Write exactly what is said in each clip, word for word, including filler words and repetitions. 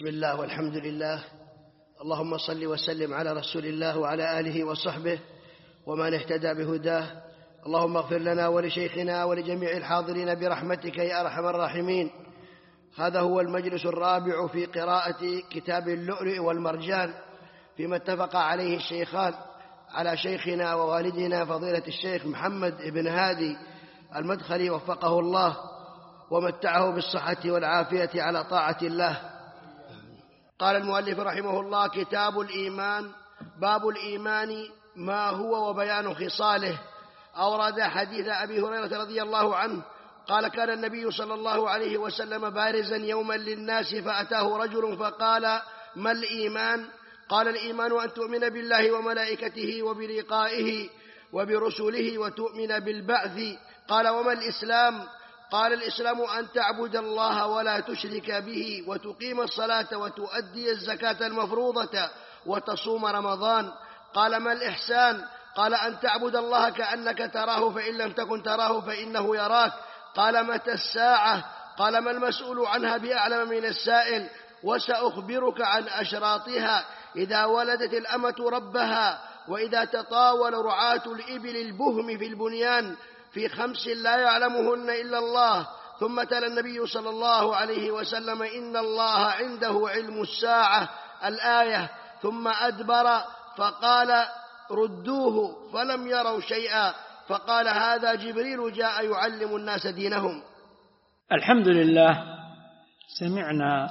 بسم الله والحمد لله. اللهم صل وسلم على رسول الله وعلى آله وصحبه ومن اهتدى بهداه. اللهم اغفر لنا ولشيخنا ولجميع الحاضرين برحمتك يا أرحم الراحمين. هذا هو المجلس الرابع في قراءة كتاب اللؤلؤ والمرجان فيما اتفق عليه الشيخان على شيخنا ووالدنا فضيلة الشيخ محمد بن هادي المدخلي وفقه الله ومتعه بالصحة والعافية على طاعة الله. قال المؤلف رحمه الله: كتاب الإيمان. باب الإيمان ما هو وبيان خصاله. أورد حديث أبي هريرة رضي الله عنه قال: كان النبي صلى الله عليه وسلم بارزا يوما للناس فأتاه رجل فقال: ما الإيمان؟ قال: الإيمان أن تؤمن بالله وملائكته وبلقائه وبرسله وتؤمن بالبعث. قال: وما الإسلام؟ قال: الإسلام أن تعبد الله ولا تشرك به وتقيم الصلاة وتؤدي الزكاة المفروضة وتصوم رمضان. قال: ما الإحسان؟ قال: أن تعبد الله كأنك تراه فإن لم تكن تراه فإنه يراك. قال: متى الساعة؟ قال: ما المسؤول عنها بأعلم من السائل. وسأخبرك عن أشراطها: إذا ولدت الأمة ربها، وإذا تطاول رعاة الإبل البهم في البنيان، في خمس لا يعلمهن إلا الله. ثم تلا النبي صلى الله عليه وسلم: إن الله عنده علم الساعة الآية. ثم أدبر فقال: ردوه، فلم يروا شيئا. فقال: هذا جبريل جاء يعلم الناس دينهم. الحمد لله. سمعنا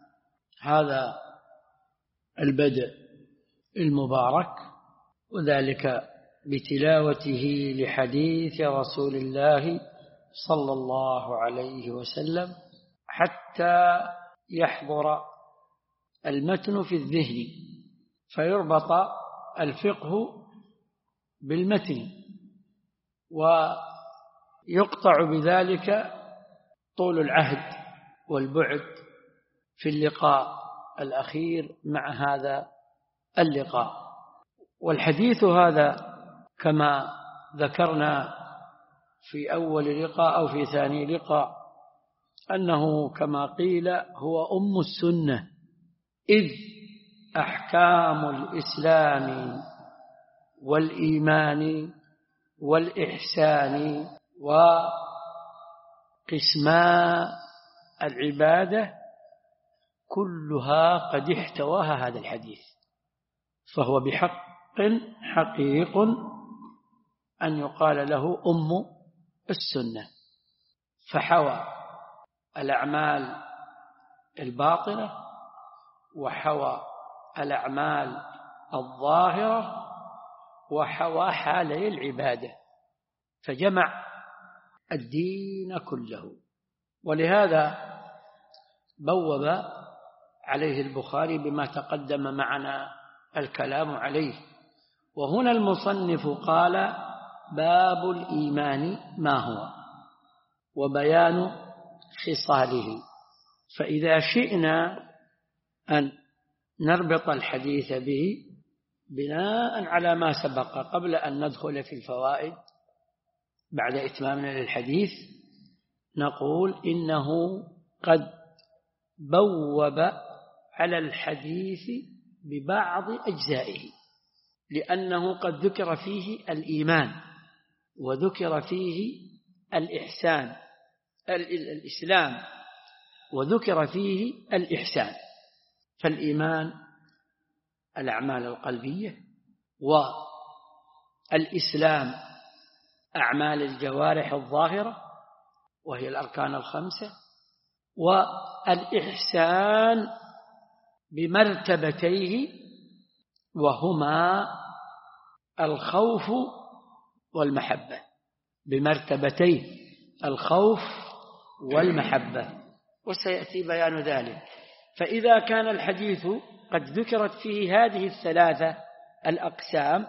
هذا البدء المبارك وذلك بتلاوته لحديث رسول الله صلى الله عليه وسلم حتى يحضر المتن في الذهن فيربط الفقه بالمتن، ويقطع بذلك طول العهد والبعد في اللقاء الأخير مع هذا اللقاء. والحديث هذا كما ذكرنا في أول لقاء أو في ثاني لقاء أنه كما قيل هو أم السنة، إذ أحكام الإسلام والإيمان والإحسان وقسما العبادة كلها قد احتواها هذا الحديث، فهو بحق حقيق أن يقال له أم السنة، فحوى الأعمال الباطنة وحوى الأعمال الظاهرة وحوى حالي العبادة، فجمع الدين كله. ولهذا بوب عليه البخاري بما تقدم معنا الكلام عليه. وهنا المصنف قال: باب الإيمان ما هو وبيان خصاله. فإذا شئنا أن نربط الحديث به بناء على ما سبق قبل أن ندخل في الفوائد بعد إتمامنا للحديث، نقول إنه قد بوب على الحديث ببعض أجزائه، لأنه قد ذكر فيه الإيمان وذكر فيه الإحسان الإسلام وذكر فيه الإحسان. فالإيمان الأعمال القلبية، والإسلام أعمال الجوارح الظاهرة وهي الأركان الخمسة، والإحسان بمرتبتيه وهما الخوف والمحبة، بمرتبتيه الخوف والمحبة، وسيأتي بيان ذلك. فإذا كان الحديث قد ذكرت فيه هذه الثلاثة الأقسام،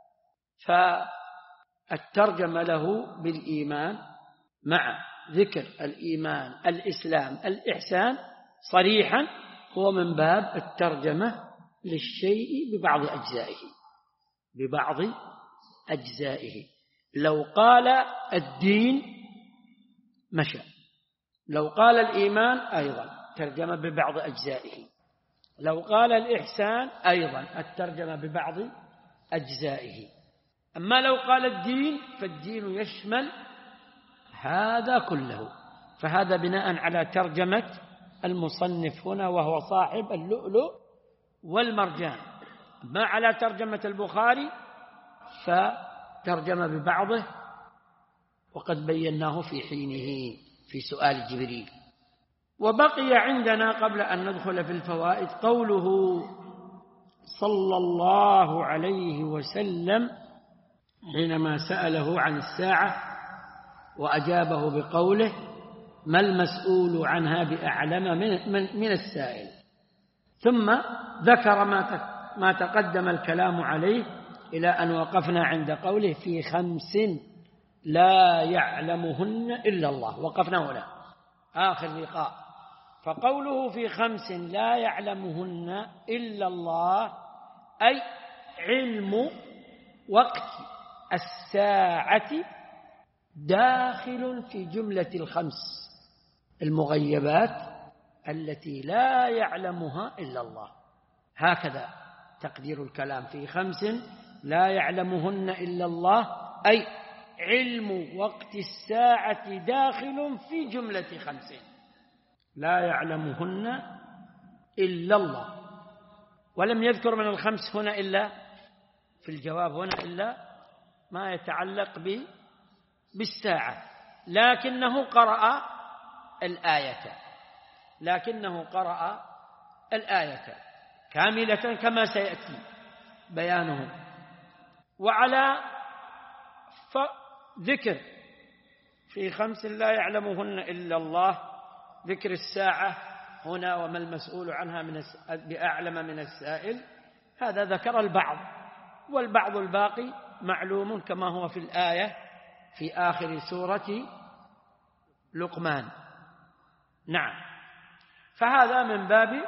فالترجم له بالإيمان مع ذكر الإيمان الإسلام الإحسان صريحا هو من باب الترجمة للشيء ببعض أجزائه ببعض أجزائه. لو قال الدين مشى، لو قال الإيمان أيضا ترجمة ببعض أجزائه. لو قال الإحسان أيضا الترجمة ببعض أجزائه. أما لو قال الدين فالدين يشمل هذا كله. فهذا بناء على ترجمة المصنف هنا وهو صاحب اللؤلؤ والمرجان. ما على ترجمة البخاري فترجم ببعضه، وقد بيناه في حينه في سؤال جبريل. وبقي عندنا قبل أن ندخل في الفوائد قوله صلى الله عليه وسلم حينما سأله عن الساعة وأجابه بقوله ما المسؤول عنها بأعلم من, من, من السائل. ثم ذكر ما ما تقدم الكلام عليه إلى أن وقفنا عند قوله في خمس لا يعلمهن إلا الله. وقفنا هنا آخر لقاء. فقوله في خمس لا يعلمهن إلا الله أي علم وقت الساعة داخل في جملة الخمس المغيبات التي لا يعلمها إلا الله. هكذا تقدير الكلام في خمس لا يعلمهن إلا الله أي علم وقت الساعة داخل في جملة خمس لا يعلمهن إلا الله. ولم يذكر من الخمس هنا إلا في الجواب هنا إلا ما يتعلق بالساعة، لكنه قرأ الآية لكنه قرأ الآية كاملة كما سيأتي بيانه. وعلى ذكر في خمس لا يعلمهن إلا الله ذكر الساعة هنا وما المسؤول عنها من بأعلم من السائل، هذا ذكر البعض، والبعض الباقي معلوم كما هو في الآية في آخر سورة لقمان. نعم. فهذا من باب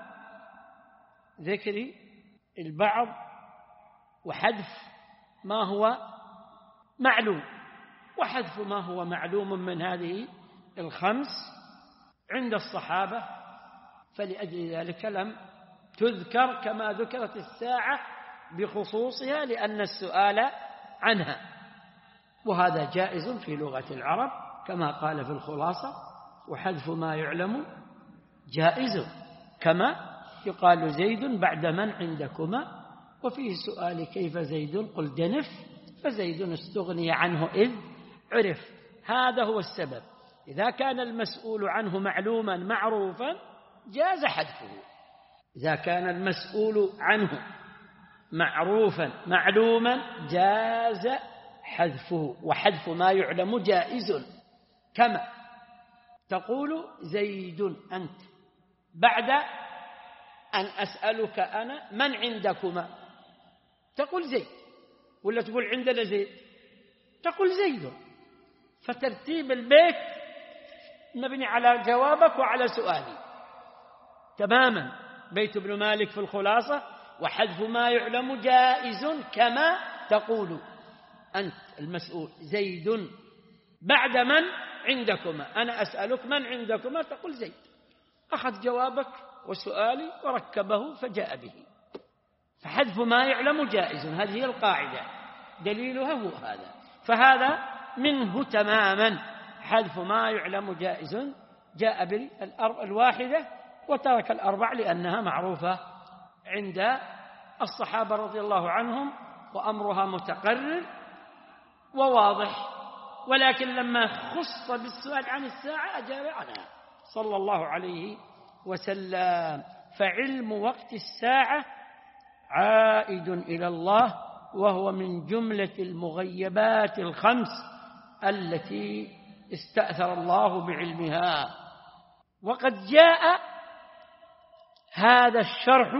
ذكر البعض وحذف ما هو معلوم. وحذف ما هو معلوم من هذه الخمس عند الصحابة، فلأجل ذلك لم تذكر كما ذكرت الساعة بخصوصها لأن السؤال عنها. وهذا جائز في لغة العرب كما قال في الخلاصة وحذف ما يعلم جائز، كما يقال زيد بعد من عندكما وفيه سؤال كيف زيد قل دنف فزيد استغني عنه إذ عرف. هذا هو السبب. إذا كان المسؤول عنه معلوما معروفا جاز حذفه. إذا كان المسؤول عنه معروفا معلوما جاز حذفه. وحذف ما يعلم جائز، كما تقول زيد أنت بعد أن أسألك أنا من عندكما، تقول زيد، ولا تقول عندنا زيد، تقول زيد. فترتيب البيت مبني على جوابك وعلى سؤالي تماما. بيت ابن مالك في الخلاصة وحذف ما يعلم جائز كما تقول أنت المسؤول زيد بعد من عندكما، أنا أسألك من عندكما تقول زيد. أخذ جوابك وسؤالي وركبه فجاء به. فحذف ما يعلم جائز، هذه هي القاعدة، دليلها هو هذا. فهذا منه تماما، حذف ما يعلم جائز، جاء بالواحدة وترك الأربع لأنها معروفة عند الصحابة رضي الله عنهم وأمرها متقرر وواضح. ولكن لما خص بالسؤال عن الساعة أجاب عنها صلى الله عليه وسلم. فعلم وقت الساعة عائد إلى الله، وهو من جملة المغيبات الخمس التي استأثر الله بعلمها. وقد جاء هذا الشرح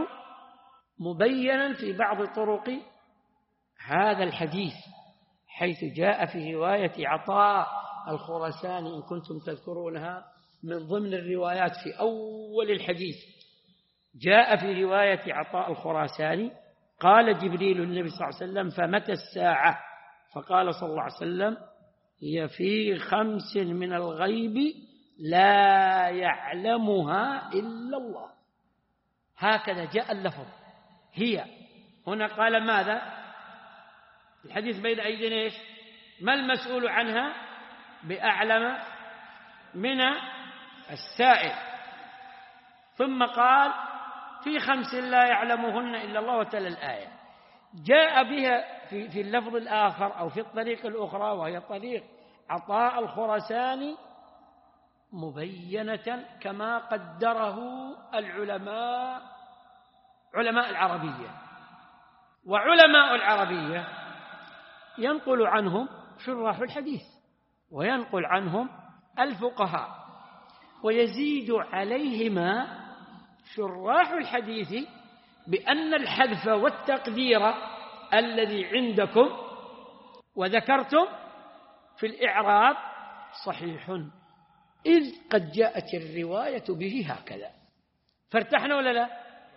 مبينا في بعض طرق هذا الحديث، حيث جاء في رواية عطاء الخراساني إن كنتم تذكرونها من ضمن الروايات في أول الحديث. جاء في رواية عطاء الخراساني قال جبريل النبي صلى الله عليه وسلم فمتى الساعة؟ فقال صلى الله عليه وسلم هي في خمس من الغيب لا يعلمها إلا الله. هكذا جاء اللفظ هي. هنا قال ماذا؟ الحديث بين أيدينا إيش؟ ما المسؤول عنها بأعلم من السائل. ثم قال في خمس لا يعلمهن إلا الله، وتلا الآية. جاء بها في, في اللفظ الآخر أو في الطريق الأخرى، وهي طريق عطاء الخراساني، مبينة كما قدره العلماء علماء العربية. وعلماء العربية ينقل عنهم شراح الحديث، وينقل عنهم الفقهاء، ويزيد عليهما شراح الحديث بأن الحذف والتقدير الذي عندكم وذكرتم في الإعراب صحيح، إذ قد جاءت الرواية به هكذا. فارتحنا ولا لا؟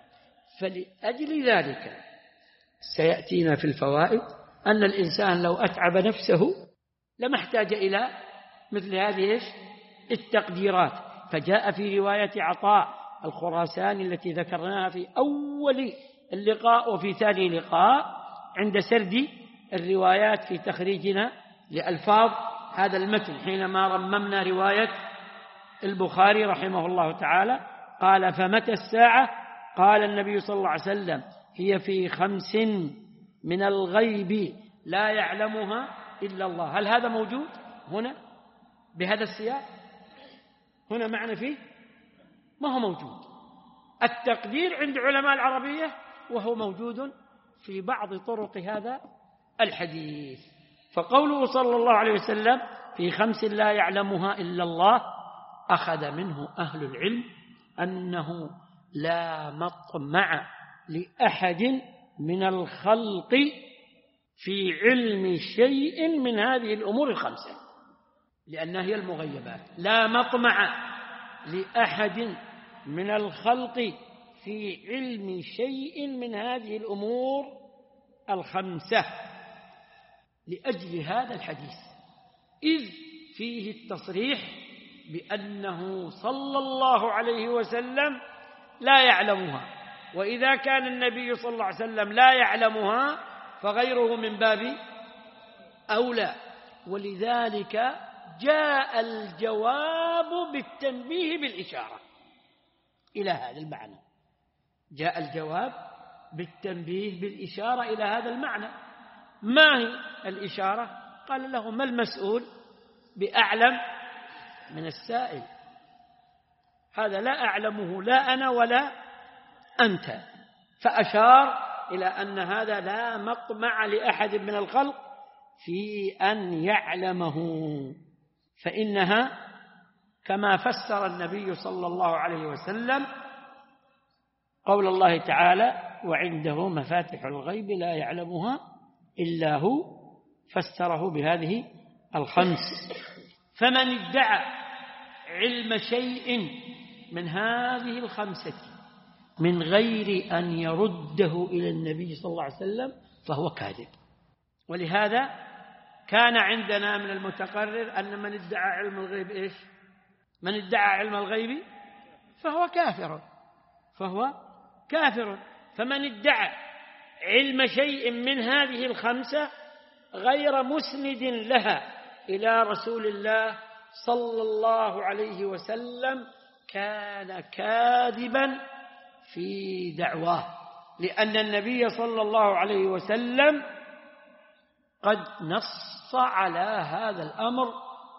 فلأجل ذلك سيأتينا في الفوائد أن الإنسان لو أتعب نفسه لما احتاج إلى مثل هذه التقديرات. فجاء في رواية عطاء الخراساني التي ذكرناها في أول اللقاء وفي ثاني لقاء عند سرد الروايات في تخريجنا لألفاظ هذا المتن، حينما رممنا رواية البخاري رحمه الله تعالى، قال فمتى الساعة؟ قال النبي صلى الله عليه وسلم هي في خمس من الغيب لا يعلمها إلا الله. هل هذا موجود هنا بهذا السياق؟ هنا معنى فيه ما هو موجود. التقدير عند علماء العربية وهو موجود في بعض طرق هذا الحديث. فقوله صلى الله عليه وسلم في خمس لا يعلمها إلا الله، أخذ منه أهل العلم أنه لا مطمع لأحد من الخلق في علم شيء من هذه الأمور الخمسة، لأنها هي المغيبات. لا مطمع لأحد من الخلق في علم شيء من هذه الأمور الخمسة، لأجل هذا الحديث، إذ فيه التصريح بأنه صلى الله عليه وسلم لا يعلمها. وإذا كان النبي صلى الله عليه وسلم لا يعلمها فغيره من باب أولى. ولذلك جاء الجواب بالتنبيه بالإشارة إلى هذا المعنى. جاء الجواب بالتنبيه بالإشارة إلى هذا المعنى. ما هي الإشارة؟ قال له ما المسؤول بأعلم من السائل؟ هذا لا أعلمه لا أنا ولا أنت. فأشار إلى أن هذا لا مطمع لأحد من الخلق في أن يعلمه، فإنها كما فسر النبي صلى الله عليه وسلم قول الله تعالى وعنده مفاتح الغيب لا يعلمها إلا هو، فسره بهذه الخمس. فمن ادعى علم شيء من هذه الخمسة من غير أن يرده إلى النبي صلى الله عليه وسلم فهو كاذب. ولهذا كان عندنا من المتقرر أن من ادعى علم الغيب إيش؟ من ادعى علم الغيب فهو كافر، فهو كافر. فمن ادعى علم شيء من هذه الخمسة غير مسند لها إلى رسول الله صلى الله عليه وسلم كان كاذبا في دعواه، لأن النبي صلى الله عليه وسلم قد نص على هذا الأمر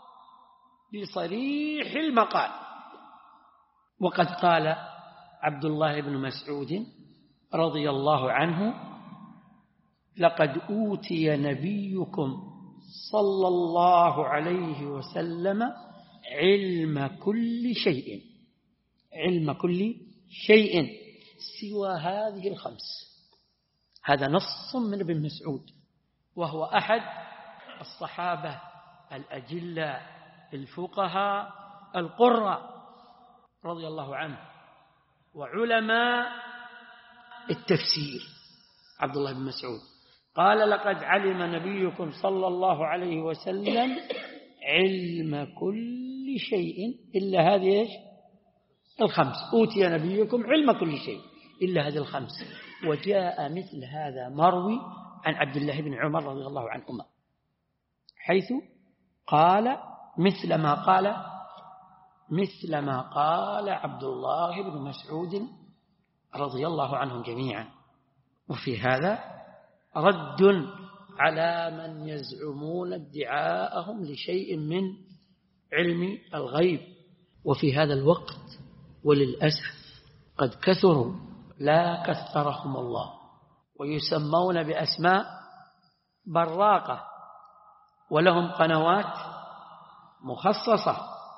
بصريح المقال. وقد قال عبد الله بن مسعود رضي الله عنه لقد أوتي نبيكم صلى الله عليه وسلم علم كل شيء، علم كل شيء سوى هذه الخمس. هذا نص من ابن مسعود، وهو أحد الصحابة الأجلة الفقهاء القراء رضي الله عنه، وعلماء التفسير. عبد الله بن مسعود قال لقد علم نبيكم صلى الله عليه وسلم علم كل شيء إلا هذه الخمس. أوتي نبيكم علم كل شيء إلا هذه الخمس. وجاء مثل هذا مروي عن عبد الله بن عمر رضي الله عنهما، حيث قال مثل ما قال مثل ما قال عبد الله بن مسعود رضي الله عنهم جميعا. وفي هذا رد على من يزعمون ادعاءهم لشيء من علم الغيب. وفي هذا الوقت وللأسف قد كثروا لا كثرهم الله، ويسمون بأسماء براقة، ولهم قنوات مخصصة،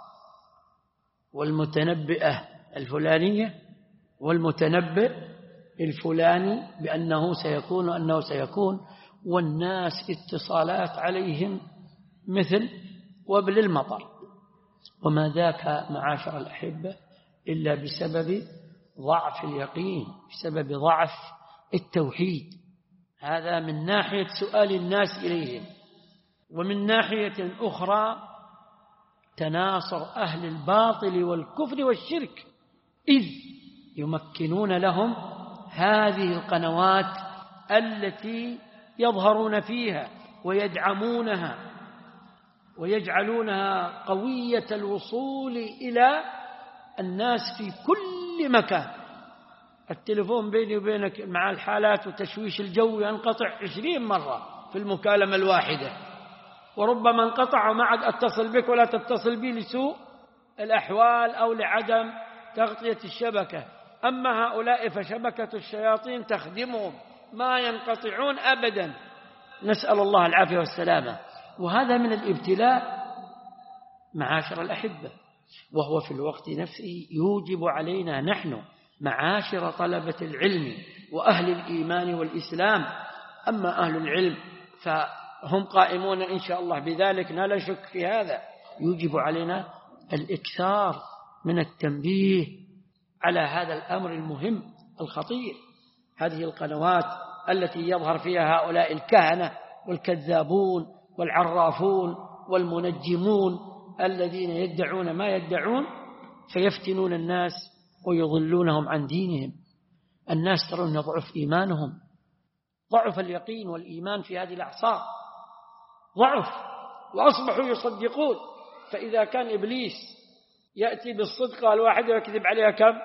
والمتنبئة الفلانية والمتنبئ الفلاني بأنه سيكون وأنه سيكون، والناس اتصالات عليهم مثل وبل المطر. وما ذاك معاشر الأحبة إلا بسبب ضعف اليقين، بسبب ضعف التوحيد. هذا من ناحية سؤال الناس إليهم. ومن ناحية أخرى تناصر أهل الباطل والكفر والشرك، إذ يمكنون لهم هذه القنوات التي يظهرون فيها ويدعمونها ويجعلونها قوية الوصول إلى الناس في كل مكان. التلفون بيني وبينك مع الحالات وتشويش الجو ينقطع عشرين مرة في المكالمة الواحدة، وربما انقطع وما عاد أتصل بك ولا تتصل بي لسوء الأحوال أو لعدم تغطية الشبكة. أما هؤلاء فشبكة الشياطين تخدمهم، ما ينقطعون أبدا، نسأل الله العافية والسلامة. وهذا من الابتلاء معاشر الأحبة، وهو في الوقت نفسه يوجب علينا نحن معاشر طلبة العلم وأهل الإيمان والإسلام. أما أهل العلم فهم قائمون إن شاء الله بذلك، لا شك في هذا. يوجب علينا الإكثار من التنبيه على هذا الأمر المهم الخطير. هذه القنوات التي يظهر فيها هؤلاء الكهنة والكذابون والعرافون والمنجمون الذين يدعون ما يدعون فيفتنون الناس ويضلونهم عن دينهم. الناس ترون يضعف إيمانهم، ضعف اليقين والإيمان في هذه الأعصار، ضعف، وأصبحوا يصدقون. فإذا كان إبليس يأتي بالصدقة الواحدة ويكذب عليها كم؟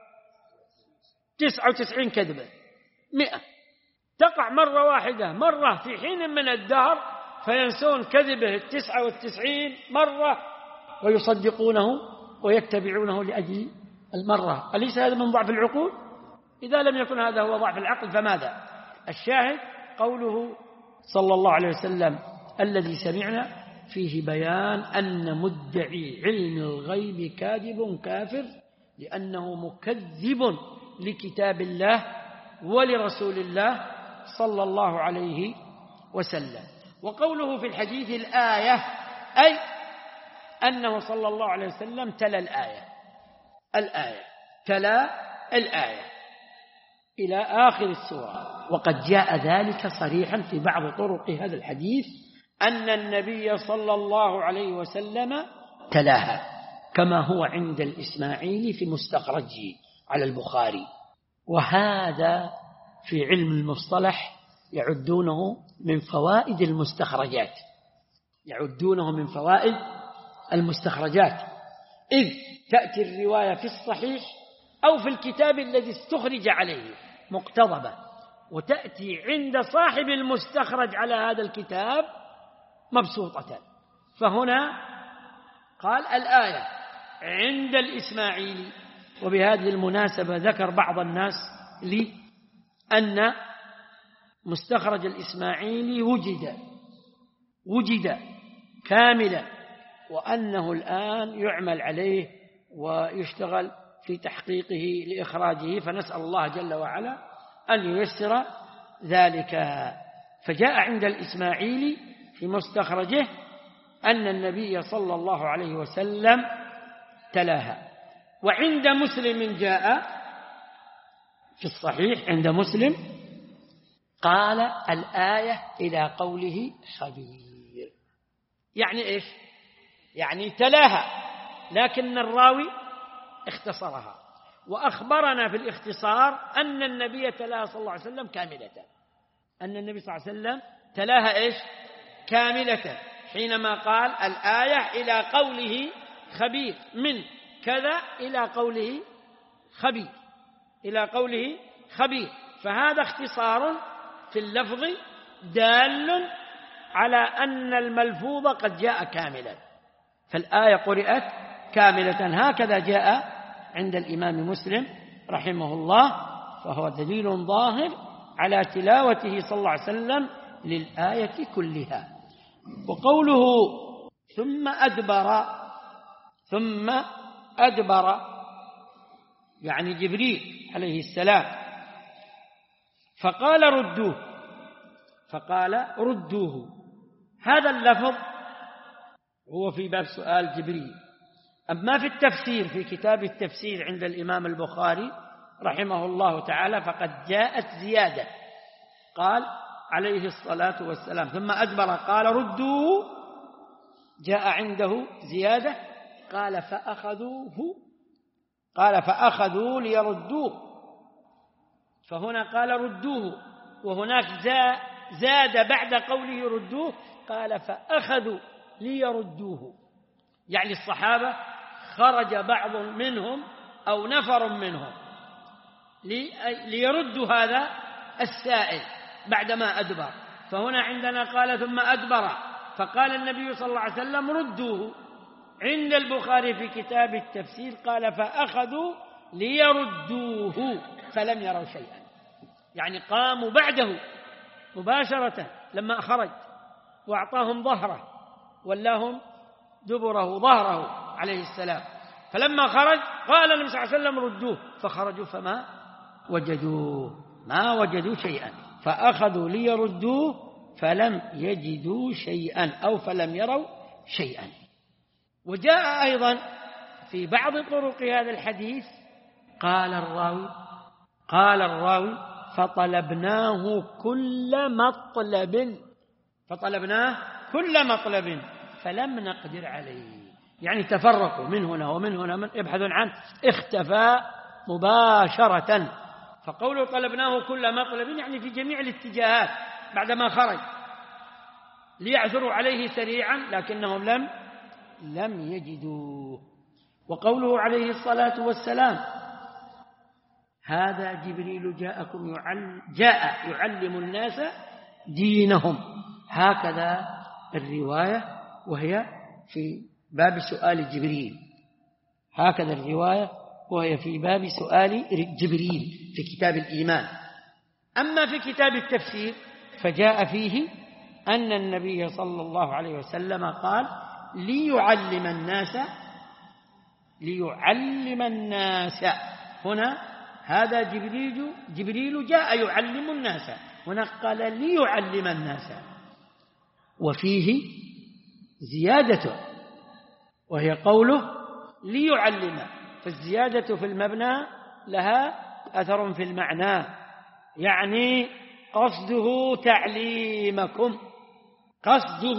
تسعة وتسعين كذبة، مئة تقع مرة واحدة، مرة في حين من الدهر، فينسون كذبه التسعة والتسعين مرة ويصدقونه ويتبعونه لأجل المرة. أليس هذا من ضعف العقول؟ إذا لم يكن هذا هو ضعف العقل فماذا؟ الشاهد قوله صلى الله عليه وسلم الذي سمعنا فيه بيان أن مدعي علم الغيب كاذب كافر، لأنه مكذب لكتاب الله ولرسول الله صلى الله عليه وسلم. وقوله في الحديث الآية، أي أنه صلى الله عليه وسلم تلا الآية الآية تلا الآية إلى آخر السورة. وقد جاء ذلك صريحا في بعض طرق هذا الحديث أن النبي صلى الله عليه وسلم تلاها، كما هو عند الإسماعيلي في مستخرجه على البخاري. وهذا في علم المصطلح يعدونه من فوائد المستخرجات، يعدونه من فوائد المستخرجات، إذ تأتي الرواية في الصحيح أو في الكتاب الذي استخرج عليه مقتضبة، وتأتي عند صاحب المستخرج على هذا الكتاب مبسوطة. فهنا قال الآية عند الإسماعيلي. وبهذه المناسبة ذكر بعض الناس لي أن مستخرج الإسماعيلي وجد وجد كاملا، وأنه الآن يعمل عليه ويشتغل في تحقيقه لإخراجه، فنسأل الله جل وعلا أن ييسر ذلك. فجاء عند الإسماعيلي في مستخرجه أن النبي صلى الله عليه وسلم تلاها. وعند مسلم جاء في الصحيح عند مسلم قال الآية إلى قوله خبير. يعني إيش؟ يعني تلاها، لكن الراوي اختصرها وأخبرنا في الاختصار أن النبي تلاها صلى الله عليه وسلم كاملة، أن النبي صلى الله عليه وسلم تلاها إيش؟ كاملة، حينما قال الآية إلى قوله خبير، من كذا إلى قوله خبير، إلى قوله خبير. فهذا اختصار في اللفظ دال على أن الملفوظ قد جاء كاملا، فالآية قرأت كاملة، هكذا جاء عند الإمام مسلم رحمه الله، فهو دليل ظاهر على تلاوته صلى الله عليه وسلم للآية كلها. وقوله ثم أدبر، ثم أدبر يعني جبريل عليه السلام، فقال ردوه، فقال ردوه. هذا اللفظ هو في باب سؤال جبريل. أما في التفسير، في كتاب التفسير عند الإمام البخاري رحمه الله تعالى، فقد جاءت زيادة، قال عليه الصلاة والسلام ثم أدبر قال ردوه، جاء عنده زيادة قال فأخذوه، قال فأخذوا ليردوه، فهنا قال ردوه، وهناك زاد بعد قوله ردوه قال فأخذوا ليردوه، يعني الصحابة خرج بعض منهم أو نفر منهم ليردوا هذا السائل بعدما أدبر. فهنا عندنا قال ثم أدبر، فقال النبي صلى الله عليه وسلم ردوه. عند البخاري في كتاب التفسير قال فأخذوا ليردوه فلم يروا شيئا، يعني قاموا بعده مباشرة لما خرج وأعطاهم ظهره ولاهم دبره ظهره عليه السلام، فلما خرج قال النبي صلى الله عليه وسلم ردوه، فخرجوا فما وجدوه، ما وجدوا شيئا، فأخذوا ليردوه فلم يجدوا شيئا أو فلم يروا شيئا. وجاء أيضا في بعض طرق هذا الحديث قال الراوي قال الراوي فطلبناه كل مطلب، فطلبناه كل مطلب فلم نقدر عليه، يعني تفرقوا من هنا ومن هنا من يبحثون عنه، اختفى مباشرة. فقوله طلبناه كل مطلب يعني في جميع الاتجاهات بعدما خرج ليعثروا عليه سريعا، لكنهم لم لم يجدوه. وقوله عليه الصلاة والسلام هذا جبريل جاءكم يعلم جاء يعلم الناس دينهم، هكذا الرواية وهي في باب سؤال جبريل، هكذا الرواية وهي في باب سؤال جبريل في كتاب الإيمان. أما في كتاب التفسير فجاء فيه أن النبي صلى الله عليه وسلم قال ليعلم الناس ليعلم الناس هنا هذا جبريل جبريل جاء يعلم الناس، هنا قال ليعلم الناس، وفيه زيادة وهي قوله ليعلم، فالزيادة في المبنى لها أثر في المعنى، يعني قصده تعليمكم، قصده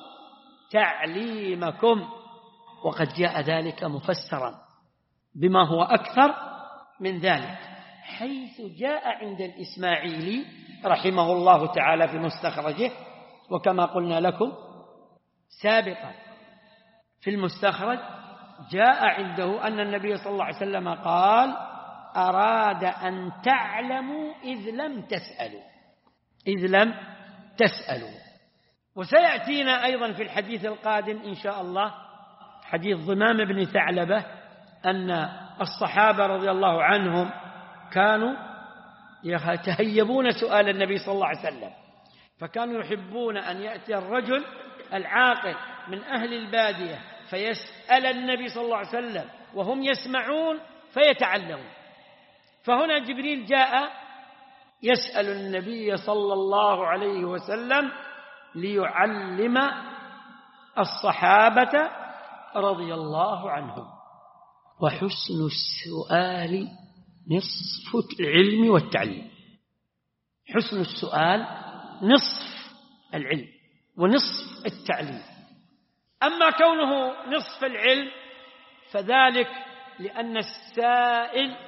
تعليمكم. وقد جاء ذلك مفسرا بما هو أكثر من ذلك، حيث جاء عند الإسماعيلي رحمه الله تعالى في مستخرجه، وكما قلنا لكم سابقا في المستخرج جاء عنده أن النبي صلى الله عليه وسلم قال أراد أن تعلموا إذ لم تسألوا، إذ لم تسألوا. وسيأتينا أيضا في الحديث القادم إن شاء الله حديث ضمام بن ثعلبة أن الصحابة رضي الله عنهم كانوا يتهيبون سؤال النبي صلى الله عليه وسلم، فكانوا يحبون أن يأتي الرجل العاقل من أهل البادية فيسأل النبي صلى الله عليه وسلم وهم يسمعون فيتعلمون. فهنا جبريل جاء يسأل النبي صلى الله عليه وسلم ليعلم الصحابة رضي الله عنهم. وحسن السؤال نصف العلم والتعليم، حسن السؤال نصف العلم ونصف التعليم. أما كونه نصف العلم فذلك لأن السائل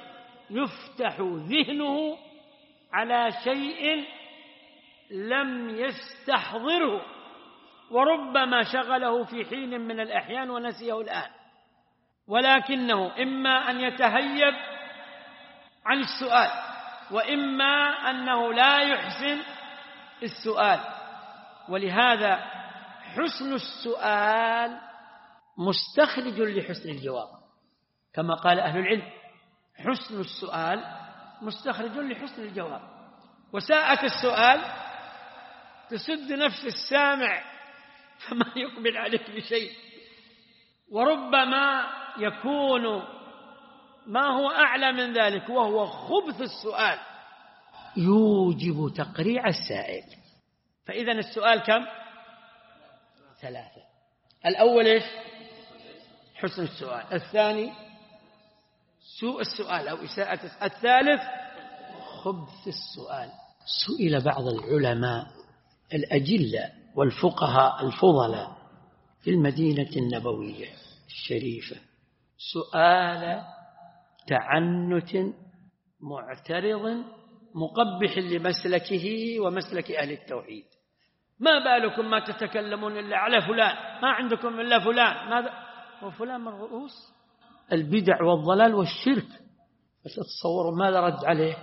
يفتح ذهنه على شيء لم يستحضره، وربما شغله في حين من الأحيان ونسيه الآن، ولكنه إما أن يتهيب عن السؤال، وإما أنه لا يحسن السؤال. ولهذا حسن السؤال مستخرج لحسن الجواب، كما قال أهل العلم: حسن السؤال مستخرج لحسن الجواب. وساءة السؤال تسد نفس السامع فما يقبل عليك بشيء، وربما يكون ما هو أعلى من ذلك، وهو خبث السؤال يوجب تقريع السائل. فإذا السؤال كم؟ ثلاثة. الأول إيش؟ حسن السؤال. الثاني سوء السؤال أو إساءة السؤال. الثالث خبث السؤال. سئل بعض العلماء الأجلة والفقهاء الفضلاء في المدينة النبوية الشريفة سؤال تعنت معترض مقبح لمسلكه ومسلك أهل التوحيد: ما بالكم ما تتكلمون إلا على فلان، ما عندكم إلا فلان، ماذا وفلان من رؤوس البدع والضلال والشرك. فتتصوروا ماذا رد عليه؟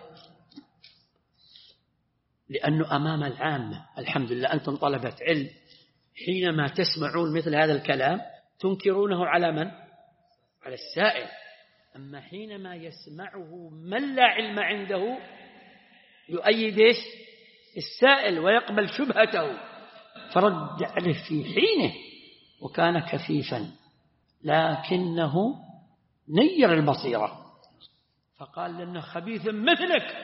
لأنه أمام العامة. الحمد لله أنتم طلبة علم، حينما تسمعون مثل هذا الكلام تنكرونه على من؟ على السائل. أما حينما يسمعه من لا علم عنده يؤيد إيش؟ السائل ويقبل شبهته، فرد عليه في حينه، وكان كفيفا لكنه نير البصيرة، فقال لأنه خبيث مثلك،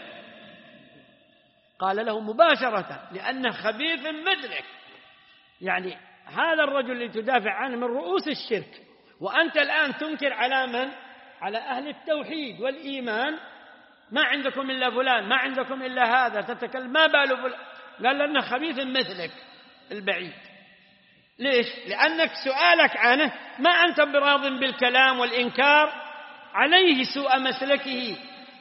قال له مباشرة لأنه خبيث مثلك، يعني هذا الرجل اللي تدافع عنه من رؤوس الشرك، وأنت الآن تنكر على من؟ على أهل التوحيد والإيمان. ما عندكم إلا فلان، ما عندكم إلا هذا، تتكلم ما باله فلان. قال لأنه خبيث مثلك البعيد. ليش؟ لأنك سؤالك عنه ما أنت براض بالكلام والإنكار عليه سوء مسلكه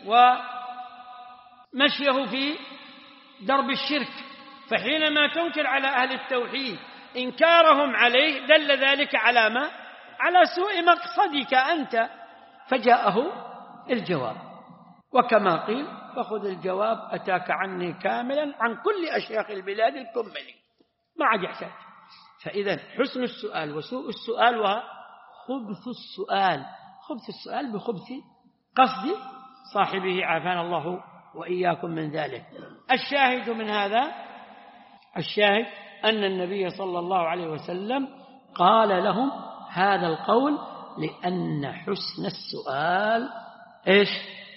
ومشيه في درب الشرك. فحينما تنكر على أهل التوحيد إنكارهم عليه دل ذلك على ما؟ على سوء مقصدك أنت. فجاءه الجواب، وكما قيل: فخذ الجواب أتاك عني كاملا عن كل أشياخ البلاد الكملي، ما عاد يحتاج. فإذا حسن السؤال وسوء السؤال وخبث السؤال. خبث السؤال بخبث قصد صاحبه، عافانا الله وإياكم من ذلك. الشاهد من هذا، الشاهد أن النبي صلى الله عليه وسلم قال لهم هذا القول لأن حسن السؤال إيش؟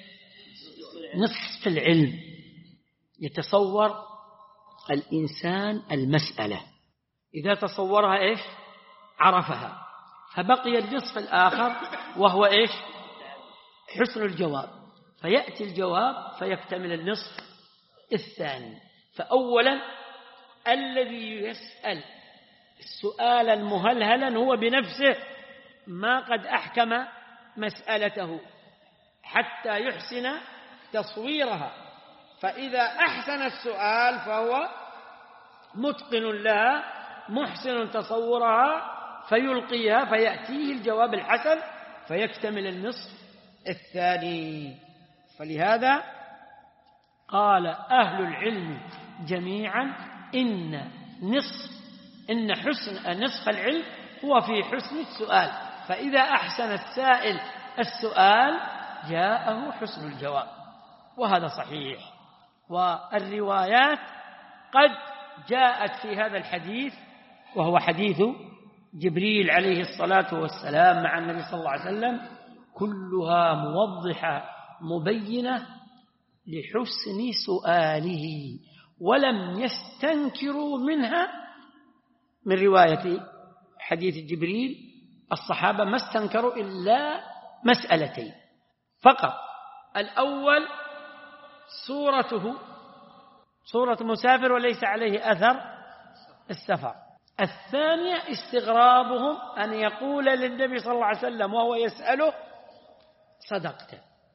نصف العلم. يتصور الإنسان المسألة، إذا تصورها إيش؟ عرفها، فبقي النصف الآخر وهو إيش؟ حسن الجواب. فيأتي الجواب فيكتمل النصف الثاني. فأولا الذي يسأل السؤال المهلهلا هو بنفسه ما قد أحكم مسألته حتى يحسن تصويرها، فإذا أحسن السؤال فهو متقن لها محسن تصورها فيلقيها، فيأتيه الجواب الحسن فيكتمل النصف الثاني. فلهذا قال أهل العلم جميعا إن نصف إن حسن نصف العلم هو في حسن السؤال، فإذا أحسن السائل السؤال جاءه حسن الجواب، وهذا صحيح. والروايات قد جاءت في هذا الحديث، وهو حديث جبريل عليه الصلاة والسلام مع النبي صلى الله عليه وسلم، كلها موضحة مبينة لحسن سؤاله، ولم يستنكروا منها. من رواية حديث جبريل الصحابة ما استنكروا إلا مسألتين فقط. الأول صورته صورة مسافر وليس عليه أثر السفر. الثانية استغرابهم أن يقول للنبي صلى الله عليه وسلم وهو يسأله: صدقت.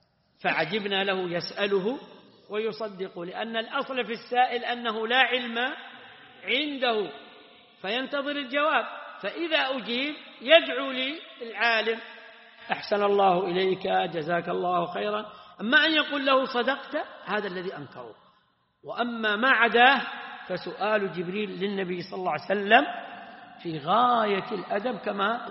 فعجبنا له يسأله ويصدق، لأن الأصل في السائل أنه لا علم عنده فينتظر الجواب، فإذا أجيب يدعو لي العالم أحسن الله إليك جزاك الله خيرا. أما أن يقول له صدقت هذا الذي أنكره. وأما ما عداه فسؤال جبريل للنبي صلى الله عليه وسلم في غاية الأدب كما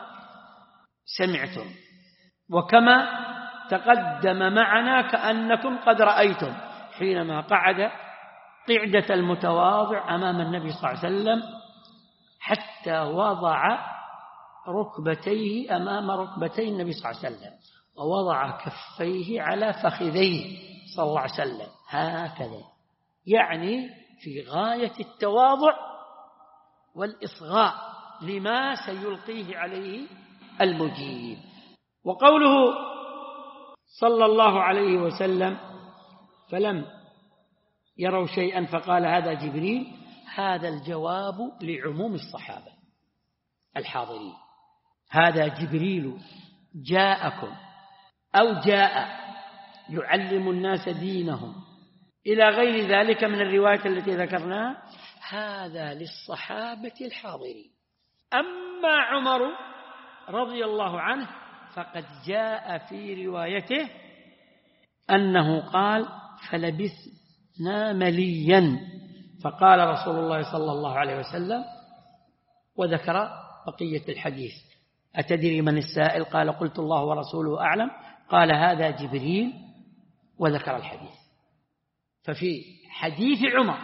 سمعتم وكما تقدم معنا كأنكم قد رأيتم حينما قعد قعدة المتواضع أمام النبي صلى الله عليه وسلم حتى وضع ركبتيه أمام ركبتي النبي صلى الله عليه وسلم ووضع كفيه على فخذيه صلى الله عليه وسلم هكذا، يعني في غاية التواضع والإصغاء لما سيلقيه عليه المجيب. وقوله صلى الله عليه وسلم فلم يروا شيئا فقال هذا جبريل، هذا الجواب لعموم الصحابة الحاضرين، هذا جبريل جاءكم أو جاء يعلم الناس دينهم إلى غير ذلك من الروايات التي ذكرناها، هذا للصحابة الحاضرين. أما عمر رضي الله عنه فقد جاء في روايته أنه قال فلبثنا مليا، فقال رسول الله صلى الله عليه وسلم وذكر بقية الحديث. أتدري من السائل؟ قال قلت الله ورسوله أعلم. قال هذا جبريل وذكر الحديث. ففي حديث عمر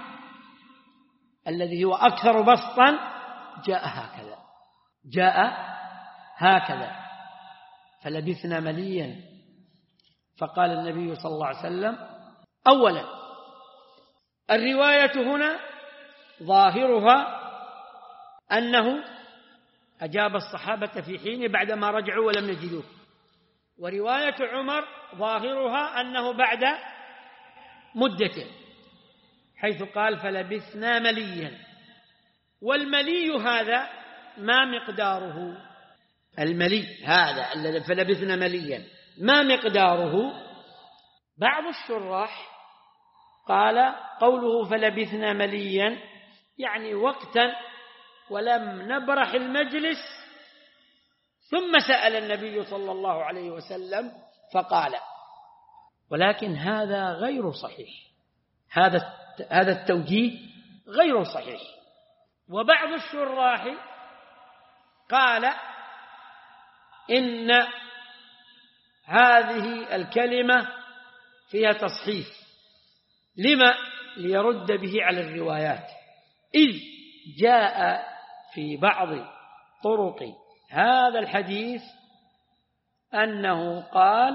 الذي هو أكثر بسطا جاء هكذا، جاء هكذا فلبثنا مليا. فقال النبي صلى الله عليه وسلم أولا الرواية هنا ظاهرها أنه أجاب الصحابة في حين بعدما رجعوا ولم يجدوه، ورواية عمر ظاهرها أنه بعد مدة حيث قال فلبثنا مليا. والملي هذا ما مقداره؟ الملي هذا الذي فلبثنا مليا ما مقداره؟ بعض الشراح قال قوله فلبثنا مليا يعني وقتا ولم نبرح المجلس ثم سأل النبي صلى الله عليه وسلم فقال، ولكن هذا غير صحيح، هذا هذا التوجيه غير صحيح. وبعض الشراح قال إن هذه الكلمة فيها تصحيف، لما؟ ليرد به على الروايات، إذ جاء في بعض طرق هذا الحديث أنه قال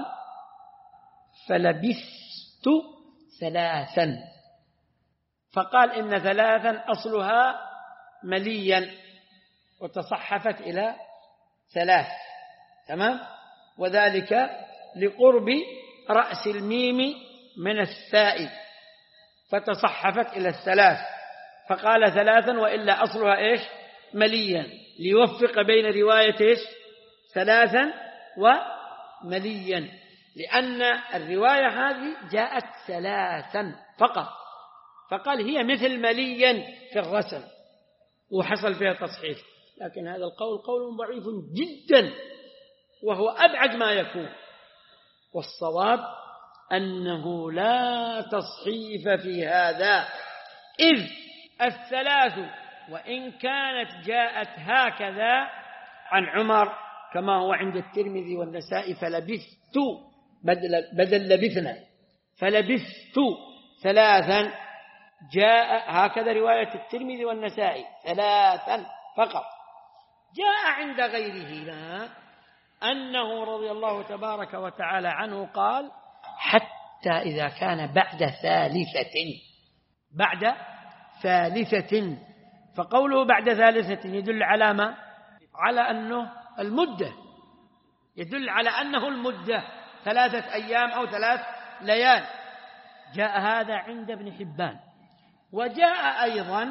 فلبثت ثلاثا، فقال إن ثلاثا أصلها مليا وتصحفت إلى ثلاث، تمام؟ وذلك لقرب رأس الميم من الثاء فتصحفت إلى الثلاث، فقال ثلاثا وإلا أصلها إيش؟ مليا، ليوفق بين رواية إيش؟ ثلاثا ومليا، لأن الرواية هذه جاءت ثلاثا فقط، فقال هي مثل مليا في الرسم وحصل فيها تصحيف. لكن هذا القول قول ضعيف جدا وهو أبعد ما يكون، والصواب أنه لا تصحيف في هذا، إذ الثلاث وإن كانت جاءت هكذا عن عمر كما هو عند الترمذي والنسائي فلبثت بدل, بدل لبثنا فلبثت ثلاثا، جاء هكذا رواية الترمذي والنسائي ثلاثا فقط. جاء عند غيرهما أنه رضي الله تبارك وتعالى عنه قال حتى إذا كان بعد ثالثة، بعد ثالثة، فقوله بعد ثالثة يدل على ما؟ على أنه المدة، يدل على أنه المدة ثلاثة أيام أو ثلاث ليال. جاء هذا عند ابن حبان. وجاء أيضا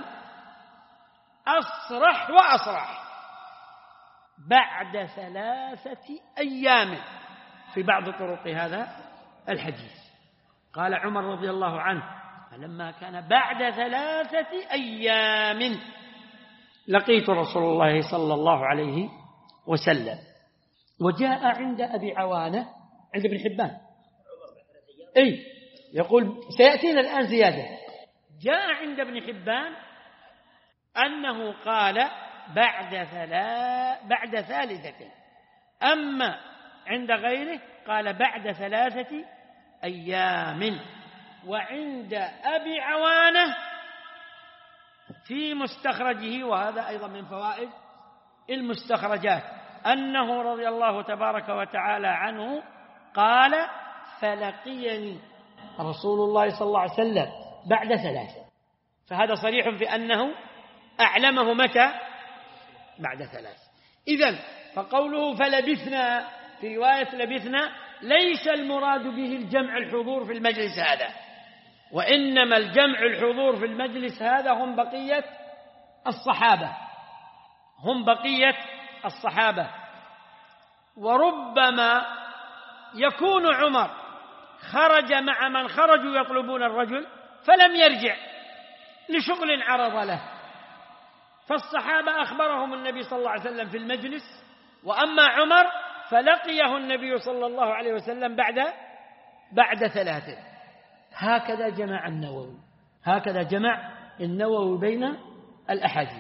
أصرح وأصرح بعد ثلاثة أيام في بعض طرق هذا الحديث. قال عمر رضي الله عنه: فلما كان بعد ثلاثة أيام لقيت رسول الله صلى الله عليه وسلم. وجاء عند أبي عوانة عند ابن حبان، أي يقول سيأتينا الآن زيادة، جاء عند ابن حبان أنه قال بعد ثلاث بعد ثالثة، أما عند غيره قال بعد ثلاثة أيام. وعند أبي عوانة في مستخرجه، وهذا أيضا من فوائد المستخرجات، أنه رضي الله تبارك وتعالى عنه قال: فلقيني رسول الله صلى الله عليه وسلم بعد ثلاثة. فهذا صريح في أنه أعلمه متى؟ بعد ثلاثة. إذن فقوله فلبثنا في رواية لبثنا ليس المراد به الجمع الحضور في المجلس هذا، وإنما الجمع الحضور في المجلس هذا هم بقية الصحابة، هم بقية الصحابة. وربما يكون عمر خرج مع من خرجوا يطلبون الرجل فلم يرجع لشغل عرض له، فالصحابة أخبرهم النبي صلى الله عليه وسلم في المجلس، وأما عمر فلقيه النبي صلى الله عليه وسلم بعد بعد ثلاثة. هكذا جمع النووي، هكذا جمع النووي بين الأحاديث،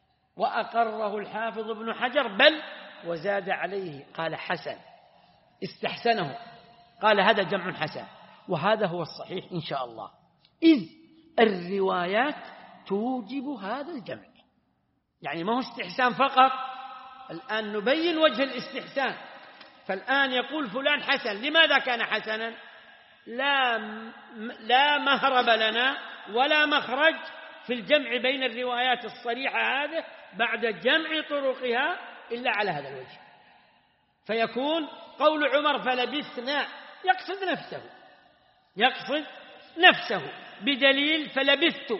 وأقره الحافظ ابن حجر، بل وزاد عليه قال حسن، استحسنه، قال هذا جمع حسن، وهذا هو الصحيح إن شاء الله، إذ الروايات توجب هذا الجمع. يعني ما هو استحسان فقط، الآن نبين وجه الاستحسان. فالآن يقول فلان حسن، لماذا كان حسنا؟ لا لا مهرب لنا ولا مخرج في الجمع بين الروايات الصريحة هذه بعد جمع طرقها إلا على هذا الوجه. فيكون قول عمر فلبثنا يقصد نفسه، يقصد نفسه بدليل فلبثت،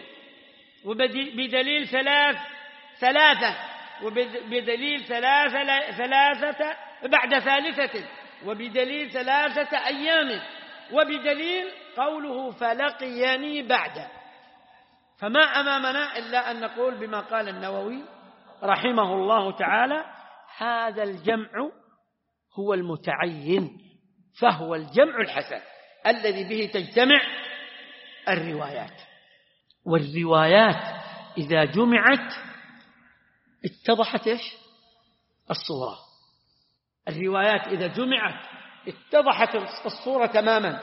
وبدليل ثلاث ثلاثة، وبدليل ثلاثة ثلاثة بعد ثالثة، وبدليل ثلاثة أيام، وبدليل قوله فلقيني بعد. فما أمامنا إلا أن نقول بما قال النووي رحمه الله تعالى: هذا الجمع هو المتعين، فهو الجمع الحسن الذي به تجتمع الروايات. والروايات إذا جمعت اتضحت إيش؟ الصورة. الروايات إذا جمعت اتضحت الصورة تماما.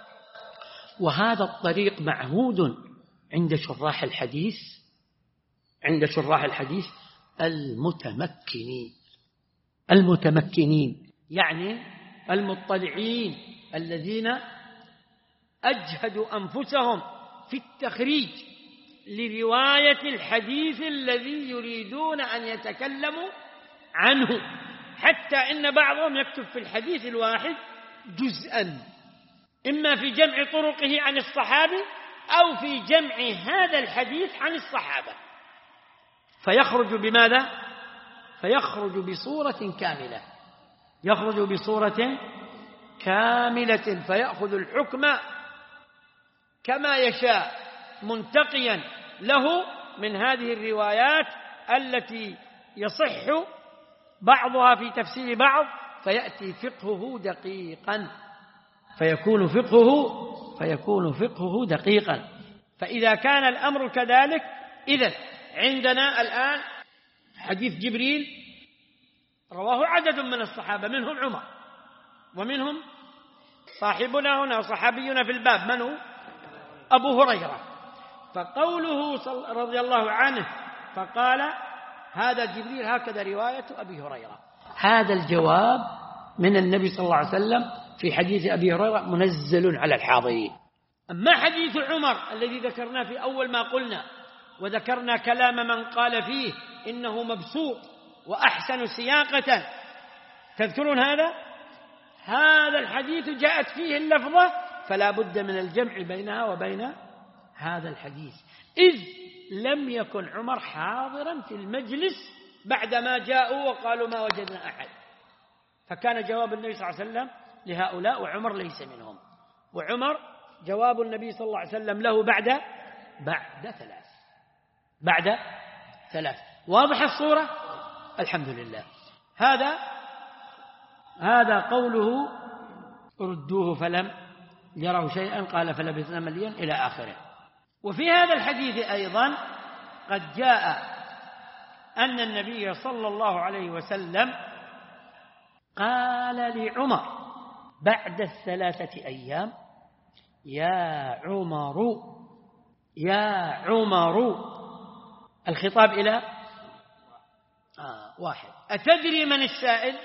وهذا الطريق معهود عند شراح الحديث، عند شراح الحديث المتمكنين، المتمكنين يعني المطلعين الذين أجهدوا أنفسهم في التخريج لرواية الحديث الذي يريدون أن يتكلموا عنه، حتى إن بعضهم يكتب في الحديث الواحد جزءا، إما في جمع طرقه عن الصحابي أو في جمع هذا الحديث عن الصحابة، فيخرج بماذا؟ فيخرج بصورة كاملة، يخرج بصورة كاملة، فيأخذ الحكم كما يشاء منتقيا له من هذه الروايات التي يصح بعضها في تفسير بعض، فيأتي فقهه دقيقا، فيكون فقهه فيكون فقهه دقيقا. فإذا كان الأمر كذلك، إذن عندنا الآن حديث جبريل رواه عدد من الصحابة، منهم عمر ومنهم صاحبنا هنا صحابينا في الباب من هو؟ أبو هريرة. فقوله رضي الله عنه فقال هذا جبريل، هكذا رواية أبي هريرة. هذا الجواب من النبي صلى الله عليه وسلم في حديث أبي هريرة منزل على الحاضرين. أما حديث عمر الذي ذكرناه في أول ما قلنا، وذكرنا كلام من قال فيه إنه مبسوط وأحسن سياقة، تذكرون هذا؟ هذا الحديث جاءت فيه اللفظة، فلا بد من الجمع بينها وبين هذا الحديث، إذ لم يكن عمر حاضرا في المجلس بعدما جاءوا وقالوا ما وجدنا أحد، فكان جواب النبي صلى الله عليه وسلم لهؤلاء وعمر ليس منهم. وعمر جواب النبي صلى الله عليه وسلم له بعد بعد ثلاث بعد ثلاث واضح الصورة؟ الحمد لله. هذا هذا قوله ردوه فلم يروا شيئا قال فلبثنا مليا إلى آخره. وفي هذا الحديث أيضا قد جاء أن النبي صلى الله عليه وسلم قال لعمر بعد الثلاثة أيام يا عمر يا عمر، الخطاب إلى آه واحد. أتدري من السائل؟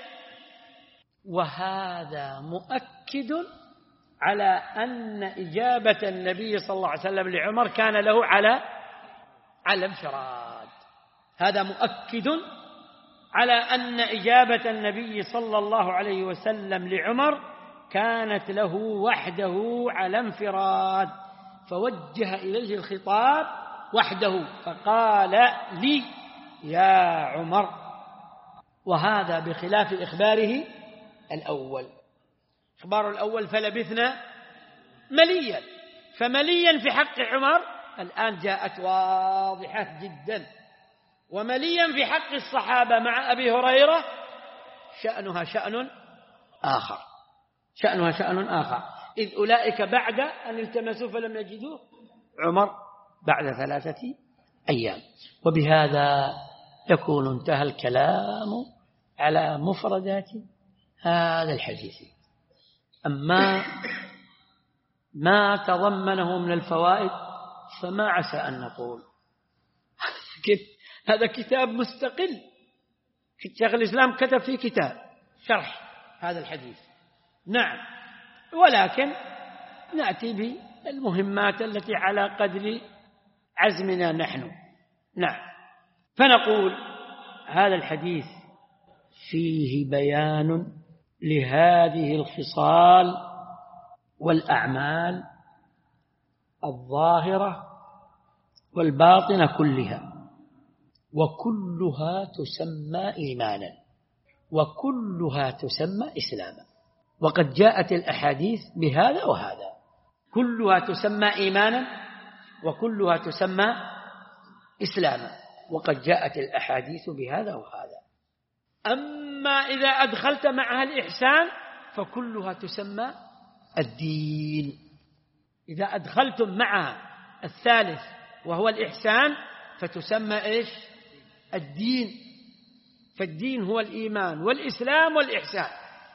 وهذا مؤكد على أن إجابة النبي صلى الله عليه وسلم لعمر كان له على على انفراد. هذا مؤكد على أن إجابة النبي صلى الله عليه وسلم لعمر كانت له وحده على انفراد، فوجه إليه الخطاب وحده فقال لي يا عمر، وهذا بخلاف إخباره الأول. إخبار الأول فلبثنا مليا، فمليا في حق عمر الآن جاءت واضحة جدا، ومليا في حق الصحابة مع أبي هريرة شأنها شأن آخر شأنها شأن آخر إذ أولئك بعد أن التمسوا فلم يجدوه، عمر بعد ثلاثة أيام. وبهذا يكون انتهى الكلام على مفردات هذا الحديث. أما ما تضمنه من الفوائد فما عسى أن نقول هذا كتاب مستقل، شيخ الإسلام كتب فيه كتاب شرح هذا الحديث، نعم، ولكن نأتي بالمهمات التي على قدر عزمنا نحن. نعم، فنقول هذا الحديث فيه بيان لهذه الخصال والأعمال الظاهرة والباطنة كلها، وكلها تسمى إيمانا وكلها تسمى إسلاما. وقد جاءت الأحاديث بهذا وهذا، كلها تسمى إيمانا وكلها تسمى إسلاما، وقد جاءت الأحاديث بهذا وهذا. أما إذا أدخلت معها الإحسان فكلها تسمى الدين. إذا أدخلتم معها الثالث وهو الإحسان فتسمى إيش؟ الدين. فالدين هو الإيمان والإسلام والإحسان،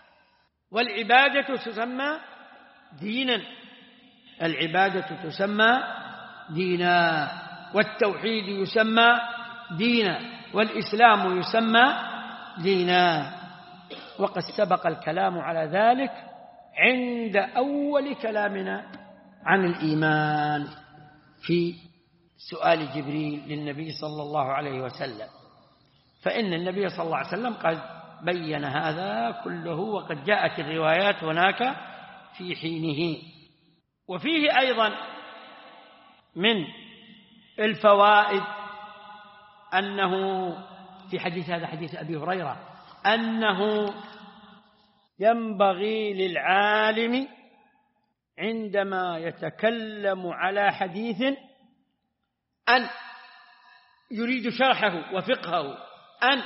والعبادة تسمى دينا، العبادة تسمى دينا، والتوحيد يسمى دينا، والإسلام يسمى دينا. وقد سبق الكلام على ذلك عند أول كلامنا عن الإيمان في سؤال جبريل للنبي صلى الله عليه وسلم، فإن النبي صلى الله عليه وسلم قد بين هذا كله، وقد جاءت الروايات هناك في حينه. وفيه أيضا من الفوائد أنه في حديث هذا حديث أبي هريرة أنه ينبغي للعالم عندما يتكلم على حديث أن يريد شرحه وفقهه أن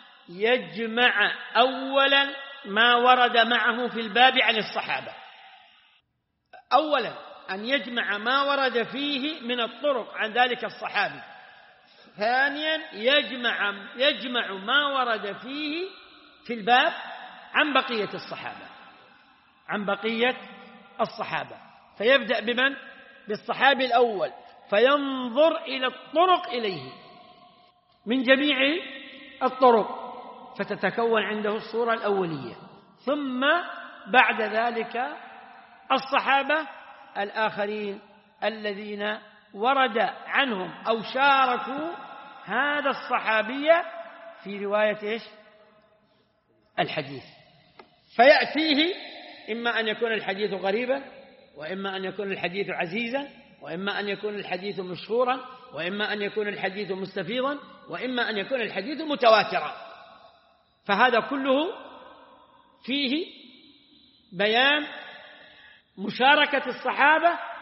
يجمع أولا ما ورد معه في الباب عن الصحابة، أولا أن يجمع ما ورد فيه من الطرق عن ذلك الصحابي، ثانيا يجمع يجمع ما ورد فيه في الباب عن بقية الصحابة عن بقية الصحابة فيبدأ بمن؟ بالصحابي الأول، فينظر إلى الطرق إليه من جميع الطرق فتتكون عنده الصورة الأولية، ثم بعد ذلك الصحابة الآخرين الذين ورد عنهم أو شاركوا هذا الصحابي في رواية إيش؟ الحديث، فيأتيه إما أن يكون الحديث غريبا، وإما أن يكون الحديث عزيزا، وإما أن يكون الحديث مشهورا، وإما أن يكون الحديث مستفيضا، وإما أن يكون الحديث متواترا. فهذا كله فيه بيان مشاركة الصحابة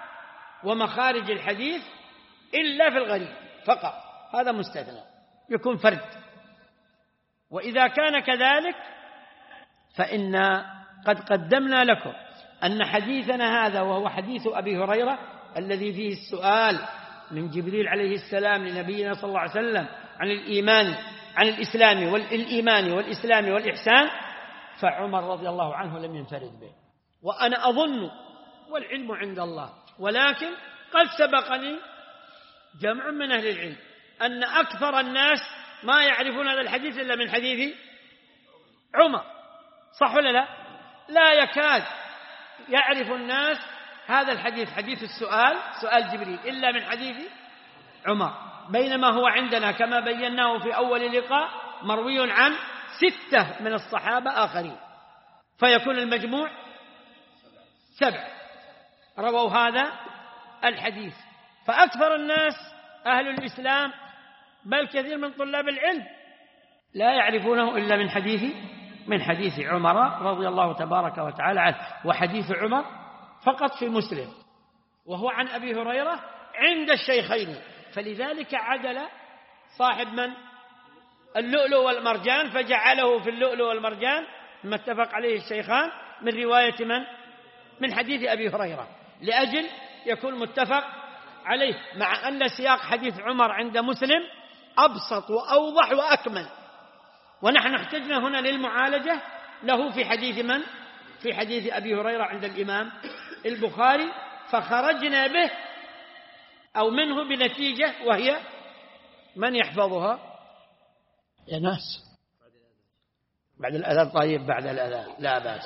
ومخارج الحديث إلا في الغريب فقط، هذا مستثنى يكون فرد. وإذا كان كذلك فإن قد قدمنا لكم أن حديثنا هذا وهو حديث أبي هريرة الذي فيه السؤال من جبريل عليه السلام لنبينا صلى الله عليه وسلم عن الإيمان عن الإسلام والإيمان والإسلام والإحسان، فعمر رضي الله عنه لم ينفرد به. وأنا أظن والعلم عند الله، ولكن قد سبقني جمع من أهل العلم أن أكثر الناس ما يعرفون هذا الحديث إلا من حديث عمر، صح ولا لا؟ لا يكاد يعرف الناس هذا الحديث حديث السؤال سؤال جبريل إلا من حديث عمر، بينما هو عندنا كما بيناه في أول لقاء مروي عن ستة من الصحابة آخرين، فيكون المجموع سبع رووا هذا الحديث. فأكثر الناس أهل الإسلام بل كثير من طلاب العلم لا يعرفونه إلا من حديث من حديث عمر رضي الله تبارك وتعالى عنه. وحديث عمر فقط في مسلم، وهو عن أبي هريرة عند الشيخين، فلذلك عدل صاحب من اللؤلؤ والمرجان فجعله في اللؤلؤ والمرجان ما اتفق عليه الشيخان من رواية من من حديث أبي هريرة، لأجل يكون متفق عليه، مع أن سياق حديث عمر عند مسلم أبسط وأوضح وأكمل، ونحن احتجنا هنا للمعالجة له في حديث من في حديث أبي هريرة عند الإمام البخاري، فخرجنا به أو منه بنتيجة، وهي من يحفظها يا ناس بعد الأذان؟ طيب بعد الأذان لا بأس.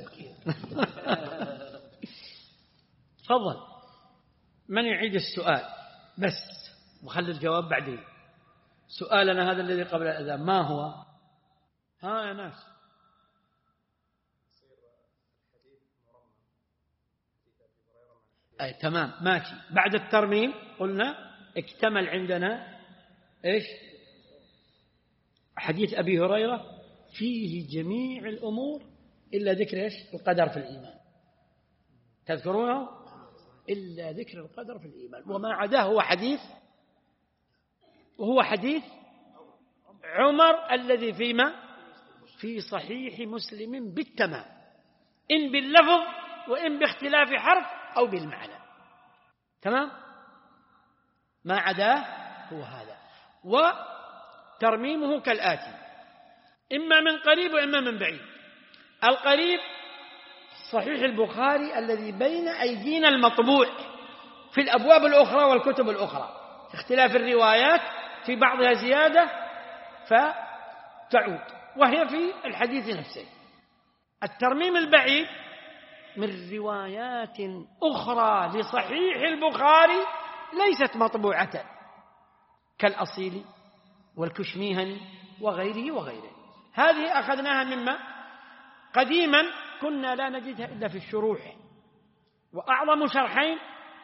تفضل، من يعيد السؤال بس وخلي الجواب بعدين. سؤالنا هذا الذي قبل الأذان ما هو؟ ها يا ناس، أي تمام ماشي. بعد الترميم قلنا اكتمل عندنا إيش؟ حديث أبي هريرة فيه جميع الأمور إلا ذكر إيش؟ القدر في الإيمان، تذكرونه؟ إلا ذكر القدر في الإيمان، وما عداه هو حديث وهو حديث عمر الذي فيما في صحيح مسلم بالتمام، إن باللفظ وإن باختلاف حرف أو بالمعنى، تمام؟ ما عداه هو هذا. وترميمه كالآتي: إما من قريب وإما من بعيد. القريب صحيح البخاري الذي بين أيدينا المطبوع في الأبواب الأخرى والكتب الأخرى، اختلاف الروايات في بعضها زيادة فتعود، وهي في الحديث نفسه. الترميم البعيد من روايات أخرى لصحيح البخاري ليست مطبوعة، كالأصيل والكشميهني وغيره وغيره. هذه أخذناها مما قديما كنا لا نجدها إلا في الشروح، وأعظم شرحين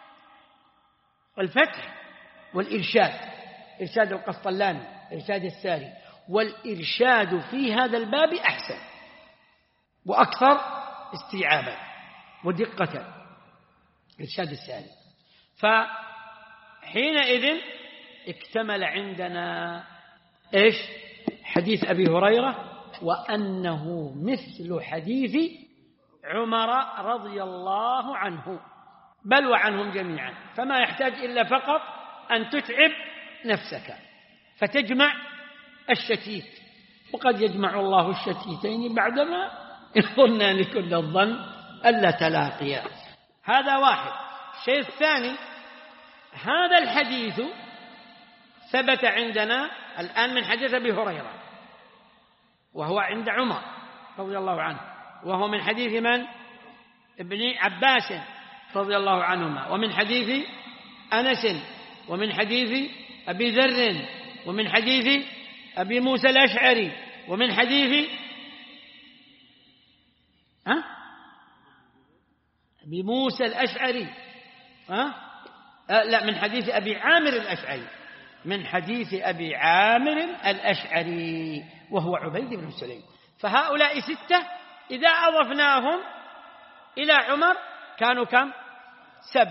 الفتح والإرشاد، إرشاد القسطلاني، إرشاد الساري. والإرشاد في هذا الباب أحسن وأكثر استيعابا ودقة، إرشاد الساري. فحينئذ اكتمل عندنا إيش؟ حديث أبي هريرة، وأنه مثل حديث عمر رضي الله عنه، بل وعنهم جميعا، فما يحتاج إلا فقط أن تتعب نفسك فتجمع الشتيت، وقد يجمع الله الشتيتين بعدما إن ظننا لكل الظن ألا تلاقيا. هذا واحد. الشيء الثاني، هذا الحديث ثبت عندنا الآن من حديث أبي هريرة، وهو عند عمر رضي الله عنه، وهو من حديث من؟ ابن عباس رضي الله عنهما، ومن حديث أنس، ومن حديث أبي ذر، ومن حديث أبي موسى الأشعري، ومن حديث ها؟ أبي موسى الأشعري ها؟ أه؟ لا، من حديث أبي عامر الأشعري، من حديث أبي عامر الأشعري وهو عبيد بن سليم. فهؤلاء ستة إذا أضفناهم إلى عمر كانوا كم؟ سبعة.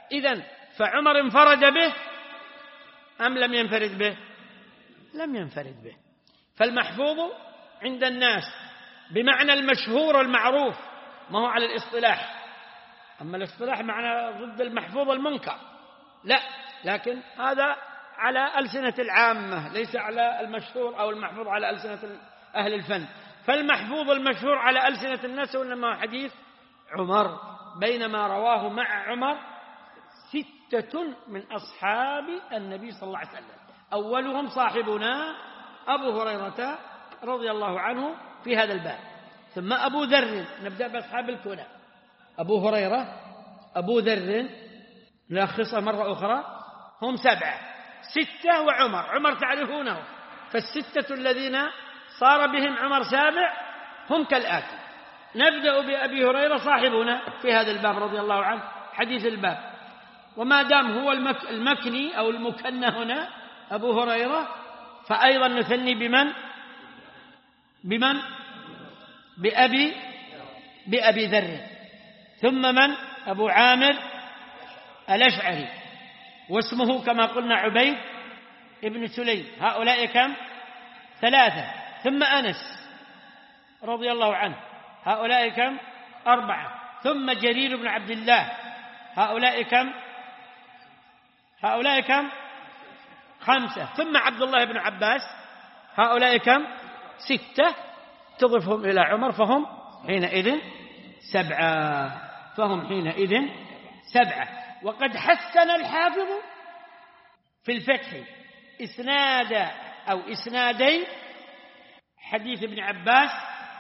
إذن فعمر انفرد به أم لم ينفرد به؟ لم ينفرد به. فالمحفوظ عند الناس بمعنى المشهور المعروف، ما هو على الاصطلاح. أما الاصطلاح معنى ضد المحفوظ المنكر، لا، لكن هذا على ألسنة العامة، ليس على المشهور أو المحفوظ على ألسنة أهل الفن. فالمحفوظ المشهور على ألسنة الناس إنما حديث عمر، بينما رواه مع عمر ستة من أصحاب النبي صلى الله عليه وسلم، أولهم صاحبنا أبو هريرة رضي الله عنه في هذا الباب، ثم أبو ذر. نبدأ بأصحاب الكنى. أبو هريرة، أبو ذر، نلخصها مرة أخرى، هم سبعة، ستة وعمر. عمر تعرفونه، فالستة الذين صار بهم عمر سابع هم كالآتي. نبدأ بأبي هريرة صاحبنا في هذا الباب رضي الله عنه، حديث الباب، وما دام هو المكني أو المكنى هنا أبو هريرة، فأيضا نثني بمن؟ بمن؟ بأبي بأبي ذر. ثم من؟ أبو عامر الأشعري، واسمه كما قلنا عبيد ابن سليم. هؤلاء كم؟ ثلاثة. ثم أنس رضي الله عنه، هؤلاء كم؟ أربعة. ثم جرير بن عبد الله، هؤلاء كم؟ هؤلاء كم؟ خمسة. ثم عبد الله بن عباس، هؤلاء كم؟ ستة. تضفهم إلى عمر فهم حينئذ سبعة، فهم حينئذ سبعة. وقد حسن الحافظ في الفتح إسناد أو إسنادي حديث ابن عباس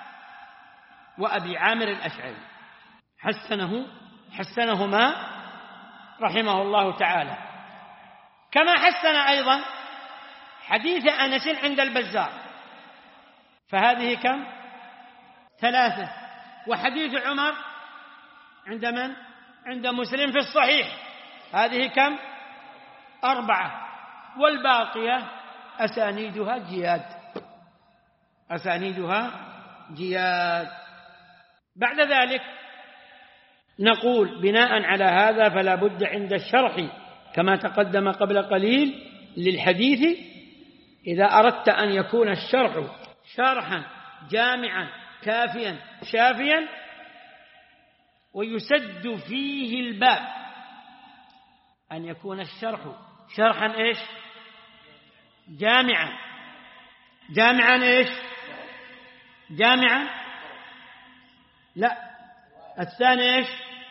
وأبي عامر الأشعري، حسنه حسنهما رحمه الله تعالى. كما حسن أيضا حديث أنس عند البزار، فهذه كم؟ ثلاثة. وحديث عمر عند من؟ عند مسلم في الصحيح، هذه كم؟ أربعة. والباقية أسانيدها جياد، أسانيدها جياد. بعد ذلك نقول بناء على هذا فلا بد عند الشرح كما تقدم قبل قليل للحديث، إذا أردت أن يكون الشرح شرحا جامعا كافيا شافيا ويسد فيه الباب، أن يكون الشرح شرحا إيش؟ جامعا. جامعا إيش؟ جامعا لا، الثاني إيش؟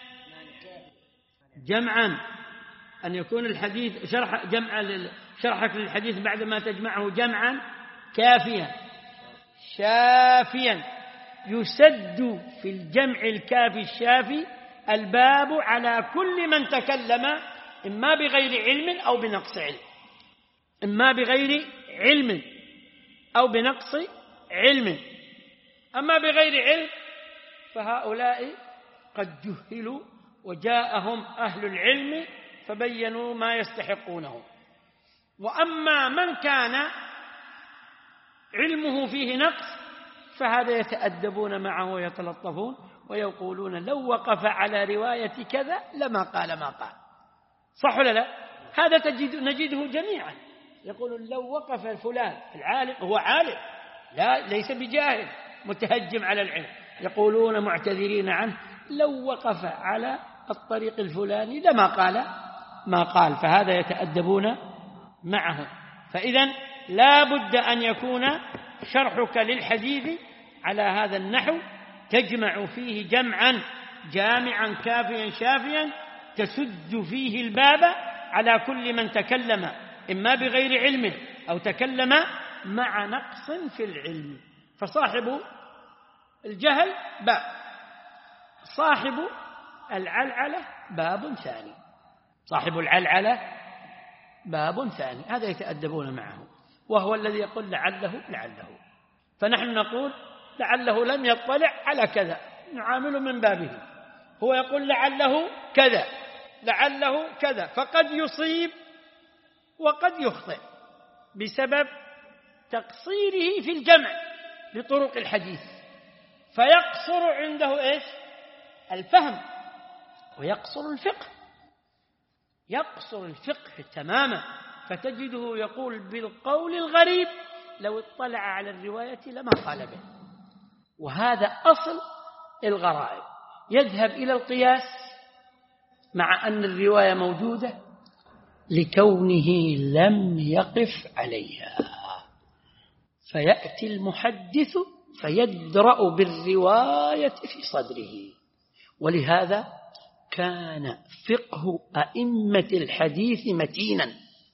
جمعا، أن يكون الحديث شرح جمع شرحك للحديث بعدما تجمعه جمعا كافيا شافيا، يسد في الجمع الكافي الشافي الباب على كل من تكلم إما بغير علم أو بنقص علم، إما بغير علم أو بنقص علم. أما بغير علم فهؤلاء قد جهلوا وجاءهم أهل العلم فبينوا ما يستحقونه. وأما من كان علمه فيه نقص فهذا يتأدبون معه ويتلطفون ويقولون لو وقف على رواية كذا لما قال ما قال. صح ولا لا؟ هذا تجد نجده جميعا، يقولون لو وقف فلان العالم، هو عالم لا ليس بجاهل متهجم على العلم، يقولون معتذرين عنه لو وقف على الطريق الفلاني لما قال ما قال، فهذا يتأدبون معه. فإذا لا بد أن يكون شرحك للحديث على هذا النحو، تجمع فيه جمعا جامعا كافيا شافيا، تسد فيه الباب على كل من تكلم إما بغير علم أو تكلم مع نقص في العلم. فصاحب الجهل باب، صاحب العلعلة باب ثاني، صاحب العلعلة باب ثاني، هذا يتأدبون معه، وهو الذي يقول لعله لعله. فنحن نقول لعله لم يطلع على كذا، نعامل من بابه. هو يقول لعله كذا لعله كذا، فقد يصيب وقد يخطئ بسبب تقصيره في الجمع لطرق الحديث، فيقصر عنده إيش؟ الفهم، ويقصر الفقه. يقصر الفقه تماما، فتجده يقول بالقول الغريب لو اطلع على الرواية لما قال به. وهذا أصل الغرائب، يذهب إلى القياس مع أن الرواية موجودة لكونه لم يقف عليها، فيأتي المحدث فيدرأ بالرواية في صدره. ولهذا كان فقه أئمة الحديث متينا،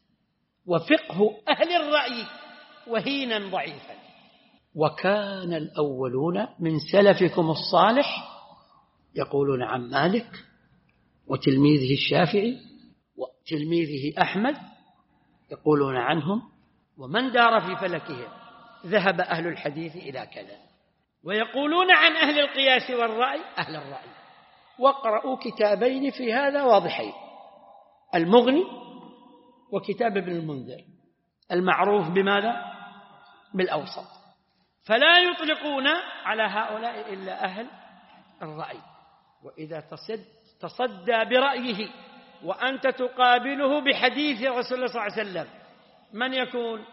وفقه أهل الرأي وهينا ضعيفا. وكان الأولون من سلفكم الصالح يقولون عن مالك وتلميذه الشافعي وتلميذه أحمد، يقولون عنهم ومن دار في فلكهم ذهب أهل الحديث إلى كذا. ويقولون عن أهل القياس والرأي أهل الرأي. واقرأوا كتابين في هذا واضحين، المغني وكتاب ابن المنذر المعروف بماذا؟ بالأوسط. فلا يطلقون على هؤلاء إلا أهل الرأي. وإذا تصدى برأيه وأنت تقابله بحديث رسول الله صلى الله عليه وسلم، من يكون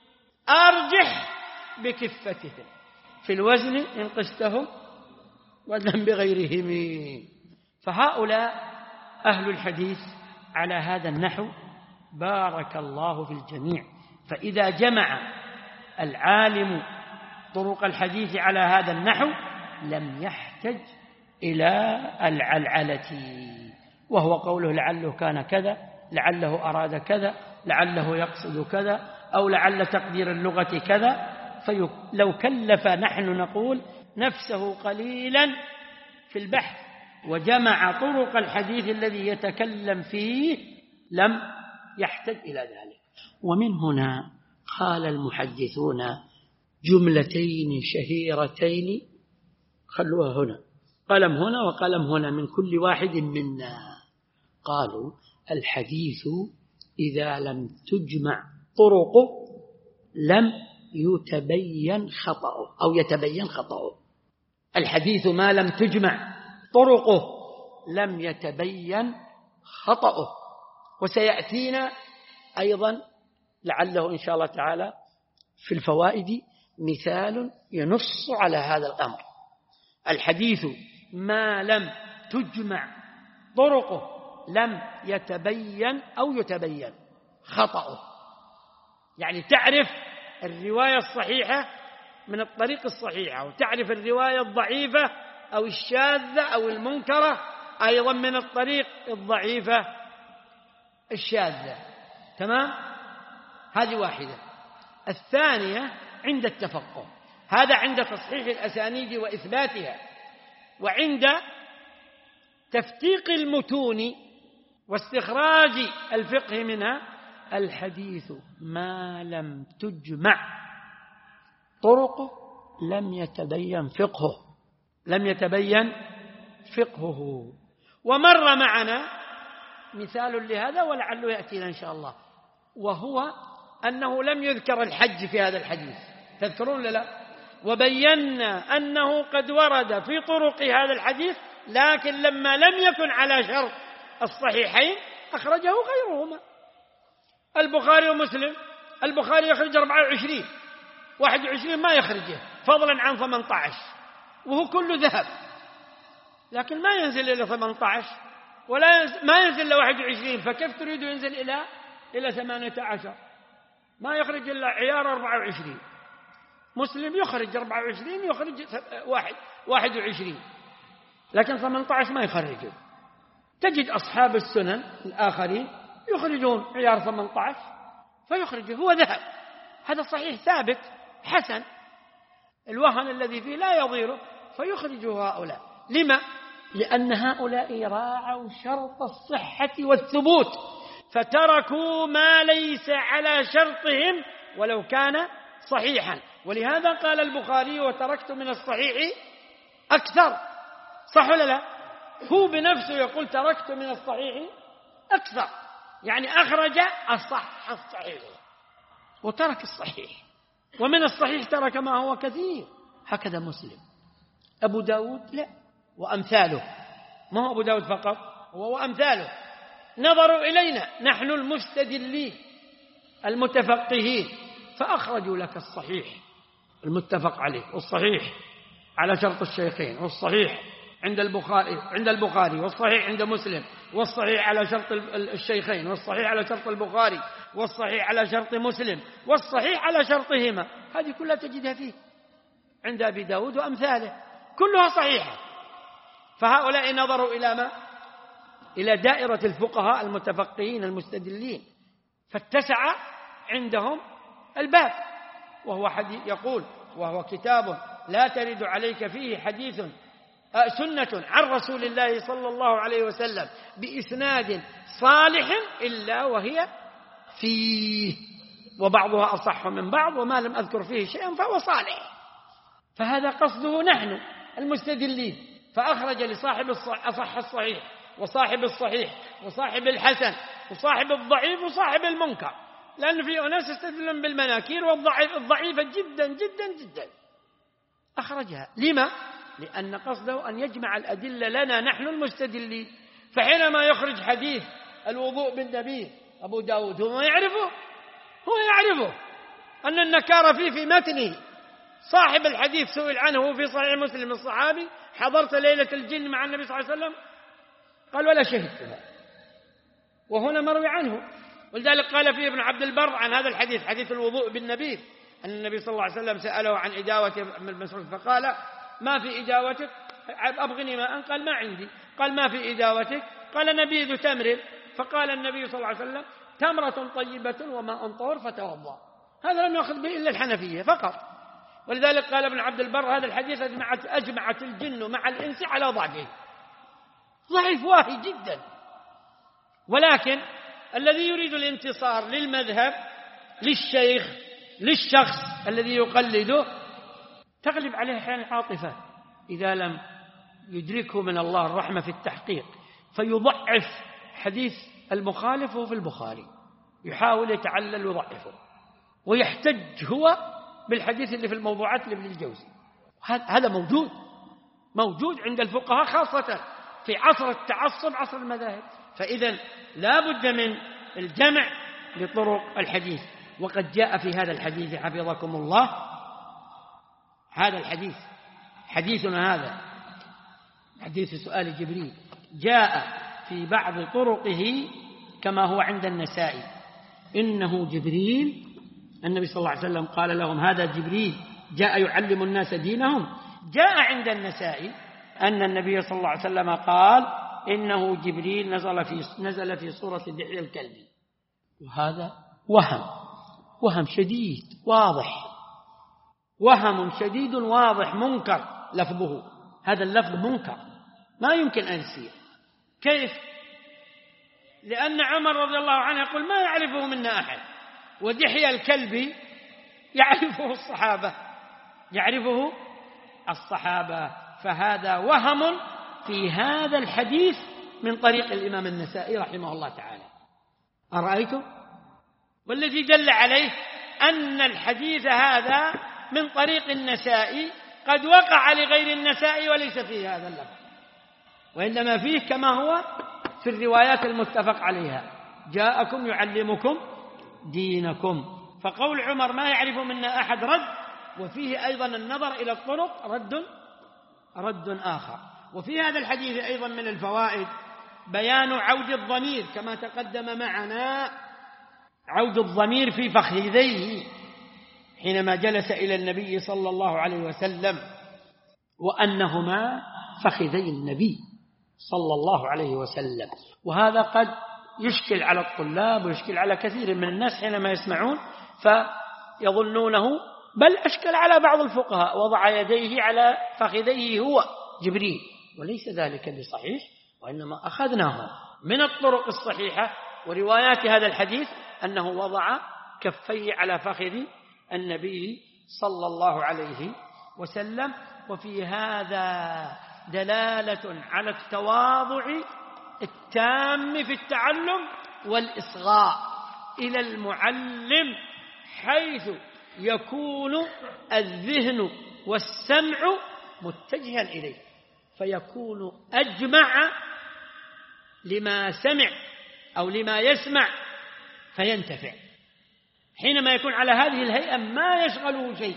أرجح بكفتهم في الوزن إن قستهم وزن بغيرهم؟ فهؤلاء أهل الحديث على هذا النحو بارك الله في الجميع. فإذا جمع العالم طرق الحديث على هذا النحو لم يحتج إلى العلعلة، وهو قوله لعله كان كذا، لعله أراد كذا، لعله يقصد كذا، أو لعل تقدير اللغة كذا. فلو كلف نحن نقول نفسه قليلا في البحث وجمع طرق الحديث الذي يتكلم فيه لم يحتج إلى ذلك. ومن هنا قال المحدثون جملتين شهيرتين، خلوها هنا، قلم هنا وقلم هنا من كل واحد منا. قالوا الحديث إذا لم تجمع طرقه لم يتبين خطأه أو يتبين خطأه. الحديث ما لم تجمع طرقه لم يتبين خطأه. وسيأتينا أيضا لعله إن شاء الله تعالى في الفوائد مثال ينص على هذا الأمر. الحديث ما لم تجمع طرقه لم يتبين أو يتبين خطأه، يعني تعرف الرواية الصحيحة من الطريق الصحيحة، وتعرف الرواية الضعيفة أو الشاذة أو المنكرة أيضا من الطريق الضعيفة الشاذة. تمام؟ هذه واحدة. الثانية عند التفقه، هذا عند تصحيح الأسانيد وإثباتها. وعند تفتيق المتون واستخراج الفقه منها الحديث ما لم تجمع طرقه لم يتبين فقهه لم يتبين فقهه. ومر معنا مثال لهذا ولعله يأتينا إن شاء الله، وهو أنه لم يذكر الحج في هذا الحديث، تذكرون لا؟ وبينا أنه قد ورد في طرق هذا الحديث، لكن لما لم يكن على شرط الصحيحين أخرجه غيرهما. البخاري ومسلم، البخاري يخرج أربعة وعشرين، واحد وعشرين ما يخرجه فضلا عن ثمانية عشر، وهو كله ذهب، لكن ما ينزل إلى ثمانية عشر ولا ينزل ما ينزل إلى واحد وعشرين، فكيف تريد ينزل إلى إلى ثمانية عشر؟ ما يخرج إلا عيار أربعة وعشرين. مسلم يخرج أربعة وعشرين، يخرج واحد واحد وعشرين، لكن ثمانية عشر ما يخرجه. تجد أصحاب السنن الآخرين يخرجون عيار ثمانية عشر فيخرجه، هو ذهب، هذا صحيح ثابت حسن، الوهن الذي فيه لا يضيره، فيخرجه هؤلاء. لما؟ لأن هؤلاء راعوا شرط الصحة والثبوت، فتركوا ما ليس على شرطهم ولو كان صحيحا. ولهذا قال البخاري وتركت من الصحيح أكثر، صح ولا لا؟ هو بنفسه يقول تركت من الصحيح أكثر، يعني أخرج الصح الصحيح وترك الصحيح، ومن الصحيح ترك ما هو كثير. هكذا مسلم. أبو داود لا، وأمثاله، ما هو أبو داود فقط، هو وأمثاله. نظروا إلينا نحن المستدلين المتفقهين فأخرجوا لك الصحيح المتفق عليه، والصحيح على شرط الشيخين، والصحيح عند البخاري عند البخاري والصحيح عند مسلم، والصحيح على شرط الشيخين، والصحيح على شرط البخاري، والصحيح على شرط مسلم، والصحيح على شرطهما. هذه كلها تجدها فيه عند أبي داود وأمثاله، كلها صحيحة. فهؤلاء نظروا إلى ما؟ إلى دائرة الفقهاء المتفقهين المستدلين، فاتسع عندهم الباب، وهو حديث يقول وهو كتاب لا ترد عليك فيه حديث سنة عن رسول الله صلى الله عليه وسلم بإسناد صالح إلا وهي فيه، وبعضها أصح من بعض، وما لم أذكر فيه شيئا فهو صالح. فهذا قصده نحن المستدلين، فأخرج لصاحب أصح الصحيح وصاحب الصحيح وصاحب الحسن وصاحب الضعيف وصاحب المنكر، لأن في أناس يستدلون بالمناكير والضعيفة جدا جدا جدا، أخرجها. لما؟ لأن قصده أن يجمع الأدلة لنا نحن المستدلين. فحينما يخرج حديث الوضوء بالنبي أبو داود هو يعرفه هو يعرفه أن النكار فيه في متنه. صاحب الحديث سئل عنه في صحيح مسلم الصحابي: حضرت ليلة الجن مع النبي صلى الله عليه وسلم؟ قال: ولا شهدتها. وهنا مروي عنه، ولذلك قال فيه ابن عبد البر عن هذا الحديث، حديث الوضوء بالنبي، أن النبي صلى الله عليه وسلم سأله عن إداوة من مسعود فقال: ما في إداوتك؟ أبغني ماء. قال: ما عندي. قال: ما في إداوتك؟ قال: نبيذ تمر. فقال النبي صلى الله عليه وسلم: تمرة طيبة وماء طهور فتوضأ. هذا لم يأخذ به إلا الحنفية فقط. ولذلك قال ابن عبد البر: هذا الحديث أجمعت, أجمعت الجن مع الإنس على ضعفه، ضعيف واهي جدا. ولكن الذي يريد الانتصار للمذهب، للشيخ، للشخص الذي يقلده، تغلب عليه أحيانا العاطفة إذا لم يدركه من الله الرحمة في التحقيق، فيضعف حديث المخالف وهو في البخاري، يحاول يتعلل ويضعفه، ويحتج هو بالحديث اللي في الموضوعات لابن الجوزي. هذا موجود موجود عند الفقهاء خاصة في عصر التعصب، عصر المذاهب. فإذا لا بد من الجمع لطرق الحديث. وقد جاء في هذا الحديث حفظكم الله، هذا الحديث حديثنا هذا حديث سؤال جبريل، جاء في بعض طرقه كما هو عند النسائي: إنه جبريل، النبي صلى الله عليه وسلم قال لهم: هذا جبريل جاء يعلم الناس دينهم. جاء عند النسائي أن النبي صلى الله عليه وسلم قال: إنه جبريل نزل في نزل في صورة دحية الكلب. وهذا وهم وهم شديد واضح، وهم شديد واضح منكر لفظه. هذا اللفظ منكر ما يمكن أن يصير. كيف؟ لأن عمر رضي الله عنه يقول: ما يعرفه منا أحد، ودحية الكلب يعرفه الصحابة يعرفه الصحابة فهذا وهم في هذا الحديث من طريق الإمام النسائي رحمه الله تعالى. أرأيتم؟ والذي دل عليه أن الحديث هذا من طريق النسائي قد وقع لغير النسائي وليس فيه هذا اللفظ، وإنما فيه كما هو في الروايات المتفق عليها: جاءكم يعلمكم دينكم. فقول عمر ما يعرف منا أحد رد، وفيه أيضا النظر إلى الطرق رد رد آخر. وفي هذا الحديث أيضا من الفوائد بيان عود الضمير كما تقدم معنا، عود الضمير في فخذيه حينما جلس إلى النبي صلى الله عليه وسلم، وأنهما فخذي النبي صلى الله عليه وسلم. وهذا قد يشكل على الطلاب ويشكل على كثير من الناس حينما يسمعون فيظنونه، بل أشكل على بعض الفقهاء وضع يديه على فخذيه هو جبريل، وليس ذلك بصحيح، وإنما أخذناه من الطرق الصحيحة وروايات هذا الحديث أنه وضع كفيه على فخذ النبي صلى الله عليه وسلم. وفي هذا دلالة على التواضع التام في التعلم والإصغاء إلى المعلم، حيث يكون الذهن والسمع متجها إليه، فيكون أجمع لما سمع أو لما يسمع فينتفع. حينما يكون على هذه الهيئة ما يشغله شيء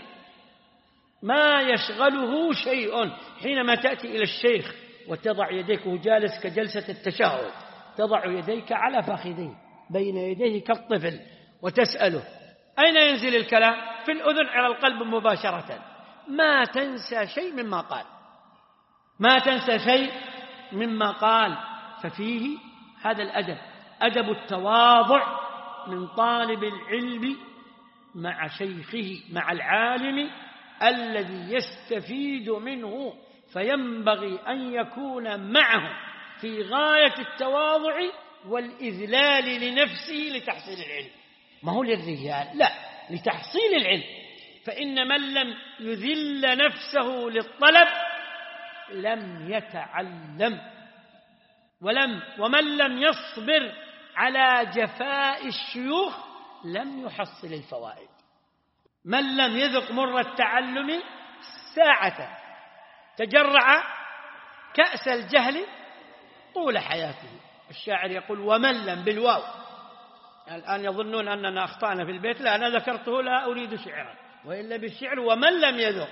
ما يشغله شيء حينما تأتي إلى الشيخ وتضع يديك وهو جالس كجلسة التشهد، تضع يديك على فخذيه بين يديه كالطفل وتسأله أين ينزل الكلام؟ في الأذن على القلب مباشرة، ما تنسى شيء مما قال ما تنسى شيء مما قال. ففيه هذا الأدب، أدب التواضع من طالب العلم مع شيخه، مع العالم الذي يستفيد منه، فينبغي أن يكون معه في غاية التواضع والإذلال لنفسه لتحصيل العلم. ما هو للرجال، لا، لتحصيل العلم. فإن من لم يذل نفسه للطلب لم يتعلم، ولم ومن لم يصبر على جفاء الشيوخ لم يحصل الفوائد. من لم يذق مر التعلم ساعة تجرع كأس الجهل طول حياته. الشاعر يقول ومن لم بالواو. الآن يظنون أننا أخطأنا في البيت، لا، أنا ذكرته لا أريد شعرا، وإلا بالشعر ومن لم يذق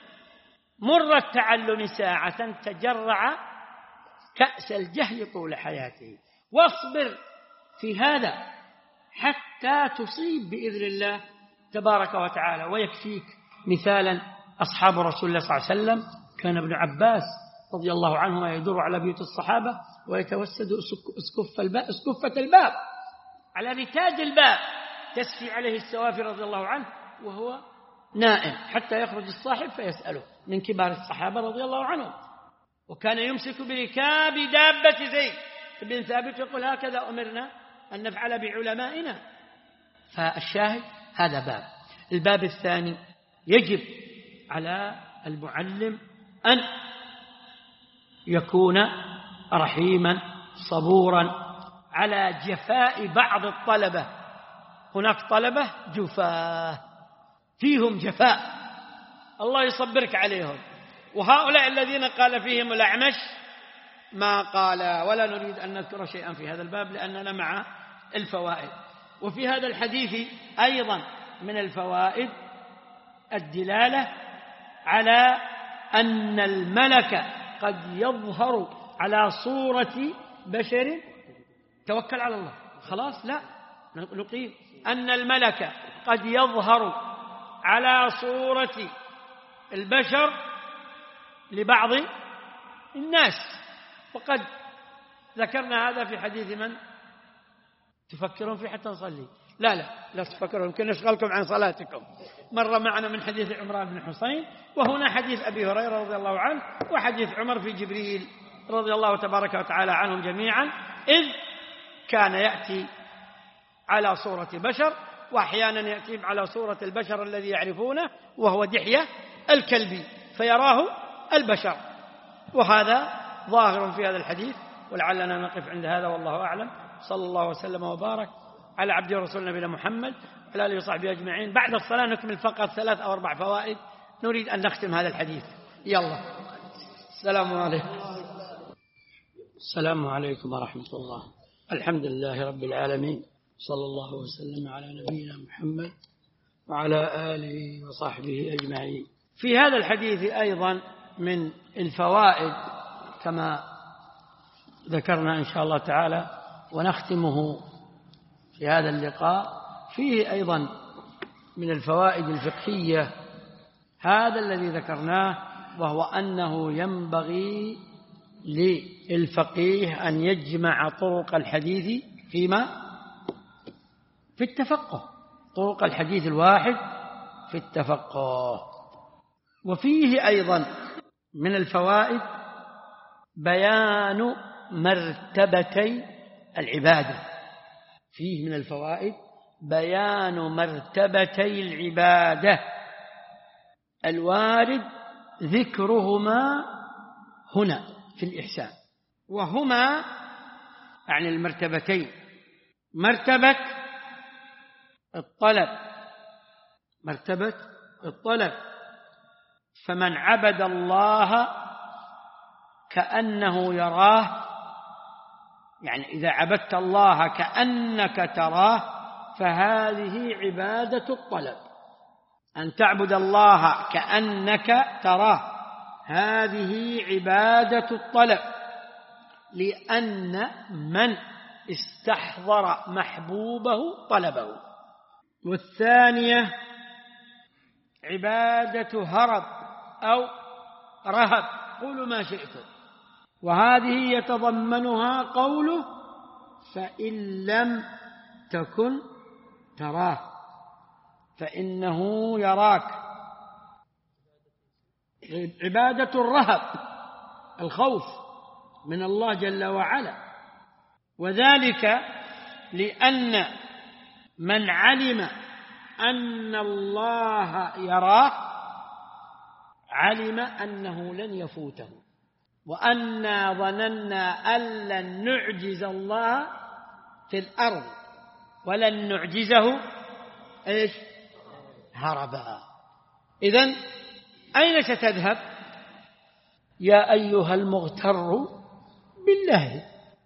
مر التعلم ساعة تجرع كأس الجهل طول حياته. واصبر في هذا حتى تصيب بإذن الله تبارك وتعالى. ويكفيك مثالا أصحاب رسول الله صلى الله عليه وسلم، كان ابن عباس رضي الله عنهما يدور على بيوت الصحابة ويتوسد اسكف الباب اسكفة الباب على رتاج الباب تسفي عليه السوافي رضي الله عنه وهو نائم، حتى يخرج الصاحب فيسأله، من كبار الصحابة رضي الله عنهم. وكان يمسك بركاب دابة زيد بن ثابت يقول هكذا أمرنا أن نفعل بعلمائنا. فالشاهد هذا باب. الباب الثاني، يجب على المعلم أن يكون رحيما صبورا على جفاء بعض الطلبة. هناك طلبة جفاة فيهم جفاء، الله يصبرك عليهم. وهؤلاء الذين قال فيهم الأعمش ما قال، ولا نريد أن نذكر شيئا في هذا الباب لأننا مع الفوائد. وفي هذا الحديث أيضا من الفوائد الدلالة على أن الملك قد يظهر على صورة بشر. توكل على الله، خلاص، لا نقيم. أن الملك قد يظهر على صورة البشر لبعض الناس، وقد ذكرنا هذا في حديث من تفكرون فيه حتى نصلي. لا لا لا تفكرون، يمكن نشغلكم عن صلاتكم. مر معنا من حديث عمران بن حسين، وهنا حديث أبي هريرة رضي الله عنه، وحديث عمر في جبريل رضي الله تبارك وتعالى عنهم جميعا، إذ كان يأتي على صورة بشر، وأحيانا يأتي على صورة البشر الذي يعرفونه وهو دحية الكلبي فيراه البشر. وهذا ظاهر في هذا الحديث، ولعلنا نقف عند هذا والله أعلم. صلى الله وسلم وبارك على عبده ورسوله نبينا محمد وعلى آله وصحبه أجمعين. بعد الصلاة نكمل فقط ثلاث أو أربع فوائد نريد أن نختم هذا الحديث. يلا، السلام عليكم. السلام عليكم ورحمة الله. الحمد لله رب العالمين، صلى الله وسلم على نبينا محمد وعلى آله وصحبه أجمعين. في هذا الحديث أيضا من الفوائد كما ذكرنا إن شاء الله تعالى ونختمه في هذا اللقاء، فيه أيضا من الفوائد الفقهية هذا الذي ذكرناه، وهو أنه ينبغي للفقيه أن يجمع طرق الحديث فيما في التفقه، طرق الحديث الواحد في التفقه. وفيه أيضا من الفوائد بيان مرتبتي العبادة. فيه من الفوائد بيان مرتبتي العبادة الوارد ذكرهما هنا في الإحسان. وهما يعني المرتبتين، مرتبة الطلب، مرتبة الطلب، فمن عبد الله كأنه يراه يعني إذا عبدت الله كأنك تراه فهذه عبادة الطلب. أن تعبد الله كأنك تراه هذه عبادة الطلب، لأن من استحضر محبوبه طلبه. والثانية عبادة هرب أو رهب، قولوا ما شئتم، وهذه يتضمنها قوله فإن لم تكن تراه فإنه يراك. عبادة الرهب الخوف من الله جل وعلا، وذلك لأن من علم أن الله يراه علم أنه لن يفوته، وأنا ظننا أن لن نعجز الله في الأرض ولن نعجزه إيش هربا. إذن أين ستذهب يا أيها المغتر بالله؟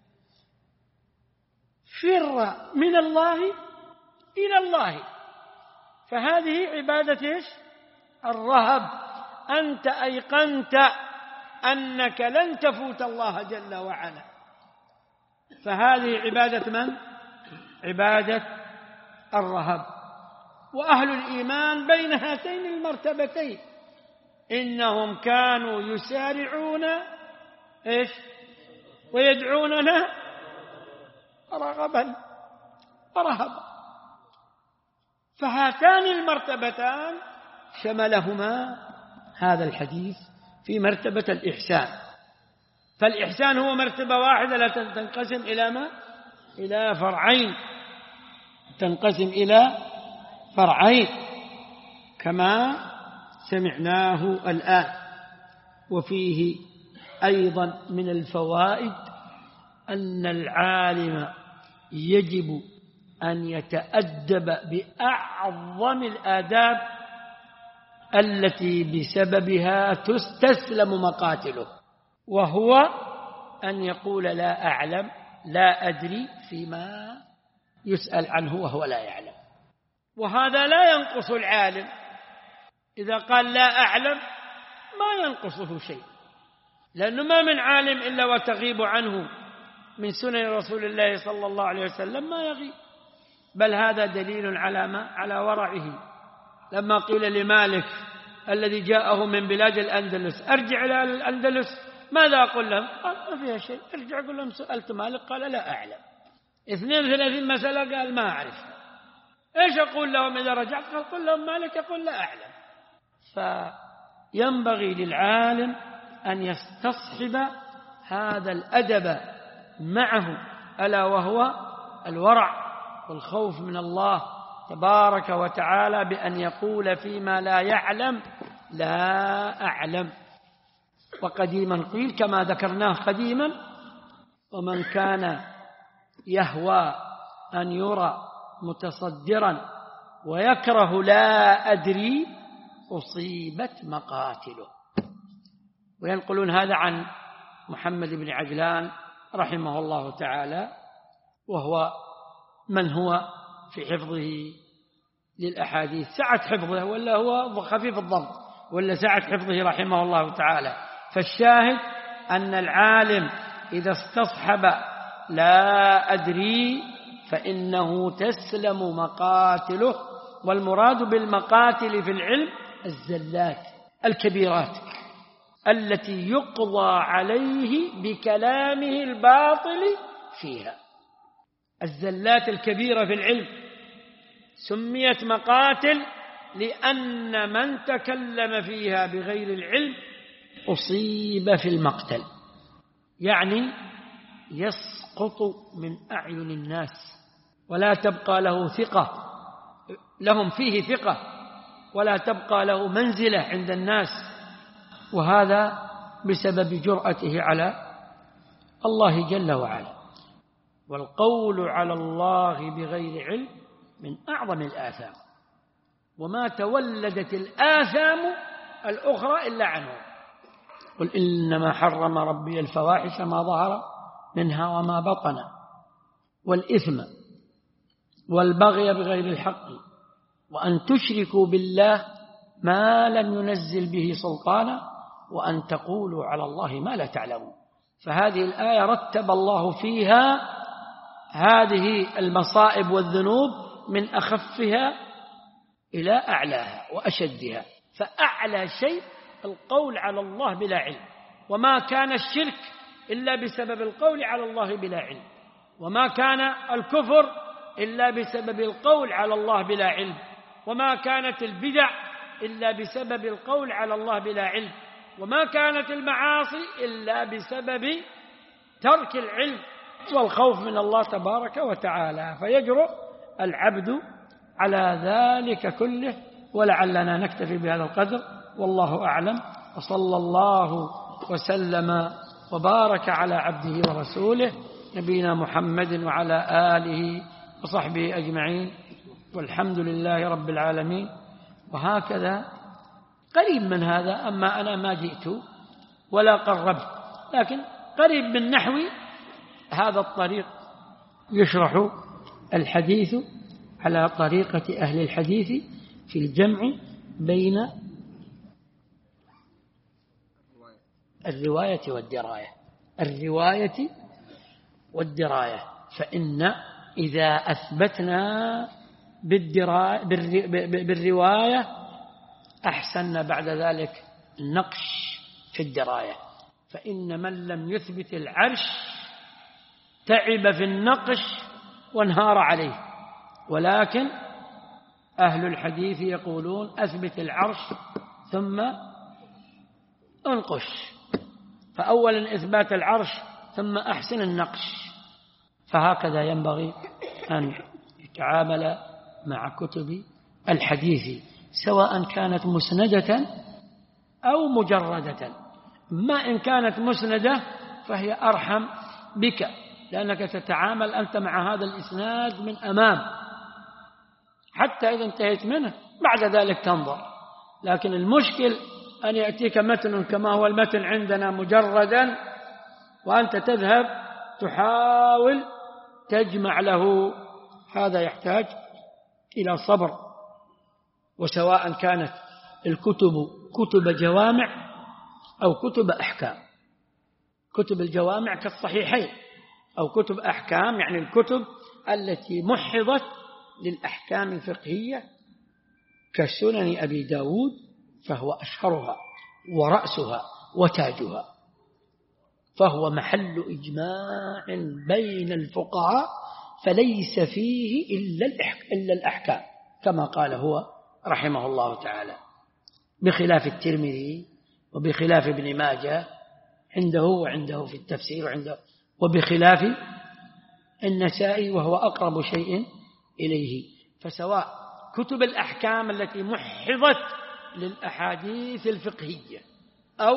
فر من الله إلى الله. فهذه عبادة إيش الرهب. أنت أيقنت أنك لن تفوت الله جل وعلا، فهذه عبادة من؟ عبادة الرهب. وأهل الإيمان بين هاتين المرتبتين، إنهم كانوا يسارعون إيش ويدعوننا رغبا ورهبا. فهاتان المرتبتان شملهما هذا الحديث في مرتبة الإحسان. فالإحسان هو مرتبة واحدة لا تنقسم إلى ما؟ إلى فرعين، تنقسم إلى فرعين كما سمعناه الآن. وفيه أيضا من الفوائد أن العالم يجب أن يتأدب بأعظم الآداب التي بسببها تستسلم مقاتله، وهو أن يقول لا أعلم لا أدري فيما يسأل عنه وهو لا يعلم. وهذا لا ينقص العالم، إذا قال لا أعلم ما ينقصه شيء، لأنه ما من عالم إلا وتغيب عنه من سنن رسول الله صلى الله عليه وسلم ما يغيب. بل هذا دليل على ما؟ على ورعه. لما قيل لمالك الذي جاءه من بلاد الأندلس أرجع إلى الأندلس ماذا أقول لهم؟ قال ما فيها شيء، ارجع أقول لهم سألت مالك قال لا أعلم. اثنين ثلاثين مسألة قال ما أعرف. إيش أقول لهم إذا رجعت؟ قال قل لهم مالك يقول لا أعلم. فينبغي للعالم أن يستصحب هذا الأدب معه، ألا وهو الورع والخوف من الله تبارك وتعالى، بأن يقول فيما لا يعلم لا أعلم. وقديما قيل كما ذكرناه قديما: ومن كان يهوى أن يرى متصدرا ويكره لا أدري أصيبت مقاتله. وينقلون هذا عن محمد بن عجلان رحمه الله تعالى، وهو من هو في حفظه للأحاديث سعة حفظه، ولا هو خفيف الضبط، ولا سعة حفظه رحمه الله تعالى. فالشاهد أن العالم إذا استصحب لا أدري فإنه تسلم مقاتله. والمراد بالمقاتل في العلم الزلات الكبيرات التي يقضى عليه بكلامه الباطل فيها. الزلات الكبيرة في العلم سميت مقاتل لأن من تكلم فيها بغير العلم أصيب في المقتل، يعني يسقط من أعين الناس ولا تبقى له ثقة، لهم فيه ثقة، ولا تبقى له منزلة عند الناس، وهذا بسبب جرأته على الله جل وعلا. والقول على الله بغير علم من أعظم الآثام، وما تولدت الآثام الأخرى إلا عنه. قل إنما حرم ربي الفواحش ما ظهر منها وما بطن، والإثم والبغي بغير الحق، وأن تشركوا بالله ما لم ينزل به سلطانا، وأن تقولوا على الله ما لا تعلمون. فهذه الآية رتب الله فيها هذه المصائب والذنوب من أخفها إلى أعلاها وأشدها. فأعلى شيء القول على الله بلا علم، وما كان الشرك إلا بسبب القول على الله بلا علم، وما كان الكفر إلا بسبب القول على الله بلا علم، وما كانت البدع إلا بسبب القول على الله بلا علم، وما كانت المعاصي إلا بسبب ترك العلم والخوف من الله تبارك وتعالى. فيجرؤ العبد على ذلك كله. ولعلنا نكتفي بهذا القدر، والله أعلم، وصلى الله وسلم وبارك على عبده ورسوله نبينا محمد وعلى آله وصحبه أجمعين، والحمد لله رب العالمين. وهكذا قريب من هذا، أما أنا ما جئت ولا قربت، لكن قريب من نحو هذا الطريق يشرح الحديث على طريقة أهل الحديث في الجمع بين الرواية والدراية الرواية والدراية فإن إذا أثبتنا بالرواية أحسن بعد ذلك النقش في الدراية، فإن من لم يثبت العرش تعب في النقش وانهار عليه. ولكن أهل الحديث يقولون أثبت العرش ثم انقش، فأولا إثبات العرش ثم أحسن النقش. فهكذا ينبغي أن يتعامل مع كتب الحديث، سواء كانت مسندة أو مجردة. ما إن كانت مسندة فهي أرحم بك، لأنك تتعامل أنت مع هذا الإسناد من أمام، حتى إذا انتهيت منه بعد ذلك تنظر. لكن المشكل أن يأتيك متن كما هو المتن عندنا مجردا، وأنت تذهب تحاول تجمع له، هذا يحتاج إلى صبر. وسواء كانت الكتب كتب جوامع أو كتب أحكام، كتب الجوامع كالصحيحين، أو كتب أحكام يعني الكتب التي محضت للأحكام الفقهية كسنن أبي داود، فهو أشهرها ورأسها وتاجها، فهو محل إجماع بين الفقهاء، فليس فيه إلا الأحكام كما قال هو رحمه الله تعالى، بخلاف الترمذي وبخلاف ابن ماجه عنده وعنده في التفسير وعنده، وبخلاف النسائي وهو أقرب شيء إليه. فسواء كتب الأحكام التي محضت للأحاديث الفقهية أو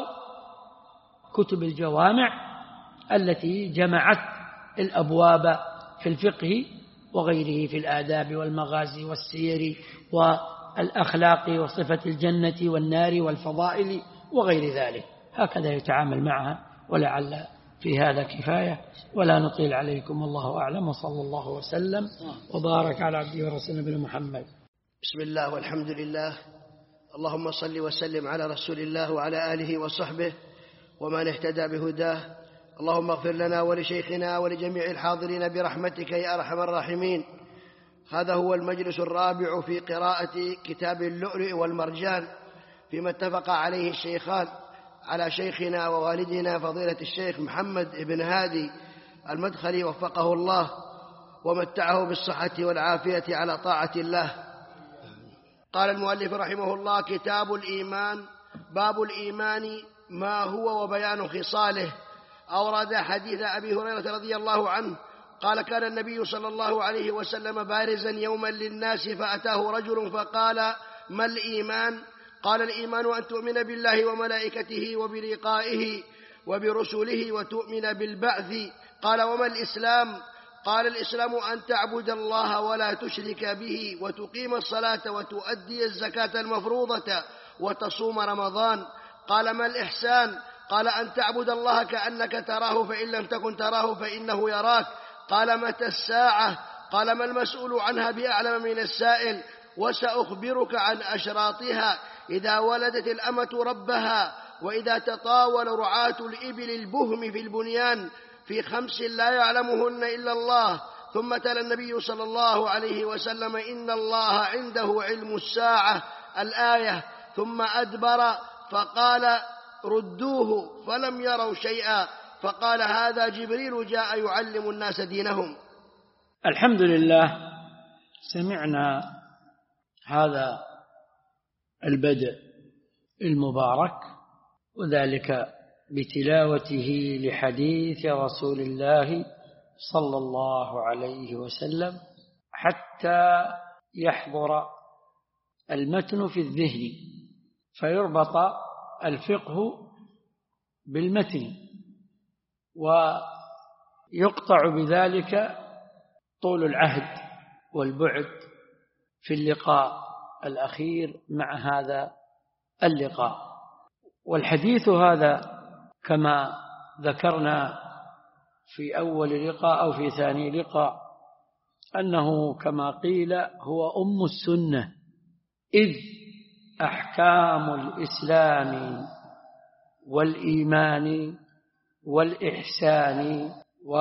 كتب الجوامع التي جمعت الأبواب في الفقه وغيره، في الآداب والمغازي والسير والأخلاق وصفة الجنة والنار والفضائل وغير ذلك، هكذا يتعامل معها. ولعل في هذا كفاية، ولا نطيل عليكم، والله أعلم، وصلى الله وسلم وبارك على عبده ورسوله نبينا محمد. بسم الله والحمد لله، اللهم صل وسلم على رسول الله وعلى آله وصحبه ومن اهتدى بهداه. اللهم اغفر لنا ولشيخنا ولجميع الحاضرين برحمتك يا أرحم الراحمين. هذا هو المجلس الرابع في قراءة كتاب اللؤلؤ والمرجان، فيما اتفق عليه الشيخان على شيخنا ووالدنا فضيلة الشيخ محمد بن هادي المدخلي وفقه الله ومتعه بالصحة والعافية على طاعة الله. قال المؤلف رحمه الله: كتاب الإيمان. باب الإيمان ما هو وبيان خصاله. أورد حديث أبي هريرة رضي الله عنه قال: كان النبي صلى الله عليه وسلم بارزا يوما للناس، فأتاه رجل فقال: ما الإيمان؟ قال: الإيمان أن تؤمن بالله وملائكته وبلقائه وبرسله وتؤمن بالبعث. قال: وما الإسلام؟ قال: الإسلام أن تعبد الله ولا تشرك به، وتقيم الصلاة وتؤدي الزكاة المفروضة، وتصوم رمضان. قال: ما الإحسان؟ قال أن تعبد الله كأنك تراه فإن لم تكن تراه فإنه يراك. قال متى الساعة؟ قال ما المسؤول عنها بأعلم من السائل. وسأخبرك عن أشراطها: إذا ولدت الأمة ربها، وإذا تطاول رعاة الإبل البهم في البنيان، في خمس لا يعلمهن إلا الله. ثم تلا النبي صلى الله عليه وسلم: إن الله عنده علم الساعة الآية. ثم أدبر فقال: ردوه، فلم يروا شيئا. فقال: هذا جبريل جاء يعلم الناس دينهم. الحمد لله. سمعنا هذا البدء المبارك، وذلك بتلاوته لحديث رسول الله صلى الله عليه وسلم حتى يحضر المتن في الذهن، فيربط الفقه بالمتن، ويقطع بذلك طول العهد والبعد في اللقاء الأخير مع هذا اللقاء. والحديث هذا كما ذكرنا في أول لقاء أو في ثاني لقاء أنه كما قيل هو أم السنة، إذ أحكام الإسلام والإيمان والإحسان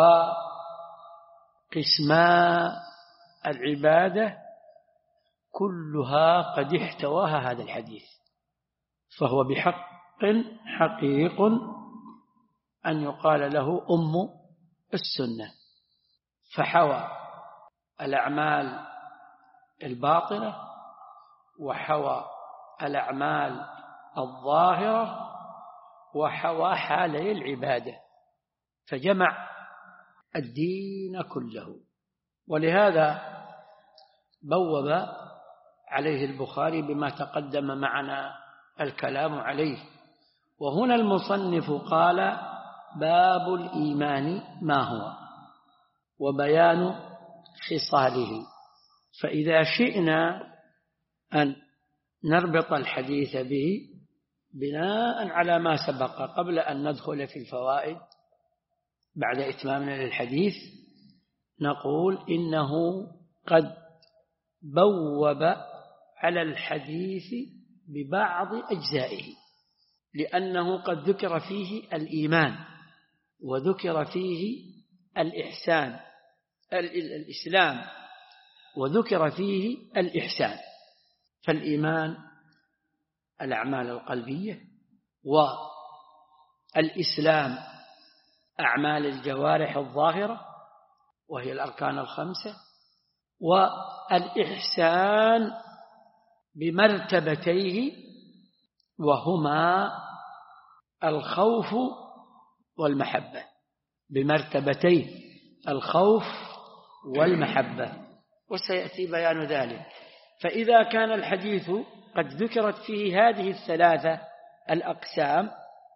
وقسما العبادة كلها قد احتواها هذا الحديث، فهو بحق حقيق أن يقال له أم السنة، فحوى الأعمال الباطنة وحوى الأعمال الظاهرة وحوى حالي العبادة، فجمع الدين كله. ولهذا بوب عليه البخاري بما تقدم معنا الكلام عليه. وهنا المصنف قال: باب الإيمان ما هو، وبيان خصاله. فإذا شئنا أن نربط الحديث به بناء على ما سبق قبل أن ندخل في الفوائد بعد إتمامنا للحديث، نقول إنه قد بوب على الحديث ببعض أجزائه، لأنه قد ذكر فيه الإيمان وذكر فيه الإحسان الإسلام وذكر فيه الإحسان. فالإيمان الأعمال القلبية، والإسلام أعمال الجوارح الظاهرة وهي الأركان الخمسة، والإحسان بمرتبتيه وهما الخوف والمحبة، بمرتبتيه الخوف والمحبة، وسيأتي بيان ذلك. فإذا كان الحديث قد ذكرت فيه هذه الثلاثة الأقسام،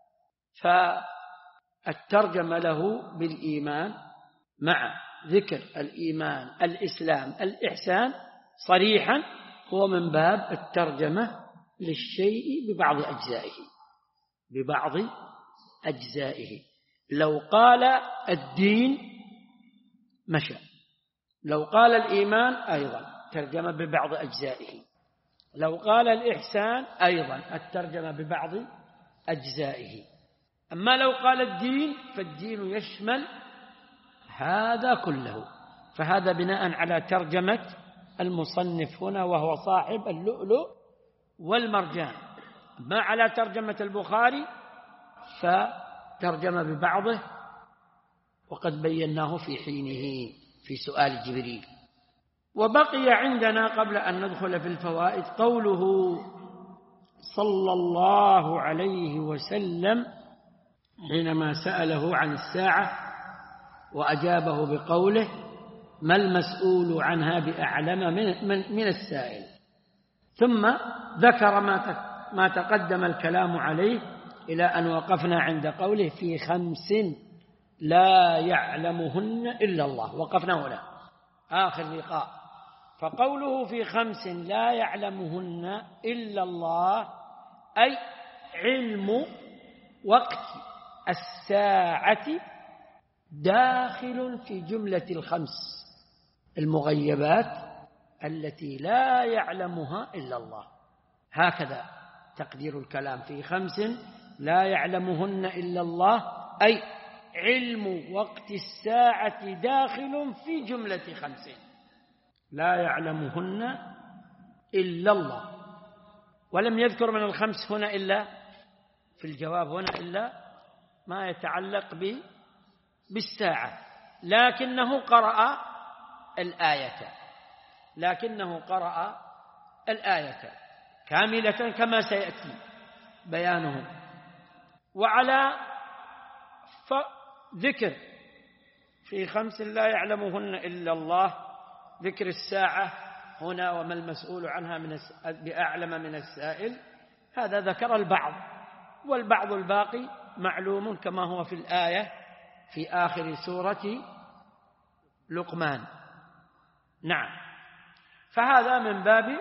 فالترجم له بالإيمان مع ذكر الإيمان الإسلام الإحسان صريحا هو من باب الترجمة للشيء ببعض أجزائه ببعض أجزائه. لو قال الدين مشى، لو قال الإيمان أيضا ترجمة ببعض أجزائه، لو قال الإحسان أيضا الترجمة ببعض أجزائه. أما لو قال الدين فالدين يشمل هذا كله، فهذا بناء على ترجمة المصنف هنا وهو صاحب اللؤلؤ والمرجان. ما على ترجمة البخاري فترجم ببعضه، وقد بيناه في حينه في سؤال جبريل. وبقي عندنا قبل أن ندخل في الفوائد قوله صلى الله عليه وسلم حينما سأله عن الساعة وأجابه بقوله: ما المسؤول عنها بأعلم من, من, من السائل. ثم ذكر ما ما تقدم الكلام عليه إلى أن وقفنا عند قوله: في خمس لا يعلمهن إلا الله. وقفنا هنا آخر لقاء. فقوله في خمس لا يعلمهن إلا الله أي علم وقت الساعة داخل في جملة الخمس المغيبات التي لا يعلمها إلا الله. هكذا تقدير الكلام في خمس لا يعلمهن إلا الله، أي علم وقت الساعة داخل في جملة خمس لا يعلمهن إلا الله. ولم يذكر من الخمس هنا إلا في الجواب هنا إلا ما يتعلق بالساعة، لكنه قرأ الآية لكنه قرأ الآية كاملة كما سيأتي بيانه. وعلى ذكر في خمس لا يعلمهن إلا الله ذكر الساعة هنا وما المسؤول عنها من بأعلم من السائل، هذا ذكر البعض، والبعض الباقي معلوم كما هو في الآية في آخر سورة لقمان. نعم، فهذا من باب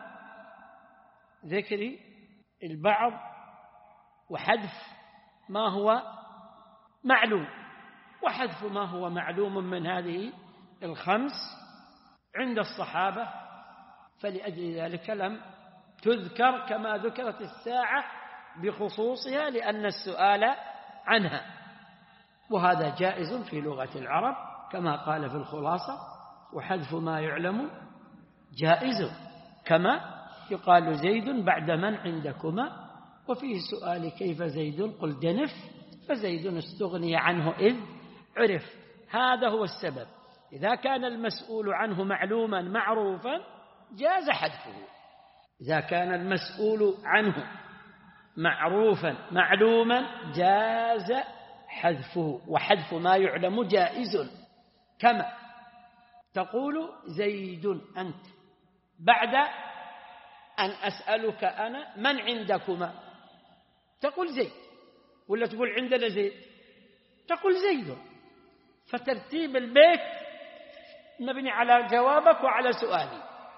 ذكر البعض وحذف ما هو معلوم. وحذف ما هو معلوم من هذه الخمس عند الصحابة، فلأجل ذلك لم تذكر كما ذكرت الساعة بخصوصها لأن السؤال عنها، وهذا جائز في لغة العرب كما قال في الخلاصة: وحذف ما يعلم جائز، كما يقال زيد بعد من عندكما، وفيه سؤال كيف زيد قل دنف، فزيد استغني عنه إذ عرف. هذا هو السبب، إذا كان المسؤول عنه معلوما معروفا جاز حذفه، إذا كان المسؤول عنه معروفا معلوما جاز حذفه. وحذف ما يعلم جائز، كما تقول زيد أنت بعد أن أسألك أنا من عندكما، تقول زيد، ولا تقول عندنا زيد؟ تقول زيد. فترتيب البيت مبني على جوابك وعلى سؤالي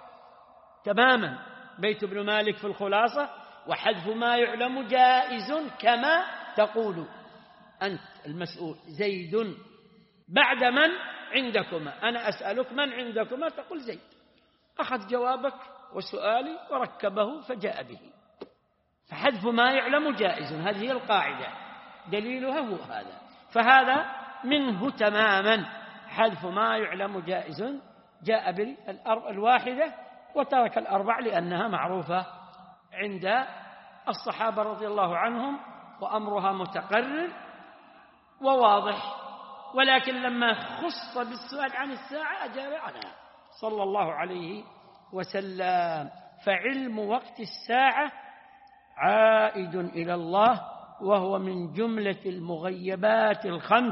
تماما. بيت ابن مالك في الخلاصة: وحذف ما يعلم جائز كما تقول أنت المسؤول زيد بعد من عندكما، أنا أسألك من عندكما، تقول زيد. أخذ جوابك وسؤالي وركبه فجاء به. فحذف ما يعلم جائز، هذه هي القاعدة، دليلها هو هذا. فهذا منه تماما، حذف ما يعلم جائز، جاء بالواحدة وترك الأربع لأنها معروفة عند الصحابة رضي الله عنهم وأمرها متقرر وواضح. ولكن لما خص بالسؤال عن الساعة أجاب عنها صلى الله عليه وسلم. فعلم وقت الساعة عائد إلى الله، وهو من جملة المغيبات الخمس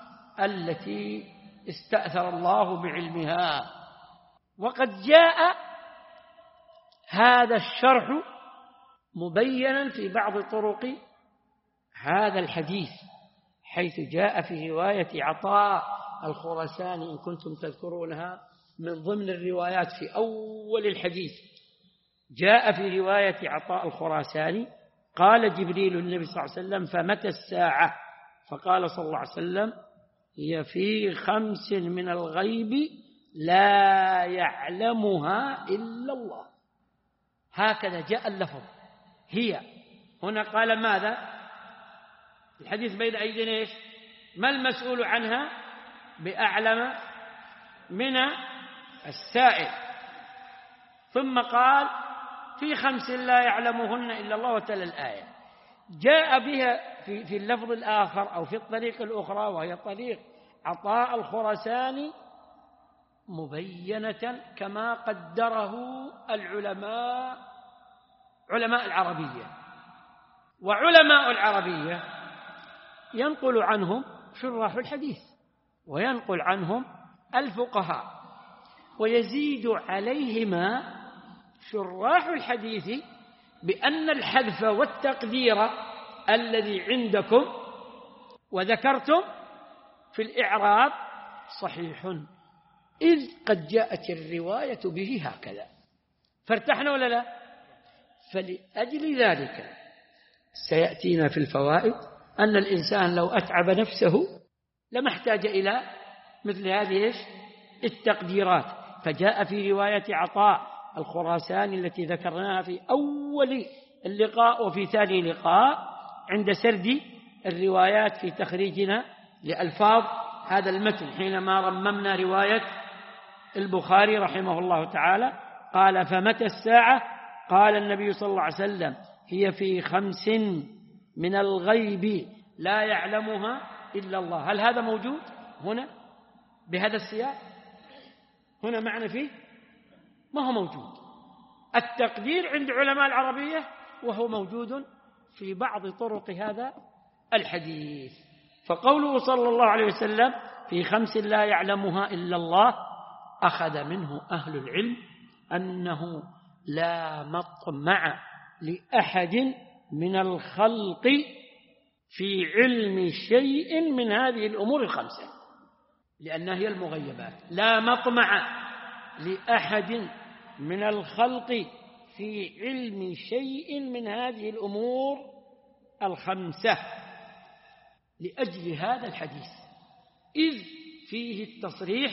التي استأثر الله بعلمها. وقد جاء هذا الشرح مبينا في بعض طرق هذا الحديث، حيث جاء في رواية عطاء الخراساني إن كنتم تذكرونها من ضمن الروايات في أول الحديث. جاء في رواية عطاء الخراساني: قال جبريل النبي صلى الله عليه وسلم: فمتى الساعة؟ فقال صلى الله عليه وسلم: هي في خمس من الغيب لا يعلمها إلا الله. هكذا جاء اللفظ هي. هنا قال ماذا؟ الحديث بين أيدينا إيش؟ ما المسؤول عنها بأعلم من السائل. ثم قال: في خمس لا يعلمهن إلا الله، وتلا الآية. جاء بها في, في اللفظ الآخر أو في الطريق الأخرى، وهي طريق عطاء الخراساني، مبينة كما قدره العلماء علماء العربية. وعلماء العربية ينقل عنهم شراح الحديث، وينقل عنهم الفقهاء، ويزيد عليهما شراح الحديث بأن الحذف والتقدير الذي عندكم وذكرتم في الإعراب صحيح، إذ قد جاءت الرواية به هكذا. فارتحنا ولا لا؟ فلأجل ذلك سيأتينا في الفوائد أن الإنسان لو أتعب نفسه لما احتاج إلى مثل هذه التقديرات. فجاء في رواية عطاء الخراساني التي ذكرناها في أول اللقاء وفي ثاني لقاء عند سرد الروايات في تخريجنا لألفاظ هذا المتن، حينما رممنا رواية البخاري رحمه الله تعالى قال: فمتى الساعة؟ قال النبي صلى الله عليه وسلم: هي في خمس من الغيب لا يعلمها إلا الله. هل هذا موجود هنا بهذا السياق؟ هنا معنى فيه ما هو موجود. التقدير عند علماء العربية وهو موجود في بعض طرق هذا الحديث. فقوله صلى الله عليه وسلم في خمس لا يعلمها إلا الله أخذ منه أهل العلم أنه لا مطمع لأحد من الخلق في علم شيء من هذه الأمور الخمسة، لأنها هي المغيبات. لا مطمع لأحد من الخلق في علم شيء من هذه الأمور الخمسة، لأجل هذا الحديث، إذ فيه التصريح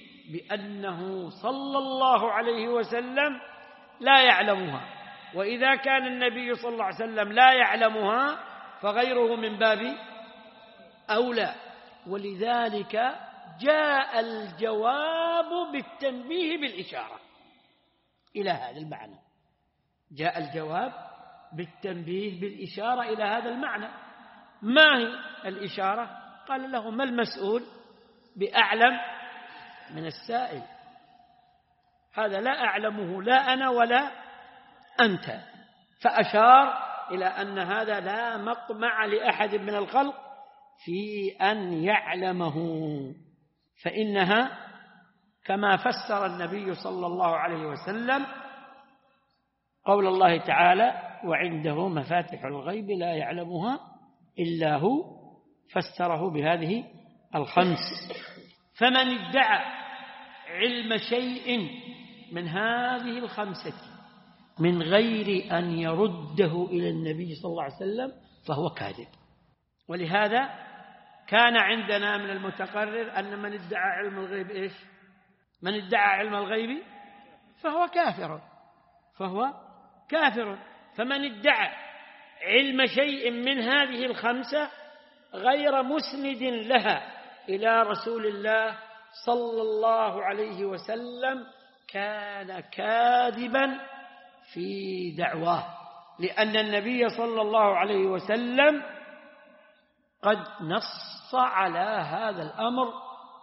بأنه صلى الله عليه وسلم لا يعلمها، وإذا كان النبي صلى الله عليه وسلم لا يعلمها فغيره من باب أولى. ولذلك جاء الجواب بالتنبيه بالإشارة إلى هذا المعنى. جاء الجواب بالتنبيه بالإشارة إلى هذا المعنى. ما هي الإشارة؟ قال له: ما المسؤول بأعلم من السائل؟ هذا لا أعلمه لا أنا ولا أنت. فأشار إلى أن هذا لا مطمع لأحد من الخلق في أن يعلمه، فإنها كما فسر النبي صلى الله عليه وسلم قول الله تعالى: وعنده مفاتح الغيب لا يعلمها إلا هو، فسره بهذه الخمس. فمن ادعى علم شيء من هذه الخمسة من غير أن يرده إلى النبي صلى الله عليه وسلم فهو كاذب. ولهذا كان عندنا من المتقرر أن من ادعى علم الغيب إيش؟ من ادعى علم الغيب فهو كافر، فهو كافر. فمن ادعى علم شيء من هذه الخمسة غير مسند لها إلى رسول الله صلى الله عليه وسلم كان كاذبا في دعواه، لأن النبي صلى الله عليه وسلم قد نص على هذا الأمر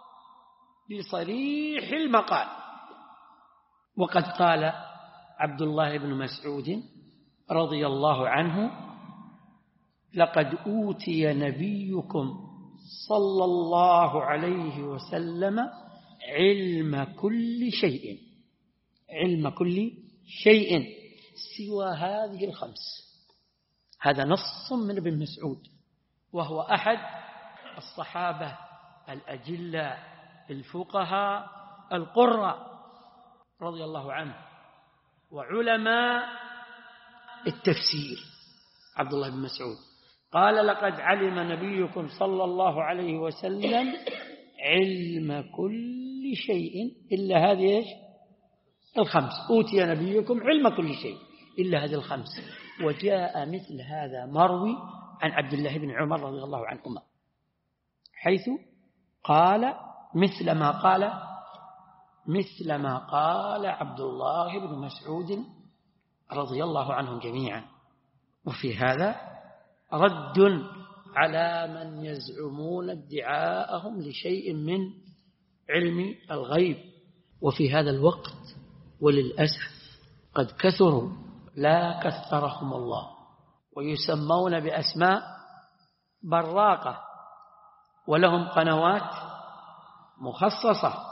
بصريح المقال. وقد قال عبد الله بن مسعود رضي الله عنه: لقد أوتي نبيكم صلى الله عليه وسلم علم كل شيء، علم كل شيء سوى هذه الخمس. هذا نص من ابن مسعود، وهو أحد الصحابة الأجلة الفقهاء القراء رضي الله عنه، وعلماء التفسير. عبد الله بن مسعود قال: لقد علم نبيكم صلى الله عليه وسلم علم كل شيء إلا هذه الخمس. أوتي نبيكم علم كل شيء إلا هذه الخمس. وجاء مثل هذا مروي عن عبد الله بن عمر رضي الله عنهما، حيث قال مثل ما قال مثل ما قال عبد الله بن مسعود رضي الله عنهم جميعا. وفي هذا رد على من يزعمون ادعاءهم لشيء من علم الغيب. وفي هذا الوقت وللأسف قد كثروا لا كثرهم الله، ويسمون بأسماء براقة، ولهم قنوات مخصصة،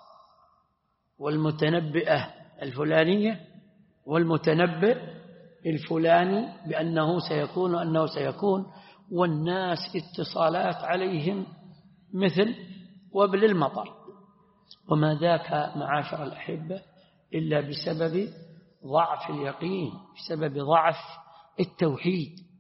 والمتنبئة الفلانية والمتنبئ الفلاني بأنه سيكون أنه سيكون، والناس اتصالات عليهم مثل وبل المطر. وما ذاك معاشر الأحبة إلا بسبب ضعف اليقين، بسبب ضعف التوحيد.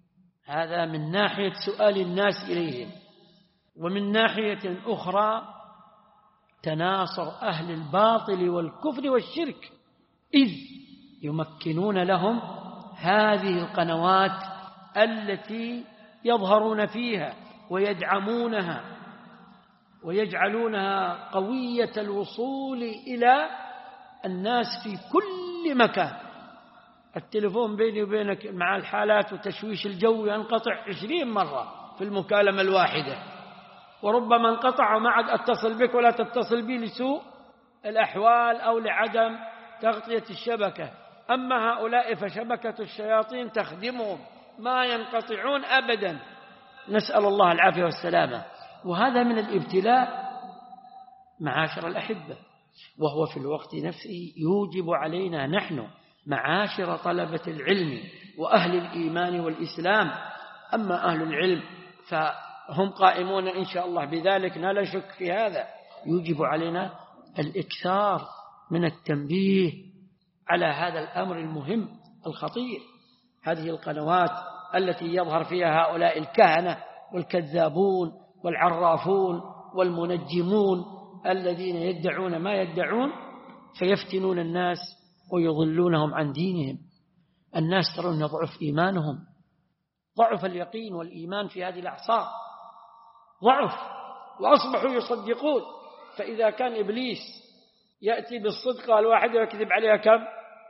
هذا من ناحية سؤال الناس إليهم. ومن ناحية أخرى تناصر أهل الباطل والكفر والشرك، إذ يمكنون لهم هذه القنوات التي يظهرون فيها ويدعمونها ويجعلونها قوية الوصول إلى الناس في كل مكان. التلفون بيني وبينك مع الحالات وتشويش الجو ينقطع عشرين مرة في المكالمة الواحدة، وربما انقطع وما عاد أتصل بك ولا تتصل بي لسوء الأحوال أو لعدم تغطية الشبكة. أما هؤلاء فشبكة الشياطين تخدمهم، ما ينقطعون أبدا، نسأل الله العافية والسلامة. وهذا من الابتلاء معاشر الأحبة، وهو في الوقت نفسه يوجب علينا نحن معاشر طلبة العلم وأهل الإيمان والإسلام. أما أهل العلم فهم قائمون إن شاء الله بذلك، لا شك في هذا. يوجب علينا الإكثار من التنبيه على هذا الأمر المهم الخطير. هذه القنوات التي يظهر فيها هؤلاء الكهنة والكذابون والعرافون والمنجمون الذين يدعون ما يدعون فيفتنون الناس ويضلونهم عن دينهم. الناس ترون يضعف إيمانهم، ضعف اليقين والإيمان في هذه الأعصار، ضعف، وأصبحوا يصدقون. فإذا كان إبليس يأتي بالصدقة الواحدة ويكذب عليها كم؟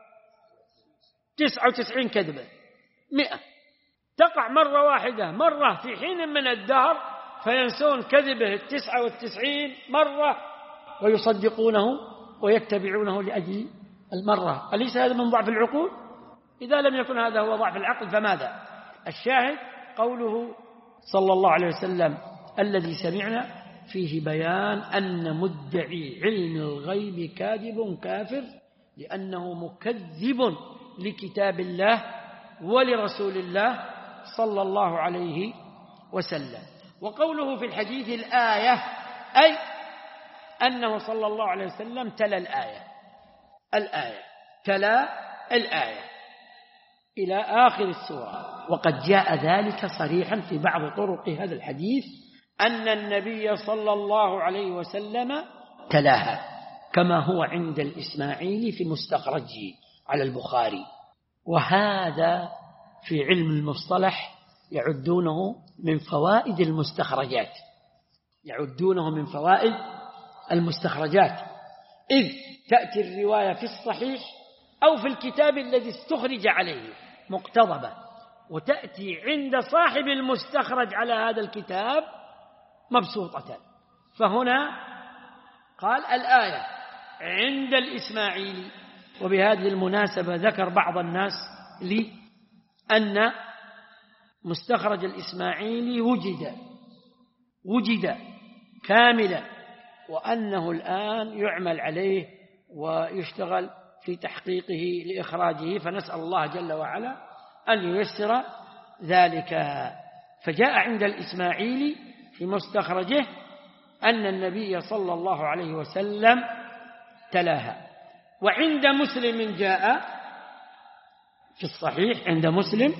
تسعة وتسعين كذبة، مئة تقع مرة واحدة، مرة في حين من الدهر فينسون كذبه التسعة والتسعين مرة ويصدقونه ويتبعونه لأجل المرة. أليس هذا من ضعف العقول؟ إذا لم يكن هذا هو ضعف العقل فماذا؟ الشاهد قوله صلى الله عليه وسلم الذي سمعنا فيه بيان أن مدعي علم الغيب كاذب كافر، لأنه مكذب لكتاب الله ولرسول الله صلى الله عليه وسلم. وقوله في الحديث الآية أي أنه صلى الله عليه وسلم تلا الآية الآية تلا الآية إلى آخر السورة. وقد جاء ذلك صريحا في بعض طرق هذا الحديث أن النبي صلى الله عليه وسلم تلاها، كما هو عند الإسماعيلي في مستخرجه على البخاري. وهذا في علم المصطلح يعدونه من فوائد المستخرجات، يعدونه من فوائد المستخرجات، إذ تأتي الرواية في الصحيح أو في الكتاب الذي استخرج عليه مقتضبة، وتأتي عند صاحب المستخرج على هذا الكتاب مبسوطة. فهنا قال الآية عند الإسماعيلي. وبهذه المناسبة ذكر بعض الناس لي أن مستخرج الإسماعيلي وجد وجد كاملا، وأنه الآن يعمل عليه ويشتغل في تحقيقه لإخراجه، فنسأل الله جل وعلا أن ييسر ذلك. فجاء عند الإسماعيلي في مستخرجه أن النبي صلى الله عليه وسلم تلاها. وعند مسلم جاء في الصحيح عند مسلم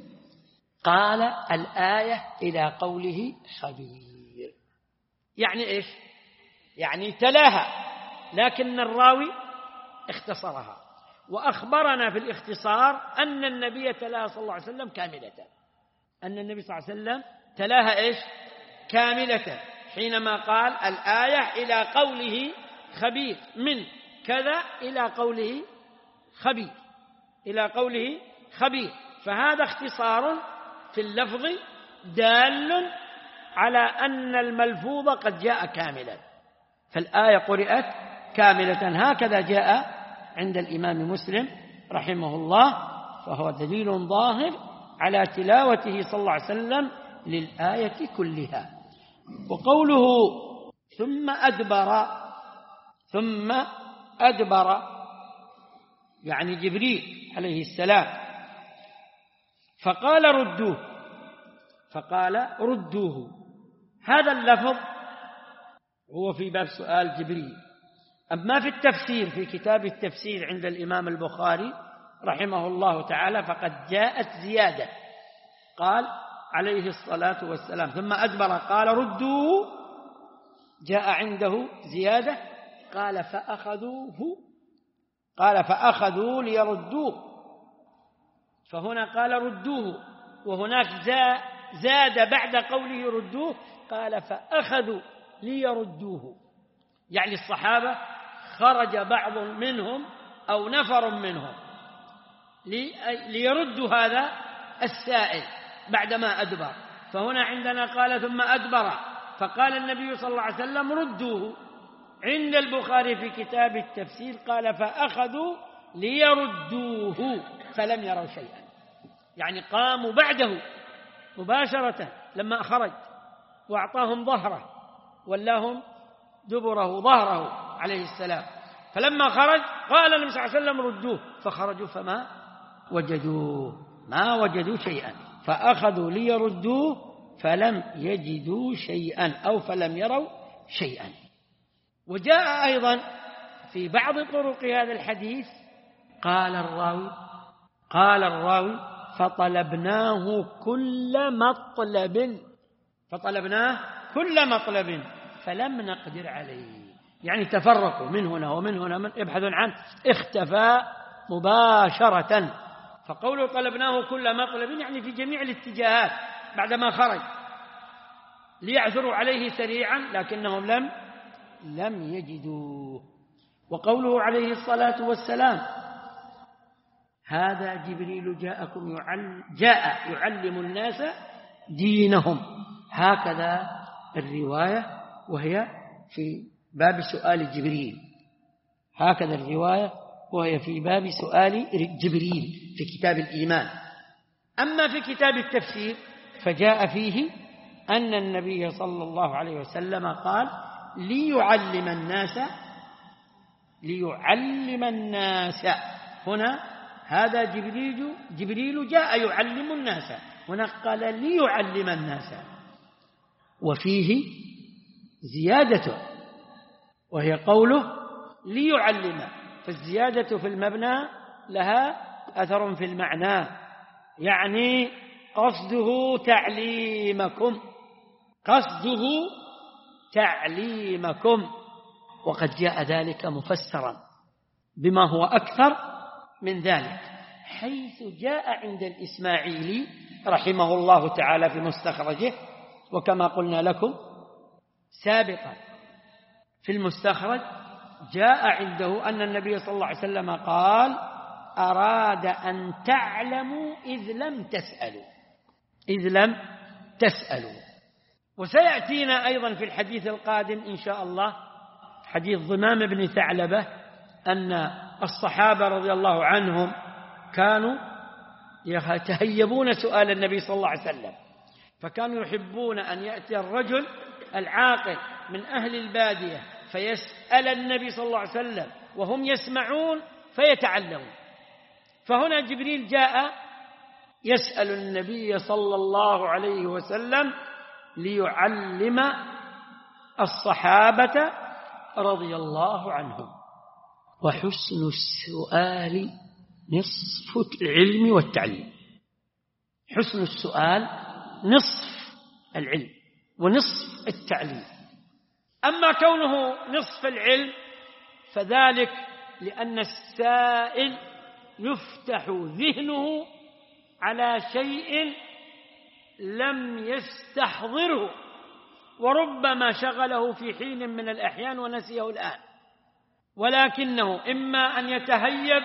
قال الآية إلى قوله خبير. يعني إيش؟ يعني تلاها، لكن الراوي اختصرها وأخبرنا في الاختصار أن النبي تلاها صلى الله عليه وسلم كاملة، أن النبي صلى الله عليه وسلم تلاها إيش؟ كاملة، حينما قال الآية إلى قوله خبير، من كذا إلى قوله خبير، إلى قوله خبير. فهذا اختصار في اللفظ دال على أن الملفوظ قد جاء كاملا، فالآية قرأت كاملة. هكذا جاء عند الإمام مسلم رحمه الله، فهو دليل ظاهر على تلاوته صلى الله عليه وسلم للآية كلها. وقوله ثم أدبر، ثم أدبر يعني جبريل عليه السلام، فقال ردوه، فقال ردوه. هذا اللفظ هو في باب سؤال جبريل. أما في التفسير في كتاب التفسير عند الإمام البخاري رحمه الله تعالى فقد جاءت زيادة، قال عليه الصلاة والسلام ثم أدبر قال ردوا. جاء عنده زيادة قال فأخذوه قال فأخذوا ليردوه، فهنا قال ردوه، وهناك زاد بعد قوله ردوه قال فأخذوا ليردوه، يعني الصحابة خرج بعض منهم أو نفر منهم ليردوا هذا السائل بعدما أدبر. فهنا عندنا قال ثم أدبر، فقال النبي صلى الله عليه وسلم ردوه. عند البخاري في كتاب التفسير قال فأخذوا ليردوه فلم يروا شيئا، يعني قاموا بعده مباشرة لما خرج وأعطاهم ظهره ولاهم دبره ظهره عليه السلام. فلما خرج قال النبي صلى الله عليه وسلم ردوه، فخرجوا فما وجدوه ما وجدوا شيئا، فأخذوا ليردوه فلم يجدوا شيئا أو فلم يروا شيئا. وجاء أيضا في بعض طرق هذا الحديث قال الراوي قال الراوي فطلبناه كل مطلب فطلبناه كل مطلب فلم نقدر عليه، يعني تفرقوا من هنا ومن هنا من يبحثون عنه، اختفى مباشرة. فقوله طلبناه كل مطلب يعني في جميع الاتجاهات بعدما خرج ليعثروا عليه سريعا لكنهم لم لم يجدوه. وقوله عليه الصلاة والسلام هذا جبريل جاءكم يعلم جاء يعلم الناس دينهم، هكذا الرواية وهي في باب سؤال جبريل، هكذا الرواية وهي في باب سؤال جبريل في كتاب الإيمان. أما في كتاب التفسير فجاء فيه أن النبي صلى الله عليه وسلم قال ليعلم الناس ليعلم الناس هنا هذا جبريل جبريل جاء يعلم الناس، هنا قال ليعلم الناس، وفيه زيادة وهي قوله ليعلم، فالزيادة في المبنى لها أثر في المعنى، يعني قصده تعليمكم قصده تعليمكم وقد جاء ذلك مفسرا بما هو أكثر من ذلك، حيث جاء عند الإسماعيلي رحمه الله تعالى في مستخرجه، وكما قلنا لكم سابقا في المستخرج جاء عنده أن النبي صلى الله عليه وسلم قال أراد أن تعلموا إذ لم تسألوا إذ لم تسألوا. وسيأتينا أيضا في الحديث القادم إن شاء الله حديث ضمام بن ثعلبة أن الصحابة رضي الله عنهم كانوا يتهيبون سؤال النبي صلى الله عليه وسلم، فكانوا يحبون أن يأتي الرجل العاقل من أهل البادية فيسأل النبي صلى الله عليه وسلم وهم يسمعون فيتعلمون. فهنا جبريل جاء يسأل النبي صلى الله عليه وسلم ليعلم الصحابة رضي الله عنهم. وحسن السؤال نصف العلم والتعليم، حسن السؤال نصف العلم ونصف التعليم. أما كونه نصف العلم فذلك لأن السائل يفتح ذهنه على شيء لم يستحضره وربما شغله في حين من الأحيان ونسيه الآن، ولكنه إما أن يتهيب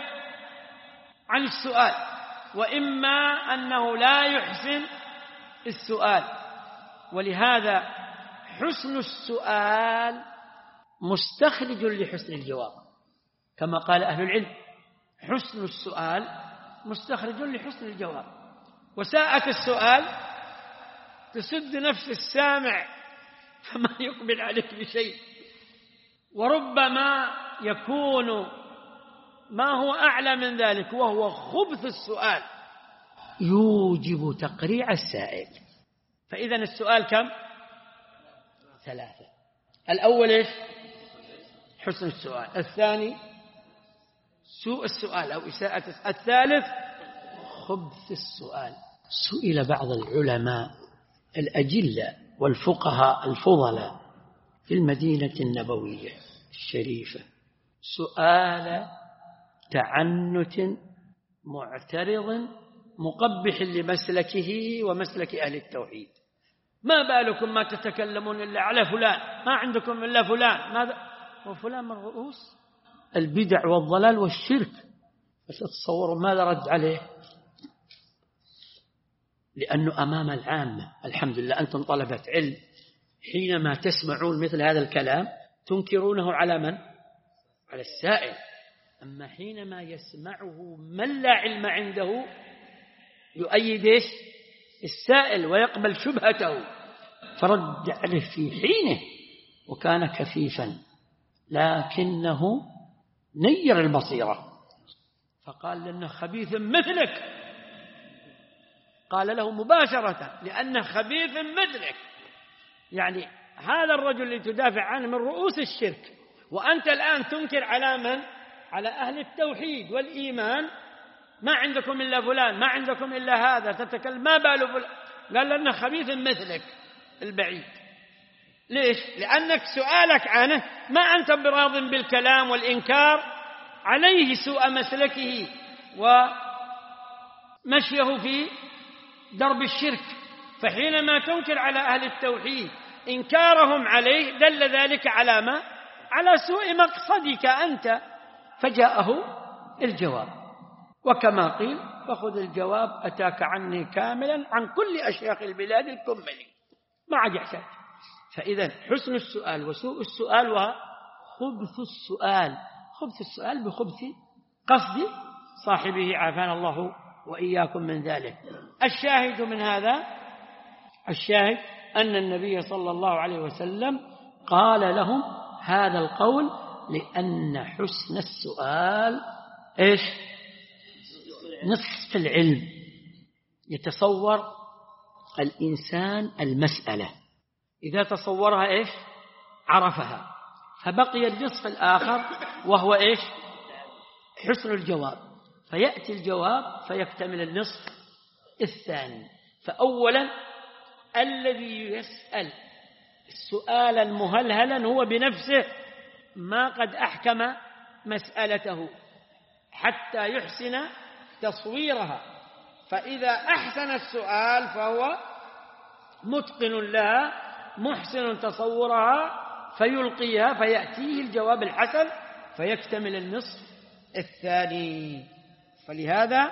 عن السؤال وإما أنه لا يحسن السؤال. ولهذا حسن السؤال مستخرج لحسن الجواب، كما قال أهل العلم حسن السؤال مستخرج لحسن الجواب. وساءة السؤال تسد نفس السامع فما يقبل عليك بشيء، وربما يكون ما هو أعلى من ذلك وهو خبث السؤال يوجب تقريع السائل. فإذا السؤال كم؟ ثلاثة. الأول إيش؟ حسن السؤال، الثاني سوء السؤال أو إساءة السؤال، الثالث خبث السؤال سئل بعض العلماء الأجلة والفقهاء الفضلاء في المدينة النبوية الشريفة سؤال تعنت معترض مقبح لمسلكه ومسلك أهل التوحيد: ما بالكم ما تتكلمون إلا على فلان، ما عندكم إلا فلان، ماذا وفلان من رؤوس البدع والضلال والشرك. فتتصوروا ماذا رد عليه؟ لأنه أمام العامة. الحمد لله أنتم طلبة علم، حينما تسمعون مثل هذا الكلام تنكرونه على من؟ على السائل. أما حينما يسمعه من لا علم عنده يؤيد إيش؟ السائل ويقبل شبهته. فرد عليه في حينه، وكان كفيفا لكنه نير البصيرة، فقال لأنه خبيث مثلك. قال له مباشرة: لأنه خبيث مثلك. يعني هذا الرجل اللي تدافع عنه من رؤوس الشرك، وأنت الآن تنكر على من؟ على أهل التوحيد والإيمان. ما عندكم إلا فلان، ما عندكم إلا هذا، تتكلم ما باله فلان. قال لأنه خبيث مثلك البعيد. ليش؟ لأنك سؤالك عنه ما أنت براض بالكلام والإنكار عليه سوء مسلكه ومشيه في درب الشرك. فحينما تنكر على أهل التوحيد إنكارهم عليه دل ذلك على ما؟ على سوء مقصدك أنت. فجاءه الجواب، وكما قيل: فخذ الجواب أتاك عني كاملا عن كل أشياخ البلاد الكملي، ما عاد يحتاج. فإذا حسن السؤال وسوء السؤال وخبث السؤال، خبث السؤال بخبث قصد صاحبه عافانا الله وإياكم من ذلك. الشاهد من هذا، الشاهد أن النبي صلى الله عليه وسلم قال لهم هذا القول لأن حسن السؤال إيش؟ نصف العلم. يتصور الإنسان المسألة، إذا تصورها إيش؟ عرفها، فبقي النصف الآخر وهو إيش؟ حسن الجواب. فيأتي الجواب فيكتمل النصف الثاني. فأولا الذي يسأل السؤال المهلهلا هو بنفسه ما قد أحكم مسألته حتى يحسن تصويرها. فإذا أحسن السؤال فهو متقن لها محسن تصورها، فيلقيها فيأتيه الجواب الحسن فيكتمل النصف الثاني. فلهذا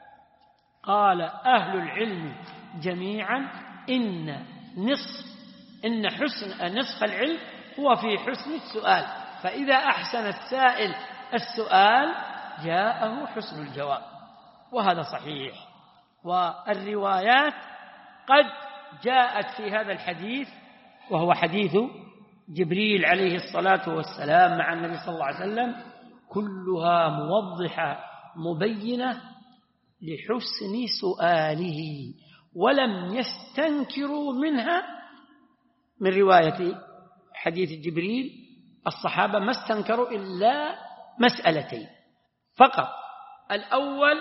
قال أهل العلم جميعا إن نصف إن حسن نصف العلم هو في حسن السؤال. فإذا أحسن السائل السؤال جاءه حسن الجواب، وهذا صحيح. والروايات قد جاءت في هذا الحديث، وهو حديث جبريل عليه الصلاة والسلام مع النبي صلى الله عليه وسلم، كلها موضحة مبينة لحسن سؤاله، ولم يستنكروا منها. من رواية حديث جبريل الصحابة ما استنكروا إلا مسألتين فقط. الأول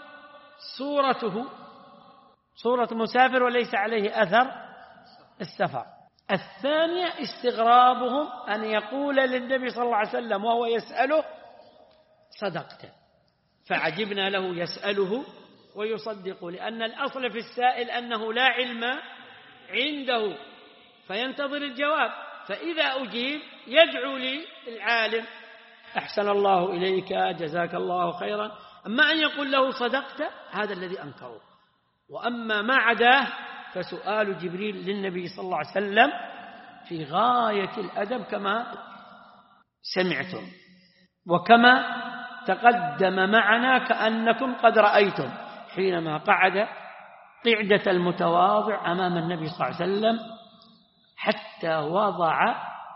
صورته صورة مسافر وليس عليه أثر السفر. الثانية استغرابهم أن يقول للنبي صلى الله عليه وسلم وهو يسأله: صدقت. فعجبنا له يسأله ويصدق، لأن الأصل في السائل أنه لا علم عنده فينتظر الجواب، فإذا أجيب يدعو للعالم: أحسن الله إليك، جزاك الله خيرا. أما أن يقول له صدقت هذا الذي أنكره. وأما ما عداه فسؤال جبريل للنبي صلى الله عليه وسلم في غاية الأدب كما سمعتم، وكما تقدم معنا كأنكم قد رأيتم حينما قعد قعدة المتواضع أمام النبي صلى الله عليه وسلم حتى وضع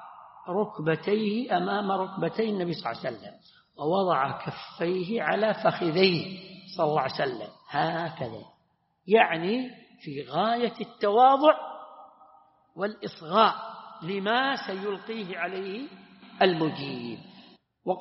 ركبتيه أمام ركبتي النبي صلى الله عليه وسلم، ووضع كفيه على فخذيه صلى الله عليه وسلم هكذا، يعني في غاية التواضع والإصغاء لما سيلقيه عليه المجيب.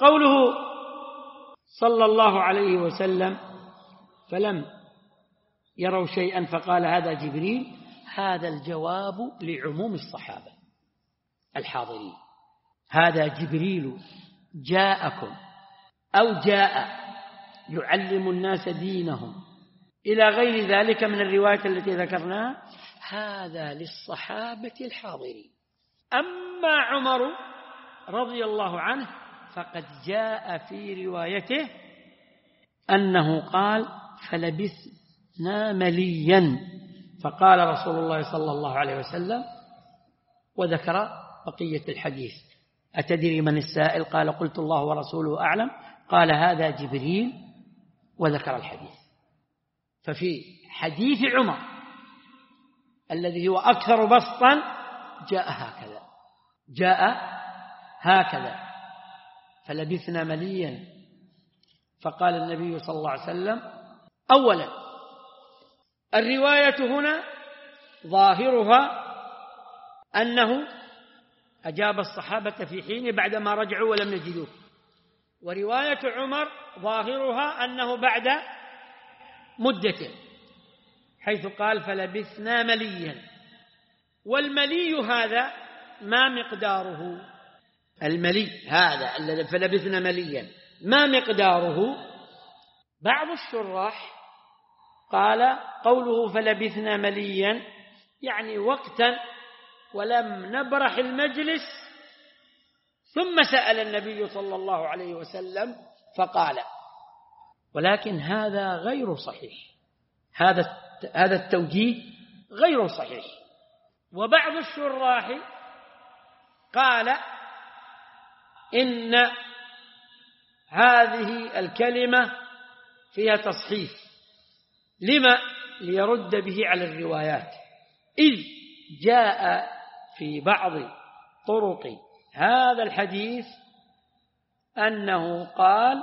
وقوله صلى الله عليه وسلم: فلم يروا شيئا فقال هذا جبريل، هذا الجواب لعموم الصحابة الحاضرين. هذا جبريل جاءكم أو جاء يعلم الناس دينهم إلى غير ذلك من الروايات التي ذكرناها، هذا للصحابة الحاضرين. أما عمر رضي الله عنه فقد جاء في روايته أنه قال فلبثنا مليا، فقال رسول الله صلى الله عليه وسلم، وذكر بقية الحديث. أتدري من السائل؟ قال قلت الله ورسوله أعلم. قال هذا جبريل، وذكر الحديث. ففي حديث عمر الذي هو أكثر بسطا جاء هكذا، جاء هكذا فلبثنا مليا. فقال النبي صلى الله عليه وسلم: أولا الرواية هنا ظاهرها أنه أجاب الصحابة في حين بعدما رجعوا ولم يجدوه، ورواية عمر ظاهرها أنه بعد مدة، حيث قال فلبثنا مليا. والملي هذا ما مقداره؟ الملي هذا الذي فلبثنا مليا ما مقداره؟ بعض الشراح قال قوله فلبثنا مليا يعني وقتا ولم نبرح المجلس، ثم سأل النبي صلى الله عليه وسلم فقال. ولكن هذا غير صحيح، هذا هذا التوجيه غير صحيح. وبعض الشراح قال إن هذه الكلمة فيها تصحيف. لما؟ ليرد به على الروايات، إذ جاء في بعض طرق هذا الحديث أنه قال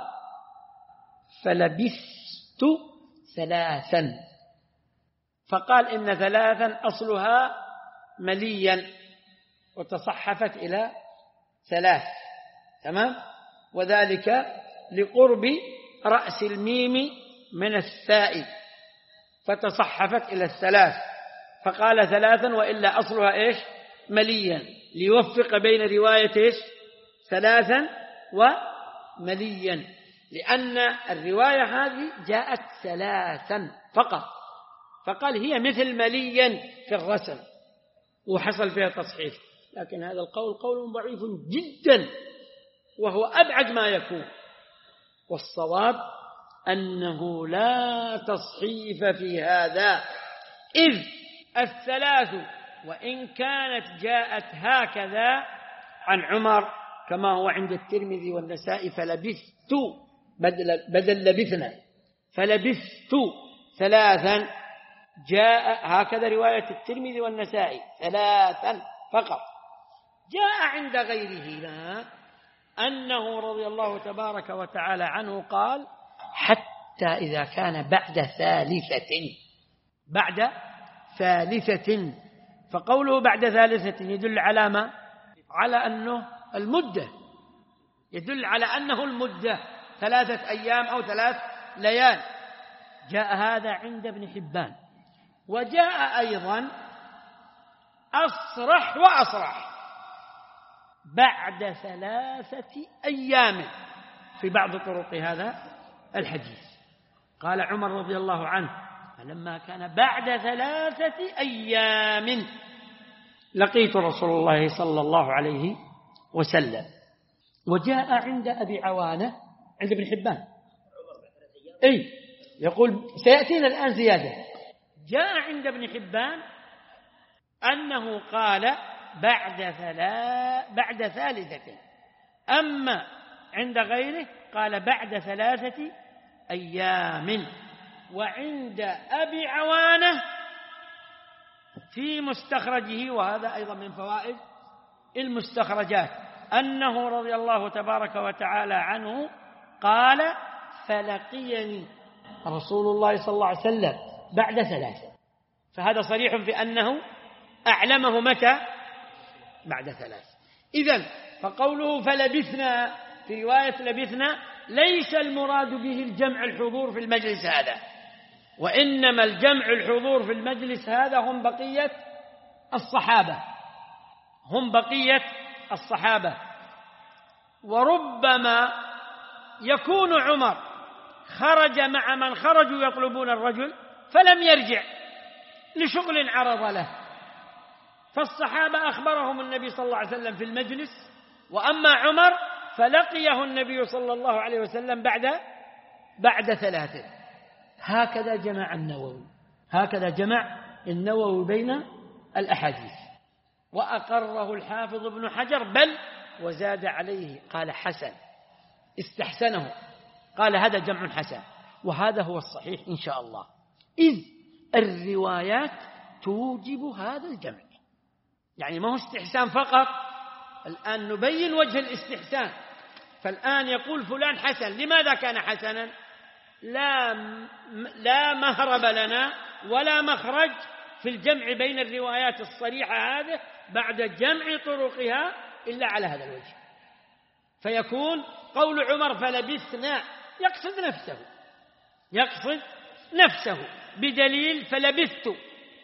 فلبثت ثلاثا، فقال إن ثلاثا أصلها مليا وتصحفت إلى ثلاث، تمام؟ وذلك لقرب رأس الميم من الثاء فتصحفت إلى الثلاث، فقال ثلاثا وإلا أصلها إيش؟ مليا، ليوفق بين رواية إيش؟ ثلاثا ومليا، لأن الرواية هذه جاءت ثلاثا فقط، فقال هي مثل مليا في الرسم وحصل فيها تصحيف. لكن هذا القول قول ضعيف جدا وهو أبعد ما يكون، والصواب أنه لا تصحيف في هذا، إذ الثلاث وإن كانت جاءت هكذا عن عمر كما هو عند الترمذي والنسائي فلبثت بدل, بدل لبثنا فلبثت ثلاثا، جاء هكذا رواية الترمذي والنسائي ثلاثا فقط. جاء عند غيرهما أنه رضي الله تبارك وتعالى عنه قال حتى إذا كان بعد ثالثة، بعد ثالثة، فقوله بعد ثالثة يدل على ما؟ على أنه المدة، يدل على أنه المدة ثلاثة أيام أو ثلاث ليال. جاء هذا عند ابن حبان. وجاء أيضا أصرح وأصرح بعد ثلاثة أيام في بعض طرق هذا الحديث. قال عمر رضي الله عنه فلما كان بعد ثلاثة أيام لقيت رسول الله صلى الله عليه وسلم. وجاء عند أبي عوانة عند ابن حبان، أي يقول سيأتينا الآن زيادة. جاء عند ابن حبان أنه قال بعد ثلاث بعد ثالثة، أما عند غيره قال بعد ثلاثة أيام. وعند أبي عوانة في مستخرجه، وهذا أيضا من فوائد المستخرجات، أنه رضي الله تبارك وتعالى عنه قال فلقيني رسول الله صلى الله عليه وسلم بعد ثلاثة، فهذا صريح في أنه أعلمه متى؟ بعد ثلاث. إذن فقوله فلبثنا في رواية لبثنا ليس المراد به الجمع الحضور في المجلس هذا، وإنما الجمع الحضور في المجلس هذا هم بقية الصحابة هم بقية الصحابة وربما يكون عمر خرج مع من خرجوا يطلبون الرجل فلم يرجع لشغل عرض له، فالصحابة أخبرهم النبي صلى الله عليه وسلم في المجلس، وأما عمر فلقيه النبي صلى الله عليه وسلم بعد بعد ثلاثة. هكذا جمع النووي هكذا جمع النووي بين الأحاديث، وأقره الحافظ ابن حجر، بل وزاد عليه قال حسن، استحسنه، قال هذا جمع حسن، وهذا هو الصحيح إن شاء الله، إذ الروايات توجب هذا الجمع. يعني ما هو استحسان فقط، الآن نبين وجه الاستحسان. فالآن يقول فلان حسن، لماذا كان حسنا؟ لا لا مهرب لنا ولا مخرج في الجمع بين الروايات الصريحة هذه بعد جمع طرقها إلا على هذا الوجه. فيكون قول عمر فلبثنا يقصد نفسه يقصد نفسه بدليل فلبثت،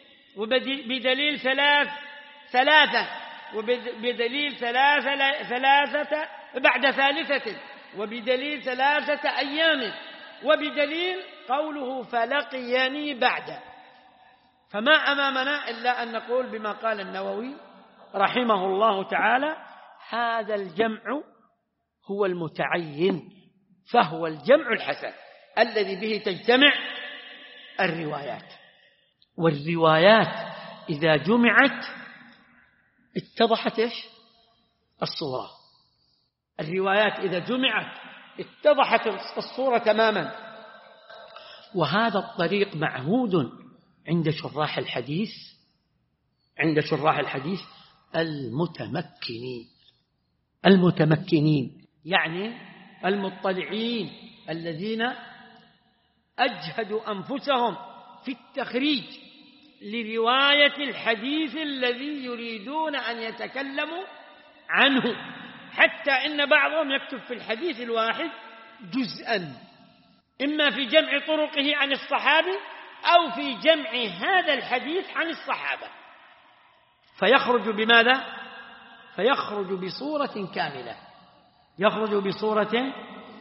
وبدليل ثلاث ثلاثة، وبدليل ثلاثة ثلاثة بعد ثالثة، وبدليل ثلاثة أيام، وبدليل قوله فلقيني بعد. فما أمامنا إلا أن نقول بما قال النووي رحمه الله تعالى: هذا الجمع هو المتعين، فهو الجمع الحسن الذي به تجتمع الروايات. والروايات إذا جمعت اتضحت إيش؟ الصورة. الروايات إذا جمعت اتضحت الصورة تماما. وهذا الطريق معهود عند شراح الحديث عند شراح الحديث المتمكنين المتمكنين يعني المطلعين الذين أجهدوا أنفسهم في التخريج لرواية الحديث الذي يريدون أن يتكلموا عنه، حتى إن بعضهم يكتب في الحديث الواحد جزءا، إما في جمع طرقه عن الصحابي أو في جمع هذا الحديث عن الصحابة، فيخرج بماذا؟ فيخرج بصورة كاملة يخرج بصورة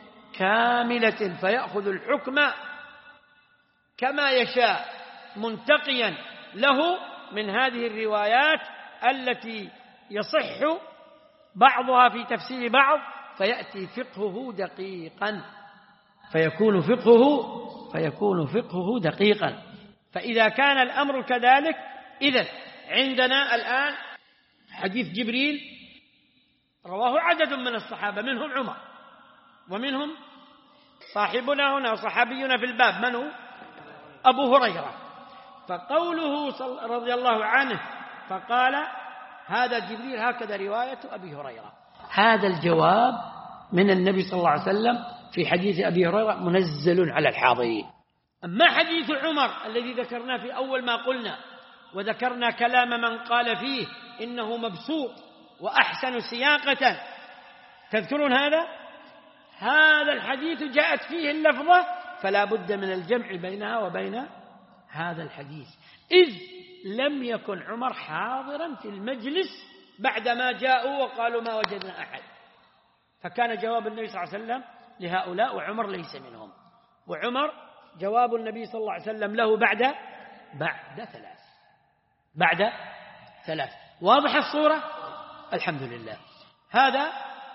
كاملة فيأخذ الحكم كما يشاء منتقيا له من هذه الروايات التي يصح بعضها في تفسير بعض، فيأتي فقهه دقيقا فيكون فقهه فيكون فقهه دقيقا. فإذا كان الأمر كذلك، إذن عندنا الآن حديث جبريل رواه عدد من الصحابة، منهم عمر ومنهم صاحبنا هنا وصحابينا في الباب من هو؟ أبو هريرة. فقوله رضي الله عنه فقال هذا جبريل، هكذا رواية أبي هريرة. هذا الجواب من النبي صلى الله عليه وسلم في حديث أبي هريرة منزل على الحاضرين. أما حديث عمر الذي ذكرناه في أول ما قلنا، وذكرنا كلام من قال فيه إنه مبسوط وأحسن سياقة، تذكرون هذا؟ هذا الحديث جاءت فيه اللفظة، فلا بد من الجمع بينها وبين هذا الحديث، إذ لم يكن عمر حاضرا في المجلس بعدما جاءوا وقالوا ما وجدنا أحد، فكان جواب النبي صلى الله عليه وسلم لهؤلاء وعمر ليس منهم. وعمر جواب النبي صلى الله عليه وسلم له بعد بعد ثلاث بعد ثلاث واضح الصورة؟ الحمد لله. هذا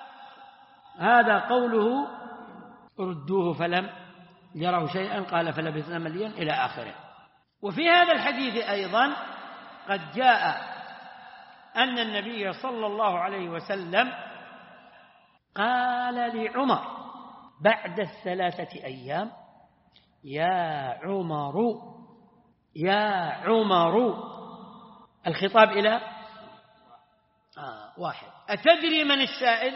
هذا قوله ردوه فلم يروا شيئا قال فلبثنا مليا إلى آخره. وفي هذا الحديث أيضا قد جاء أن النبي صلى الله عليه وسلم قال لعمر بعد الثلاثة أيام: يا عمر يا عمر. الخطاب إلى آه واحد. أتدري من السائل؟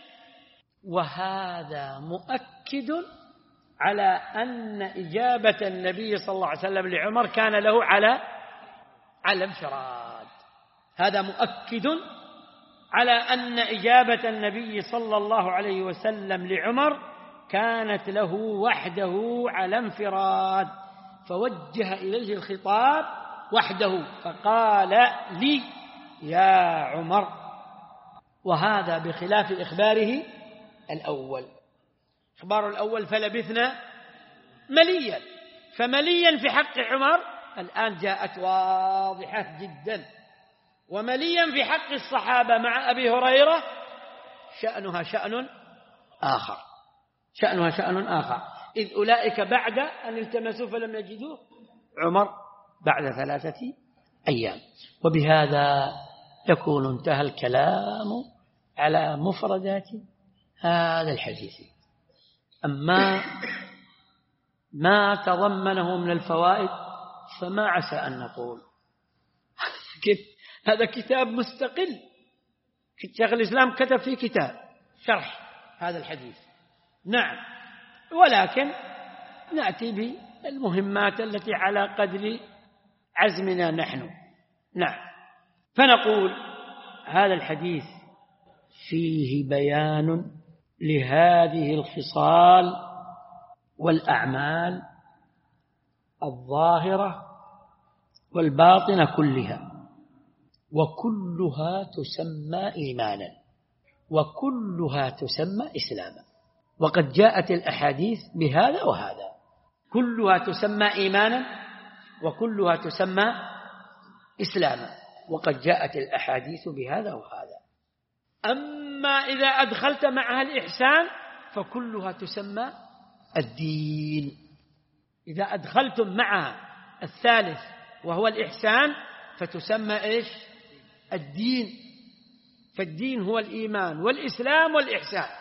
وهذا مؤكد على أن إجابة النبي صلى الله عليه وسلم لعمر كان له على على انفراد. هذا مؤكد على أن إجابة النبي صلى الله عليه وسلم لعمر كانت له وحده على انفراد، فوجه إليه الخطاب وحده فقال لي يا عمر، وهذا بخلاف إخباره الأول. إخبار الأول فلبثنا مليا، فمليا في حق عمر الآن جاءت واضحة جدا، ومليا في حق الصحابة مع أبي هريرة شأنها شأن آخر، شأنها شأن آخر، إذ أولئك بعد أن التمسوا فلم يجدوه، عمر بعد ثلاثة أيام. وبهذا يكون انتهى الكلام على مفردات هذا الحديث. أما ما تضمنه من الفوائد فما عسى أن نقول هذا كتاب مستقل، شيخ الإسلام كتب فيه كتاب شرح هذا الحديث، نعم، ولكن نأتي بالمهمات التي على قدر عزمنا نحن. نعم، فنقول هذا الحديث فيه بيان لهذه الخصال والأعمال الظاهرة والباطنة كلها، وكلها تسمى إيمانا، وكلها تسمى إسلاما. وقد جاءت الأحاديث بهذا وهذا، كلها تسمى إيمانا وكلها تسمى إسلاما، وقد جاءت الأحاديث بهذا وهذا. أما إذا أدخلت معها الإحسان فكلها تسمى الدين. إذا أدخلتم معها الثالث وهو الإحسان فتسمى إيش؟ الدين. فالدين هو الإيمان والإسلام والإحسان،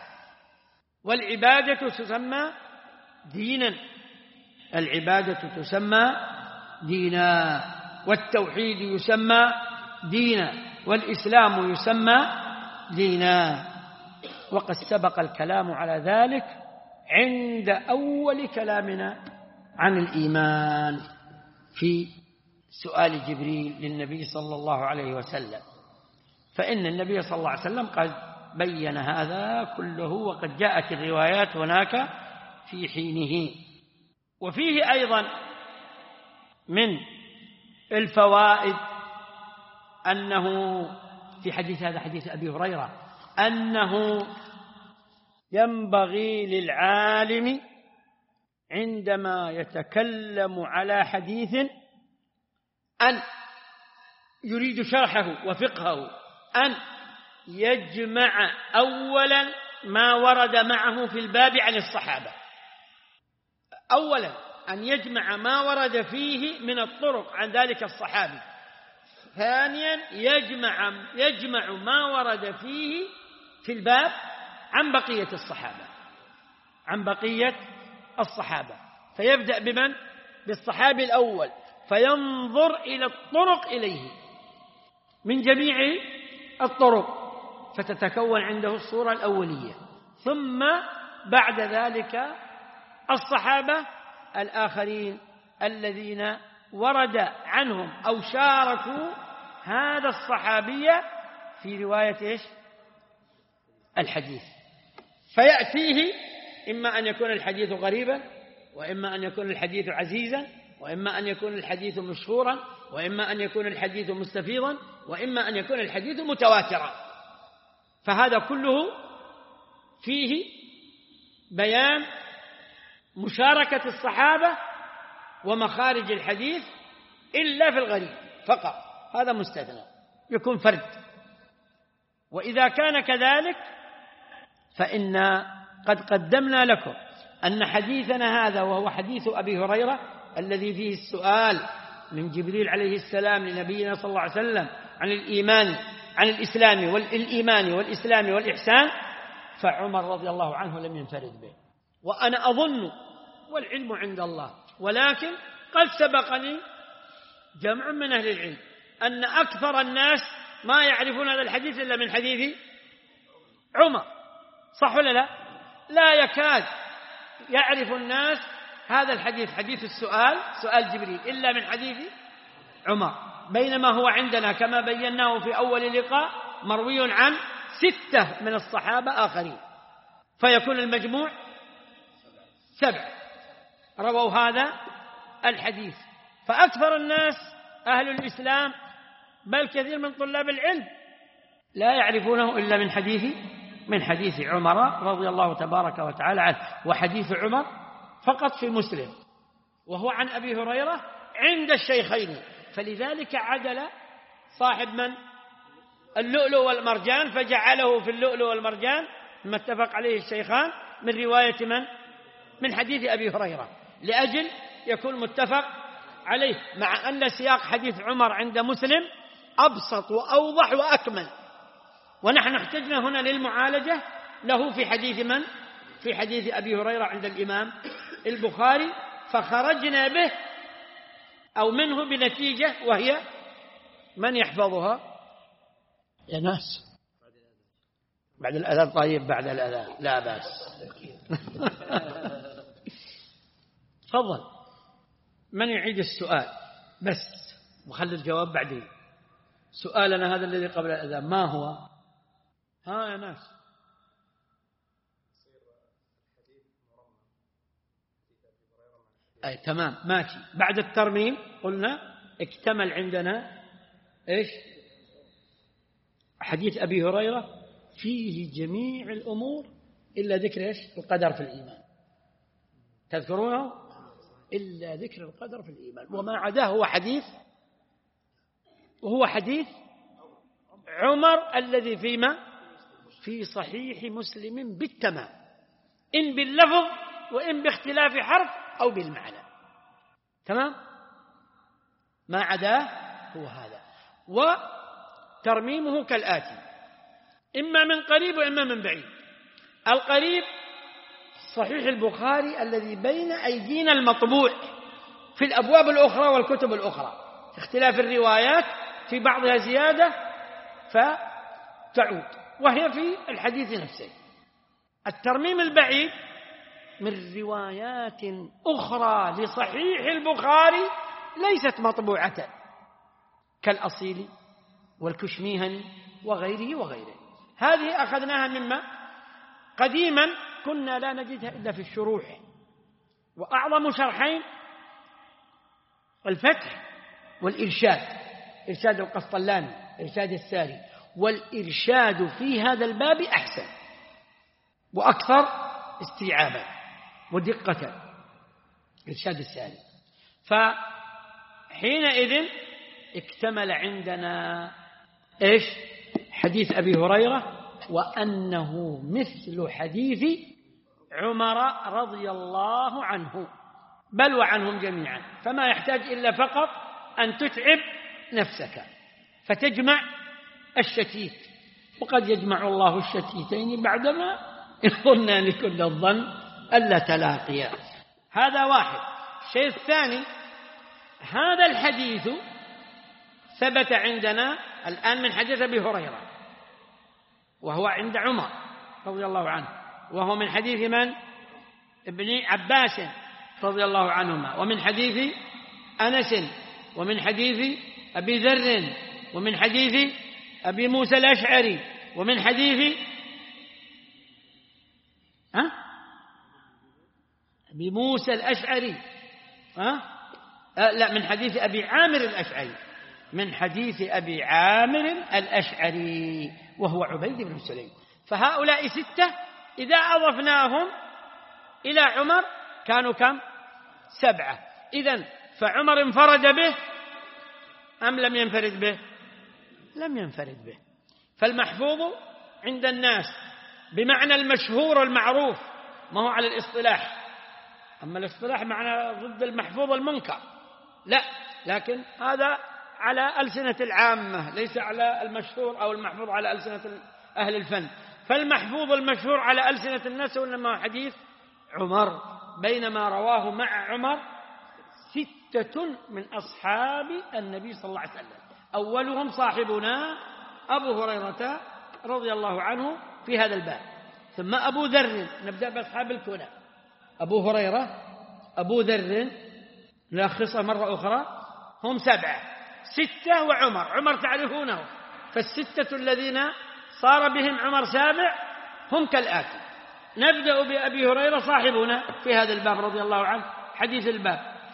والعبادة تسمى دينا، العبادة تسمى دينا، والتوحيد يسمى دينا، والإسلام يسمى دينا. وقد سبق الكلام على ذلك عند أول كلامنا عن الإيمان في سؤال جبريل للنبي صلى الله عليه وسلم، فإن النبي صلى الله عليه وسلم قد بين هذا كله، وقد جاءت الروايات هناك في حينه. وفيه أيضا من الفوائد أنه في حديث هذا حديث أبي هريرة أنه ينبغي للعالم عندما يتكلم على حديث أن يريد شرحه وفقهه أن يجمع أولا ما ورد معه في الباب عن الصحابة، أولا أن يجمع ما ورد فيه من الطرق عن ذلك الصحابي، ثانيا يجمع, يجمع ما ورد فيه في الباب عن بقية الصحابة، عن بقية الصحابة، فيبدأ بمن؟ بالصحابي الأول، فينظر إلى الطرق إليه من جميع الطرق فتتكون عنده الصورة الأولية، ثم بعد ذلك الصحابة الآخرين الذين ورد عنهم أو شاركوا هذا الصحابي في رواية إيش؟ الحديث، فيأتيه إما أن يكون الحديث غريبا، وإما أن يكون الحديث عزيزا، وإما أن يكون الحديث مشهورا، وإما أن يكون الحديث مستفيضا، وإما أن يكون الحديث متواترا. فهذا كله فيه بيان مشاركة الصحابة ومخارج الحديث إلا في الغريب فقط، هذا مستثنى يكون فرد. وإذا كان كذلك فإن قد قدمنا لكم أن حديثنا هذا وهو حديث أبي هريرة الذي فيه السؤال من جبريل عليه السلام لنبينا صلى الله عليه وسلم عن الإيمان عن الإسلام والإيمان والإسلام والإحسان، فعمر رضي الله عنه لم ينفرد به. وأنا أظن والعلم عند الله، ولكن قد سبقني جمع من أهل العلم أن أكثر الناس ما يعرفون هذا الحديث إلا من حديث عمر، صح ولا لا؟ لا يكاد يعرف الناس هذا الحديث حديث السؤال سؤال جبريل إلا من حديث عمر، بينما هو عندنا كما بيناه في أول لقاء مروي عن ستة من الصحابة آخرين، فيكون المجموع سبع رووا هذا الحديث. فأكثر الناس أهل الإسلام بل كثير من طلاب العلم لا يعرفونه إلا من حديث من حديث عمر رضي الله تبارك وتعالى عنه. وحديث عمر فقط في مسلم، وهو عن أبي هريرة عند الشيخين، فلذلك عدل صاحب من اللؤلؤ والمرجان فجعله في اللؤلؤ والمرجان ما اتفق عليه الشيخان من رواية من من حديث أبي هريرة، لأجل يكون متفق عليه، مع أن سياق حديث عمر عند مسلم أبسط وأوضح وأكمل، ونحن احتجنا هنا للمعالجة له في حديث من في حديث أبي هريرة عند الإمام البخاري، فخرجنا به أو منه بنتيجة، وهي من يحفظها يا ناس بعد الأذان. طيب بعد الأذان لا بأس. تفضل، من يعيد السؤال بس وخلي الجواب بعدين. سؤالنا هذا الذي قبل الأذان ما هو؟ ها يا ناس. أي تمام ماشي. بعد الترميم قلنا اكتمل عندنا إيش؟ حديث أبي هريرة فيه جميع الأمور إلا ذكر إيش؟ القدر في الإيمان. تذكرونه؟ إلا ذكر القدر في الإيمان، وما عداه هو حديث وهو حديث عمر الذي فيما في صحيح مسلم بالتمام، إن باللفظ وإن باختلاف حرف أو بالمعنى. تمام؟ ما عداه هو هذا. وترميمه كالآتي: إما من قريب وإما من بعيد. القريب صحيح البخاري الذي بين أيدينا المطبوع في الأبواب الأخرى والكتب الأخرى، اختلاف الروايات في بعضها زيادة فتعود، وهي في الحديث نفسه. الترميم البعيد من روايات أخرى لصحيح البخاري ليست مطبوعة، كالأصيل والكشميهني وغيره وغيره. هذه أخذناها مما قديما كنا لا نجدها إلا في الشروح، وأعظم شرحين الفتح والإرشاد، إرشاد القسطلاني، إرشاد الساري. والإرشاد في هذا الباب أحسن وأكثر استيعابا ودقة، إرشاد الساري. فحينئذ اكتمل عندنا إيش؟ حديث أبي هريرة، وأنه مثل حديث عمر رضي الله عنه، بل وعنهم جميعا، فما يحتاج إلا فقط أن تتعب نفسك فتجمع الشتيت، وقد يجمع الله الشتيتين بعدما إن ظنا لكل الظن ألا تلاقيا. هذا واحد. الشيء الثاني، هذا الحديث ثبت عندنا الآن من حديث أبي هريرة، وهو عند عمر رضي الله عنه، وهو من حديث من؟ ابن عباس رضي الله عنهما، ومن حديث أنس، ومن حديث أبي ذر، ومن حديث أبي موسى الأشعري، ومن حديث ها؟ أبي موسى الأشعري ها؟ أه لا، من حديث أبي عامر الأشعري، من حديث أبي عامر الأشعري وهو عبيد بن سليم. فهؤلاء ستة إذا أضفناهم إلى عمر كانوا كم؟ سبعة. إذن فعمر انفرد به أم لم ينفرد به؟ لم ينفرد به. فالمحفوظ عند الناس بمعنى المشهور المعروف، ما هو على الاصطلاح. أما الاصطلاح معنى ضد المحفوظ المنكر، لا، لكن هذا على ألسنة العامة، ليس على المشهور أو المحفوظ على ألسنة أهل الفن. فالمحفوظ المشهور على ألسنة الناس إنما حديث عمر، بينما رواه مع عمر ستة من أصحاب النبي صلى الله عليه وسلم، أولهم صاحبنا أبو هريرة رضي الله عنه في هذا الباب، ثم أبو ذر. نبدأ بأصحاب الكنى: أبو هريرة، أبو ذر، نلخصها مرة أخرى، هم سبعة، ستة وعمر. عمر تعرفونه، فالستة الذين صار بهم عمر سابع هم كالآتي: نبدأ بأبي هريرة صاحبنا في هذا الباب رضي الله عنه، حديث الباب،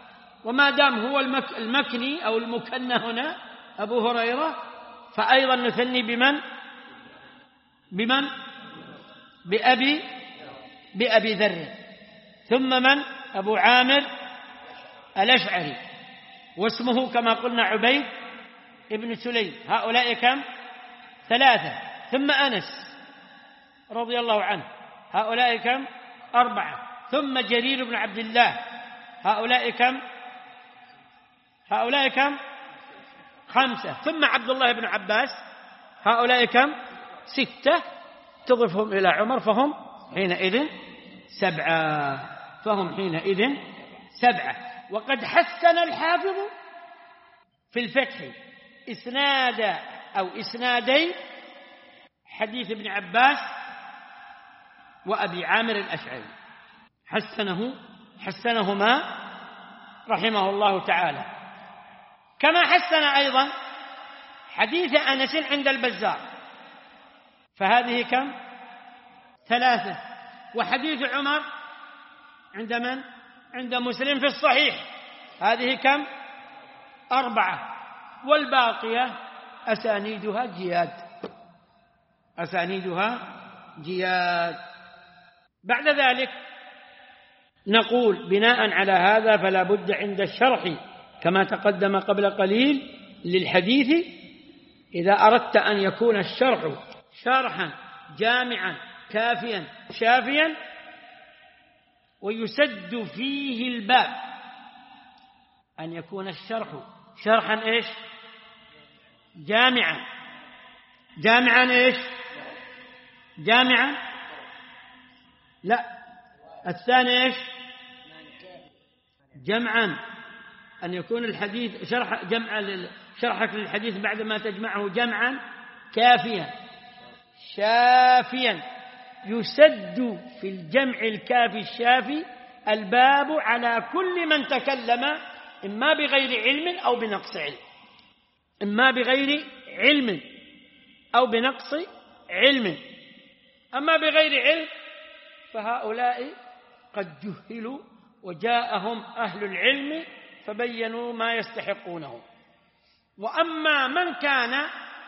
وما دام هو المكني أو المكنى هنا أبو هريرة فأيضا نثني بمن بمن بأبي بأبي ذر، ثم من أبو عامر الأشعري، واسمه كما قلنا عبيد ابن سليم. هؤلاء كم؟ ثلاثة. ثم أنس رضي الله عنه، هؤلاء كم؟ أربعة. ثم جرير بن عبد الله، هؤلاء كم؟ هؤلاء كم؟ خمسة. ثم عبد الله بن عباس، هؤلاء كم؟ ستة. تضفهم إلى عمر فهم حينئذ سبعة، فهم حينئذ سبعة. وقد حسن الحافظ في الفتح إسناد أو إسنادي حديث ابن عباس وأبي عامر الأشعري، حسنه حسنهما رحمه الله تعالى. كما حسن أيضا حديث أنس عند البزار، فهذه كم؟ ثلاثة. وحديث عمر عند من؟ عند مسلم في الصحيح، هذه كم؟ أربعة. والباقية أسانيدها جياد، أسانيدها جياد. بعد ذلك نقول بناء على هذا فلا بد عند الشرح كما تقدم قبل قليل للحديث، إذا أردت أن يكون الشرح شرحا جامعا كافيا شافيا ويسد فيه الباب، أن يكون الشرح شرحا إيش؟ جامعا. جامعا إيش؟ جامعا لا، الثاني إيش؟ جمعا، أن يكون الحديث شرح جمع شرحك للحديث بعدما تجمعه جمعا كافيا شافيا، يسد في الجمع الكافي الشافي الباب على كل من تكلم إما بغير علم أو بنقص علم، إما بغير علم أو بنقص علم. أما بغير علم فهؤلاء قد جهلوا وجاءهم أهل العلم فبينوا ما يستحقونه. وأما من كان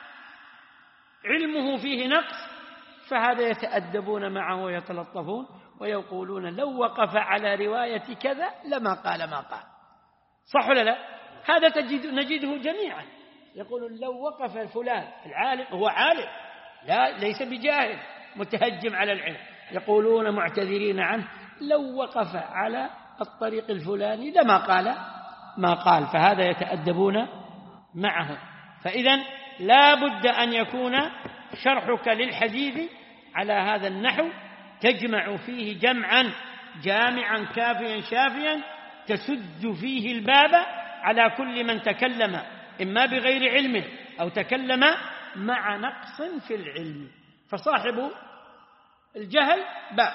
علمه فيه نقص فهذا يتأدبون معه ويتلطفون ويقولون لو وقف على رواية كذا لما قال ما قال. صح ولا لا؟ هذا تجد نجده جميعا، يقولون لو وقف فلان العالم، هو عالم لا ليس بجاهل متهجم على العلم، يقولون معتذرين عنه لو وقف على الطريق الفلاني لما قال ما قال، فهذا يتأدبون معه. فإذا لا بد أن يكون شرحك للحديث على هذا النحو، تجمع فيه جمعا جامعا كافيا شافيا، تسد فيه الباب على كل من تكلم إما بغير علم أو تكلم مع نقص في العلم. فصاحب الجهل باب،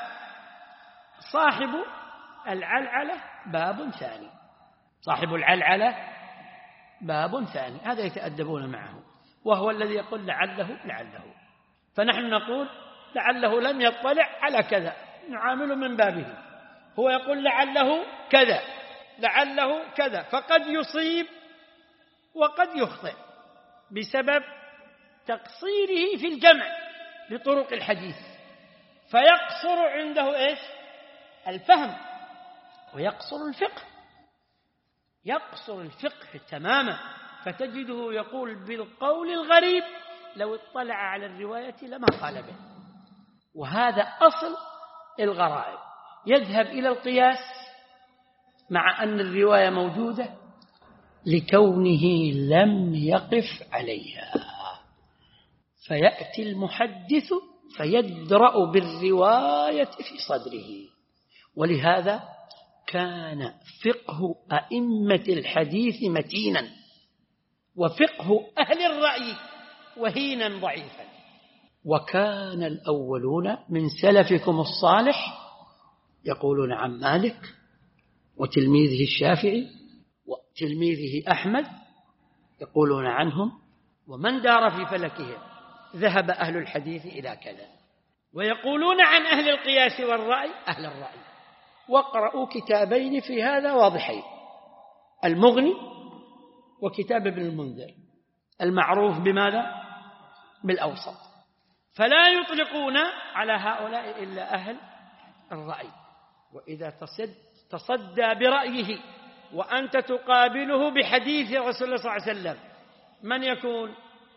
صاحب العلعلة باب ثاني، صاحب العلعلة باب ثاني، هذا يتأدبون معه، وهو الذي يقول لعله لعله. فنحن نقول لعله لم يطلع على كذا، نعامل من بابه. هو يقول لعله كذا لعله كذا، فقد يصيب وقد يخطئ بسبب تقصيره في الجمع لطرق الحديث، فيقصر عنده إيش؟ الفهم، ويقصر الفقه، يقصر الفقه تماما، فتجده يقول بالقول الغريب لو اطلع على الرواية لما قال به. وهذا أصل الغرائب، يذهب إلى القياس مع أن الرواية موجودة لكونه لم يقف عليها، فيأتي المحدث فيدرأ بالرواية في صدره. ولهذا كان فقه أئمة الحديث متينا، وفقه أهل الرأي وهينا ضعيفا. وكان الأولون من سلفكم الصالح يقولون عن مالك وتلميذه الشافعي وتلميذه أحمد، يقولون عنهم ومن دار في فلكهم ذهب أهل الحديث إلى كذا. ويقولون عن أهل القياس والرأي أهل الرأي. واقرأوا كتابين في هذا واضحين، المغني وكتاب ابن المنذر المعروف بماذا؟ بالأوسط. فلا يطلقون على هؤلاء إلا أهل الرأي. وإذا تصد تصدى برأيه وأنت تقابله بحديث رسول الله صلى الله عليه وسلم، من يكون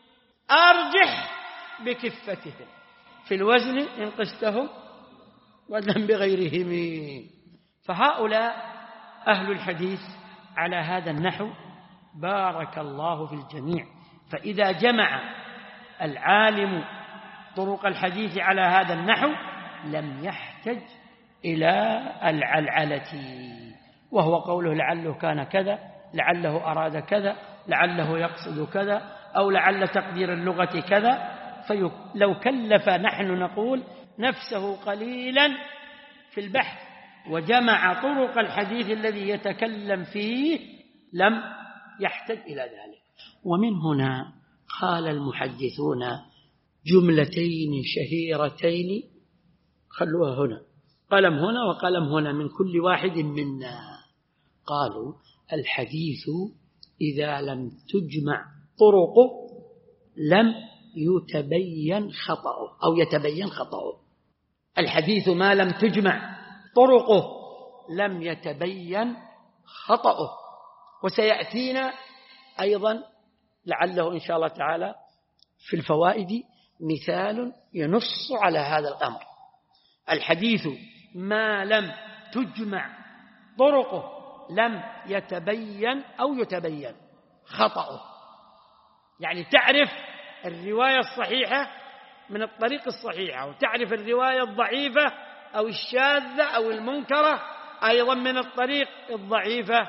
أرجح بكفتهم في الوزن إن قستهم وزن بغيرهم. فهؤلاء أهل الحديث على هذا النحو بارك الله في الجميع. فإذا جمع العالم طرق الحديث على هذا النحو لم يحتج إلى العلعلة، وهو قوله لعله كان كذا، لعله أراد كذا، لعله يقصد كذا، أو لعل تقدير اللغة كذا. فلو كلف نحن نقول نفسه قليلا في البحث وجمع طرق الحديث الذي يتكلم فيه لم يحتج إلى ذلك. ومن هنا قال المحدثون جملتين شهيرتين، خلوها هنا، قلم هنا وقلم هنا من كل واحد منا. قالوا الحديث إذا لم تجمع طرقه لم يتبين خطأه أو يتبين خطأه. الحديث ما لم تجمع طرقه لم يتبين خطأه. وسيأتينا أيضا لعله إن شاء الله تعالى في الفوائد مثال ينص على هذا الأمر. الحديث ما لم تجمع طرقه لم يتبين أو يتبين خطأه، يعني تعرف الرواية الصحيحة من الطريق الصحيحة، وتعرف الرواية الضعيفة أو الشاذة أو المنكرة أيضا من الطريق الضعيفة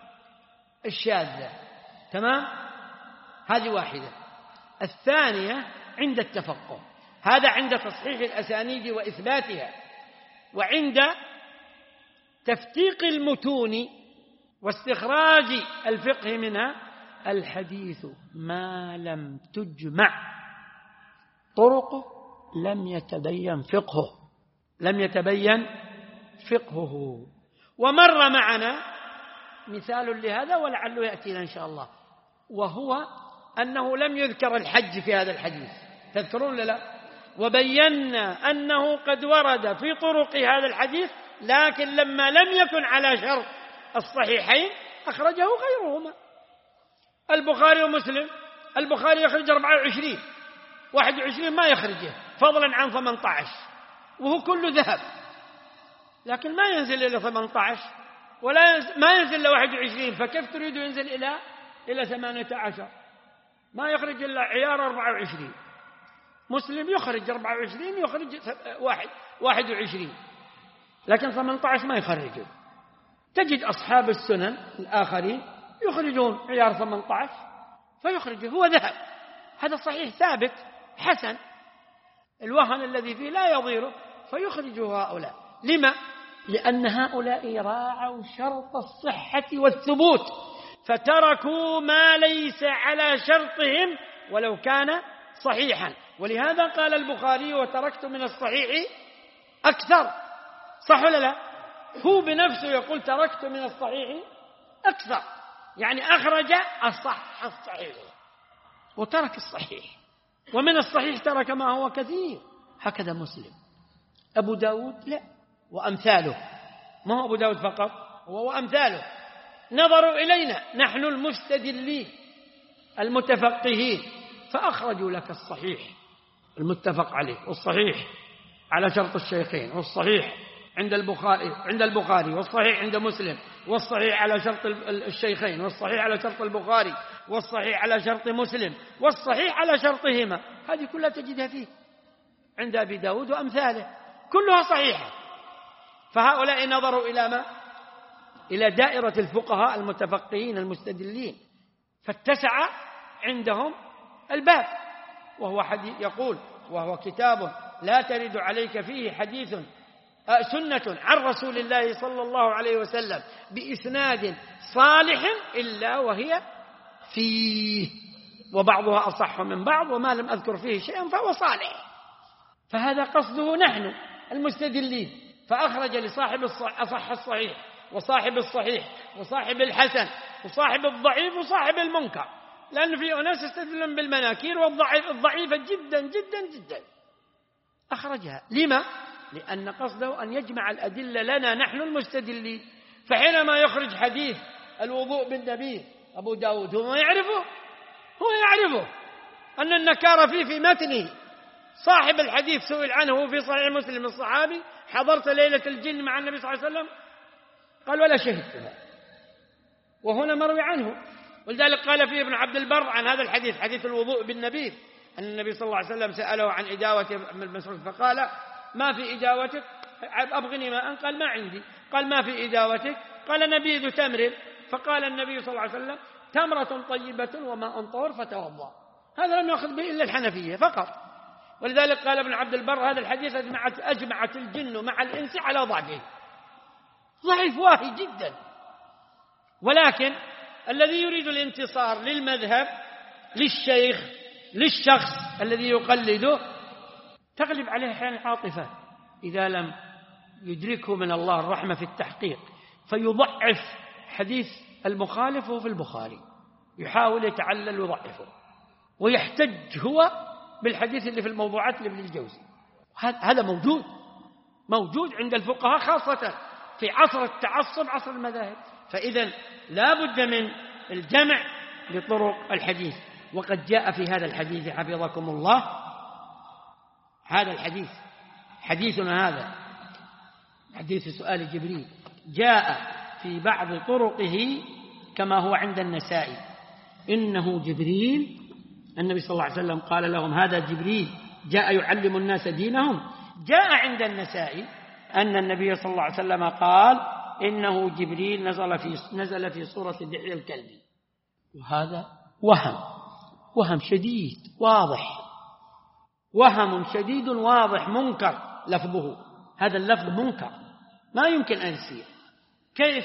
الشاذة. تمام؟ هذه واحدة. الثانية عند التفقه، هذا عند تصحيح الأسانيد وإثباتها. وعند تفتيق المتون واستخراج الفقه منها الحديث ما لم تجمع طرقه لم يتبين فقهه لم يتبين فقهه. ومر معنا مثال لهذا ولعله يأتينا إن شاء الله، وهو أنه لم يذكر الحج في هذا الحديث، تذكرون لا؟ وبينا أنه قد ورد في طرق هذا الحديث، لكن لما لم يكن على شرط الصحيحين أخرجه غيرهما. البخاري ومسلم، البخاري يخرج أربعة وعشرين، واحد وعشرين ما يخرجه فضلا عن ثمانية عشر، وهو كله ذهب، لكن ما ينزل إلى ثمانية عشر ولا ينزل ما ينزل إلى واحد وعشرين، فكيف تريد ينزل إلى إلى ثمانية عشر؟ ما يخرج إلا عيار أربعة وعشرين. مسلم يخرج أربعة وعشرين، يخرج واحد واحد وعشرين، لكن ثمانية عشر ما يخرجه. تجد أصحاب السنن الآخرين يخرجون عيار ثمانية عشر فيخرجه، هو ذهب، هذا صحيح ثابت حسن، الوهن الذي فيه لا يضيره، فيخرجه هؤلاء. لما؟ لأن هؤلاء راعوا شرط الصحة والثبوت، فتركوا ما ليس على شرطهم ولو كان صحيحا. ولهذا قال البخاري وتركت من الصحيح أكثر، صح ولا لا؟ هو بنفسه يقول تركت من الصحيح أكثر، يعني أخرج أصح الصحيح وترك الصحيح، ومن الصحيح ترك ما هو كثير. هكذا مسلم. أبو داود لا، وأمثاله، ما هو أبو داود فقط، هو وأمثاله. نظروا إلينا نحن المستدلين المتفقهين فأخرجوا لك الصحيح المتفق عليه، والصحيح على شرط الشيخين، والصحيح عند البخاري عند البخاري والصحيح عند مسلم، والصحيح على شرط الشيخين، والصحيح على شرط البخاري، والصحيح على شرط مسلم، والصحيح على شرطهما. هذه كلها تجدها فيه عند أبي داود وأمثاله، كلها صحيحة. فهؤلاء نظروا إلى ما؟ إلى دائرة الفقهاء المتفقهين المستدلين، فاتسع عندهم الباب. وهو حديث يقول وهو كتاب لا ترد عليك فيه حديث سنة عن رسول الله صلى الله عليه وسلم بإسناد صالح إلا وهي فيه، وبعضها أصح من بعض، وما لم أذكر فيه شيئا فهو صالح. فهذا قصده نحن المستدلين، فأخرج لصاحب أصح الصحيح وصاحب الصحيح وصاحب الحسن وصاحب الضعيف وصاحب المنكر، لأن في أناس يستدلون بالمناكير والضعيف الضعيفة جدا جدا جدا. أخرجها. لما؟ لأن قصده أن يجمع الأدلة لنا نحن المستدلين. فحينما يخرج حديث الوضوء بالنبيذ أبو داود هو يعرفه هو يعرفه أن النكارة فيه في متنه. صاحب الحديث سئل عنه في صحيح مسلم الصحابي: حضرت ليلة الجن مع النبي صلى الله عليه وسلم؟ قال: ولا شهدتها. وهنا مروي عنه. ولذلك قال فيه ابن عبد البر عن هذا الحديث، حديث الوضوء بالنبيذ، أن النبي صلى الله عليه وسلم سأله عن إداوة ابن مسعود فقال: ما في إداوتك؟ أبغني ماء. قال: ما عندي. قال: ما في إداوتك؟ قال: نبيذ تمر. فقال النبي صلى الله عليه وسلم: تمرة طيبة وماء طهور فتوضأ. هذا لم يأخذ به إلا الحنفية فقط. ولذلك قال ابن عبد البر: هذا الحديث أجمعت, أجمعت الجن مع الإنس على ضعفه. ضعيف واهي جدا. ولكن الذي يريد الانتصار للمذهب، للشيخ، للشخص الذي يقلده، تغلب عليه أحيانا العاطفة إذا لم يدركه من الله الرحمة في التحقيق، فيضعف حديث المخالف وهو في البخاري، يحاول يتعلل ويضعفه، ويحتج هو بالحديث اللي في الموضوعات لابن الجوزي. هذا موجود موجود عند الفقهاء خاصة في عصر التعصب، عصر المذاهب. فإذا لا بد من الجمع لطرق الحديث. وقد جاء في هذا الحديث حفظكم الله، هذا الحديث حديثنا هذا حديث سؤال جبريل، جاء في بعض طرقه كما هو عند النسائي: إنه جبريل، النبي صلى الله عليه وسلم قال لهم: هذا جبريل جاء يعلم الناس دينهم. جاء عند النسائي أن النبي صلى الله عليه وسلم قال: إنه جبريل نزل في نزل في صورة دحية الكلب. وهذا وهم وهم شديد واضح، وهم شديد واضح منكر لفظه. هذا اللفظ منكر ما يمكن أن يصير. كيف؟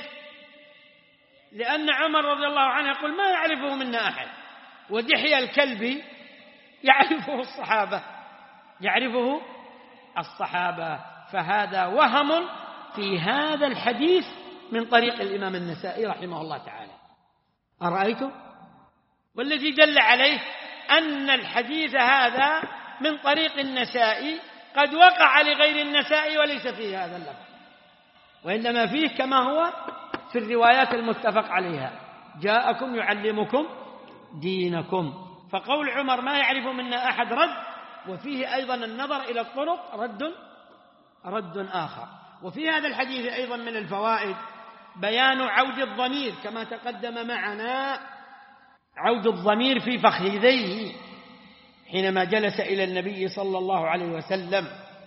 لأن عمر رضي الله عنه يقول: ما يعرفه منا أحد، ودحية الكلب يعرفه الصحابة يعرفه الصحابة فهذا وهم في هذا الحديث من طريق الإمام النسائي رحمه الله تعالى. أرأيتم؟ والذي دل عليه أن الحديث هذا من طريق النسائي قد وقع لغير النسائي وليس فيه هذا اللفظ، وإنما فيه كما هو في الروايات المتفق عليها: جاءكم يعلمكم دينكم. فقول عمر: ما يعرف منا أحد رد، وفيه أيضا النظر إلى الطرق رد رد آخر. وفي هذا الحديث أيضا من الفوائد بيان عود الضمير كما تقدم معنا، عود الضمير في فخذيه حينما جلس إلى النبي صلى الله عليه وسلم،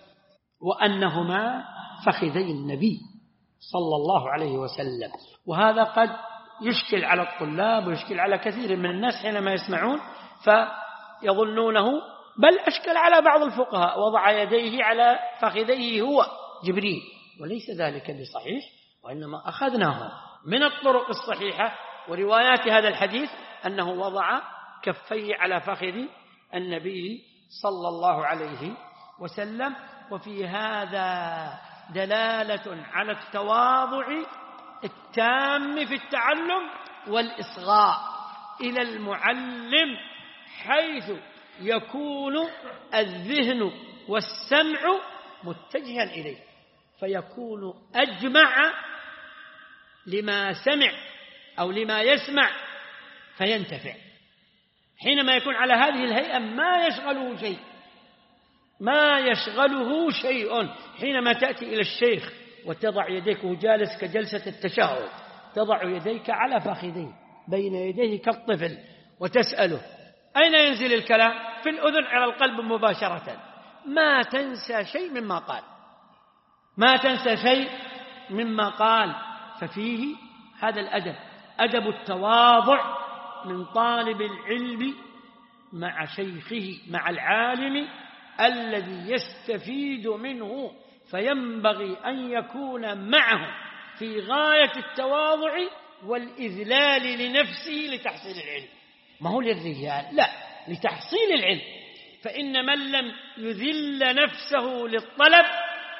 وأنهما فخذي النبي صلى الله عليه وسلم. وهذا قد يشكل على الطلاب ويشكل على كثير من الناس حينما يسمعون فيظنونه، بل أشكل على بعض الفقهاء: وضع يديه على فخذيه هو جبريل، وليس ذلك بصحيح، وإنما أخذناه من الطرق الصحيحة وروايات هذا الحديث أنه وضع كفيه على فخذ النبي صلى الله عليه وسلم. وفي هذا دلالة على التواضع التام في التعلم والإصغاء إلى المعلم، حيث يكون الذهن والسمع متجها إليه، فيكون أجمع لما سمع أو لما يسمع فينتفع. حينما يكون على هذه الهيئة ما يشغله شيء ما يشغله شيء حينما تأتي إلى الشيخ وتضع يديك جالس كجلسة التشهد، تضع يديك على فخذيه بين يديه كالطفل وتسأله: أين ينزل الكلام؟ في الأذن على القلب مباشرة، ما تنسى شيء مما قال ما تنسى شيء مما قال. ففيه هذا الأدب، أدب التواضع من طالب العلم مع شيخه، مع العالم الذي يستفيد منه، فينبغي أن يكون معه في غاية التواضع والإذلال لنفسه لتحصيل العلم. ما هو للرجال، لا، لتحصيل العلم. فإن من لم يذل نفسه للطلب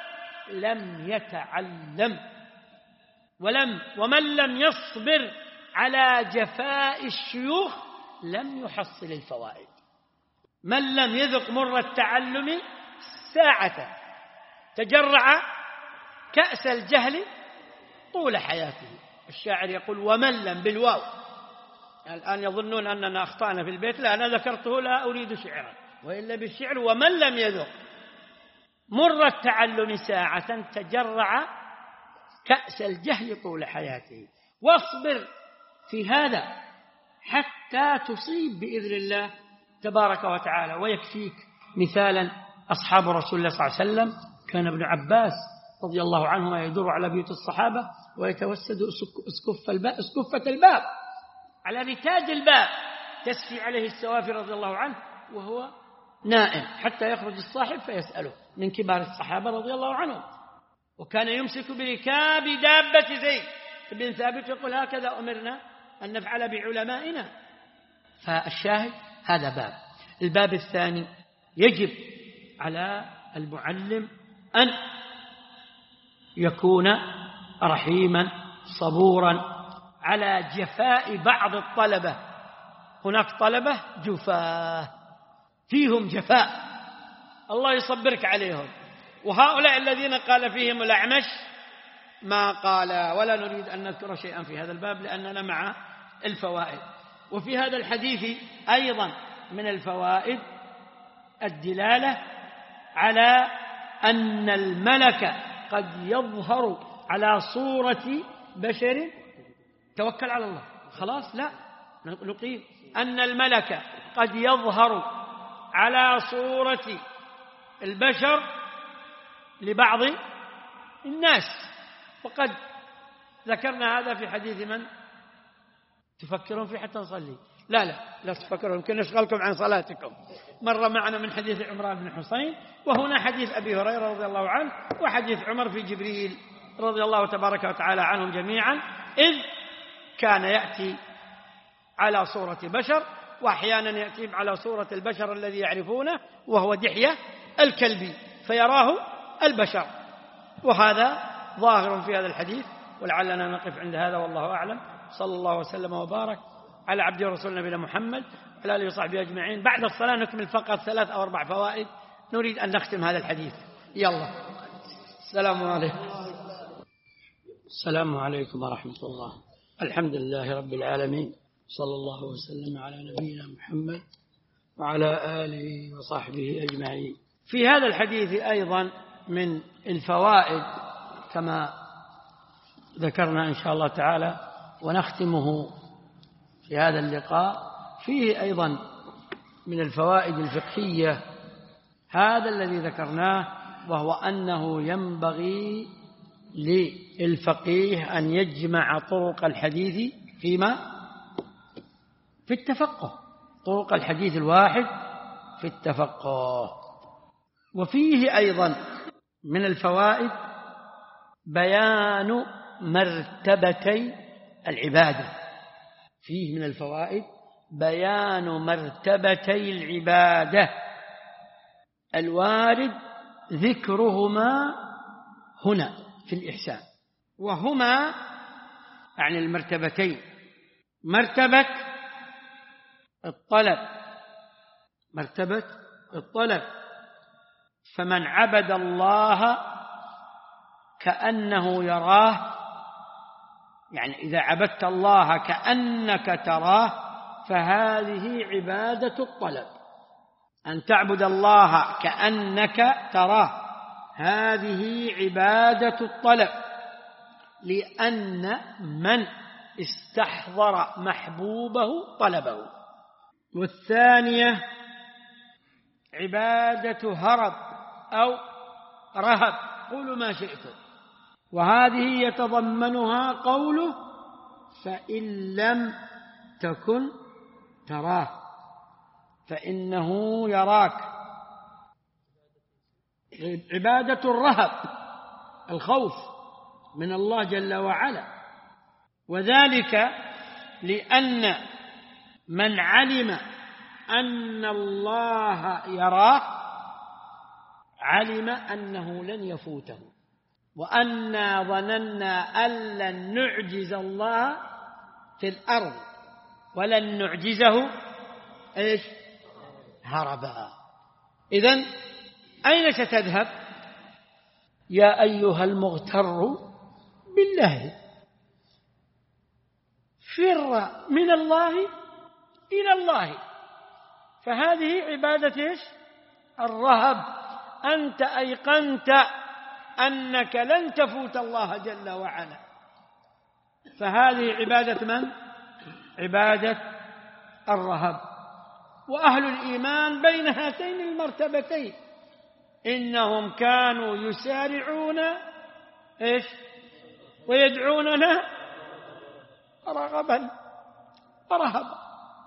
لم يتعلم، ولم ومن لم يصبر على جفاء الشيوخ لم يحصل الفوائد. من لم يذق مر التعلم ساعة تجرع كأس الجهل طول حياته. الشاعر يقول ومن لم بالواو. الآن يظنون أننا أخطأنا في البيت، لا، أنا ذكرته لا أريد شعرا، وإلا بالشعر ومن لم يذق مر التعلم ساعة تجرع كأس الجهل طول حياته. واصبر في هذا حتى تصيب بإذن الله تبارك وتعالى. ويكفيك مثالا أصحاب رسول الله صلى الله عليه وسلم، كان ابن عباس رضي الله عنه يدور على بيوت الصحابة ويتوسد اسكف الباب اسكفة الباب على رتاج الباب تسفي عليه السوافي رضي الله عنه وهو نائم، حتى يخرج الصاحب فيسأله من كبار الصحابة رضي الله عنهم. وكان يمسك بركاب دابة زيد بن ثابت يقول هكذا أمرنا أن نفعل بعلمائنا. فالشاهد هذا باب. الباب الثاني، يجب على المعلم أن يكون رحيما صبورا على جفاء بعض الطلبة. هناك طلبة جفاة فيهم جفاء، الله يصبرك عليهم. وهؤلاء الذين قال فيهم الأعمش ما قال، ولا نريد أن نذكر شيئا في هذا الباب لأننا مع الفوائد. وفي هذا الحديث أيضا من الفوائد الدلالة على أن الملك قد يظهر على صورة بشر. توكل على الله، خلاص، لا نقيم. أن الملك قد يظهر على صورة البشر لبعض الناس. وقد ذكرنا هذا في حديث من تفكرون فيه حتى نصلي. لا لا لا تفكرون، يمكن نشغلكم عن صلاتكم. مر معنا من حديث عمران بن حسين، وهنا حديث أبي هريرة رضي الله عنه، وحديث عمر في جبريل رضي الله تبارك وتعالى عنهم جميعا، إذ كان يأتي على صورة بشر، وأحيانا يأتي على صورة البشر الذي يعرفونه وهو دحية الكلبي فيراه البشر. وهذا ظاهر في هذا الحديث، ولعلنا نقف عند هذا والله أعلم. صلى الله وسلم وبارك على عبده ورسوله نبينا محمد وعلى آله وصحبه أجمعين. بعد الصلاة نكمل فقط ثلاث أو أربع فوائد نريد أن نختم هذا الحديث. يلا، السلام عليكم. السلام عليكم ورحمة الله. الحمد لله رب العالمين، صلى الله وسلم على نبينا محمد وعلى آله وصحبه أجمعين. في هذا الحديث أيضا من الفوائد كما ذكرنا إن شاء الله تعالى ونختمه في هذا اللقاء، فيه أيضا من الفوائد الفقهية هذا الذي ذكرناه، وهو أنه ينبغي للفقيه أن يجمع طرق الحديث فيما في التفقه، طرق الحديث الواحد في التفقه. وفيه أيضا من الفوائد بيان مرتبتي العبادة. فيه من الفوائد بيان مرتبتي العبادة الوارد ذكرهما هنا في الإحسان. وهما يعني المرتبتين، مرتبة الطلب، مرتبة الطلب، فمن عبد الله كأنه يراه، يعني إذا عبدت الله كأنك تراه فهذه عبادة الطلب. أن تعبد الله كأنك تراه هذه عبادة الطلب، لأن من استحضر محبوبه طلبه. والثانية عبادة هرب أو رهب، قولوا ما شئتم، وهذه يتضمنها قوله فإن لم تكن تراه فإنه يراك. عبادة الرهب الخوف من الله جل وعلا، وذلك لأن من علم أن الله يراه علم أنه لن يفوته، وأنا ظننا أن لن نعجز الله في الأرض ولن نعجزه إيش هربا. إذن أين ستذهب يا أيها المغتر بالله؟ فر من الله إلى الله. فهذه عبادة إيش الرهب. أنت أيقنت أنك لن تفوت الله جل وعلا، فهذه عبادة من؟ عبادة الرهب. وأهل الإيمان بين هاتين المرتبتين، إنهم كانوا يسارعون إيش ويدعوننا رغبا ورهبا.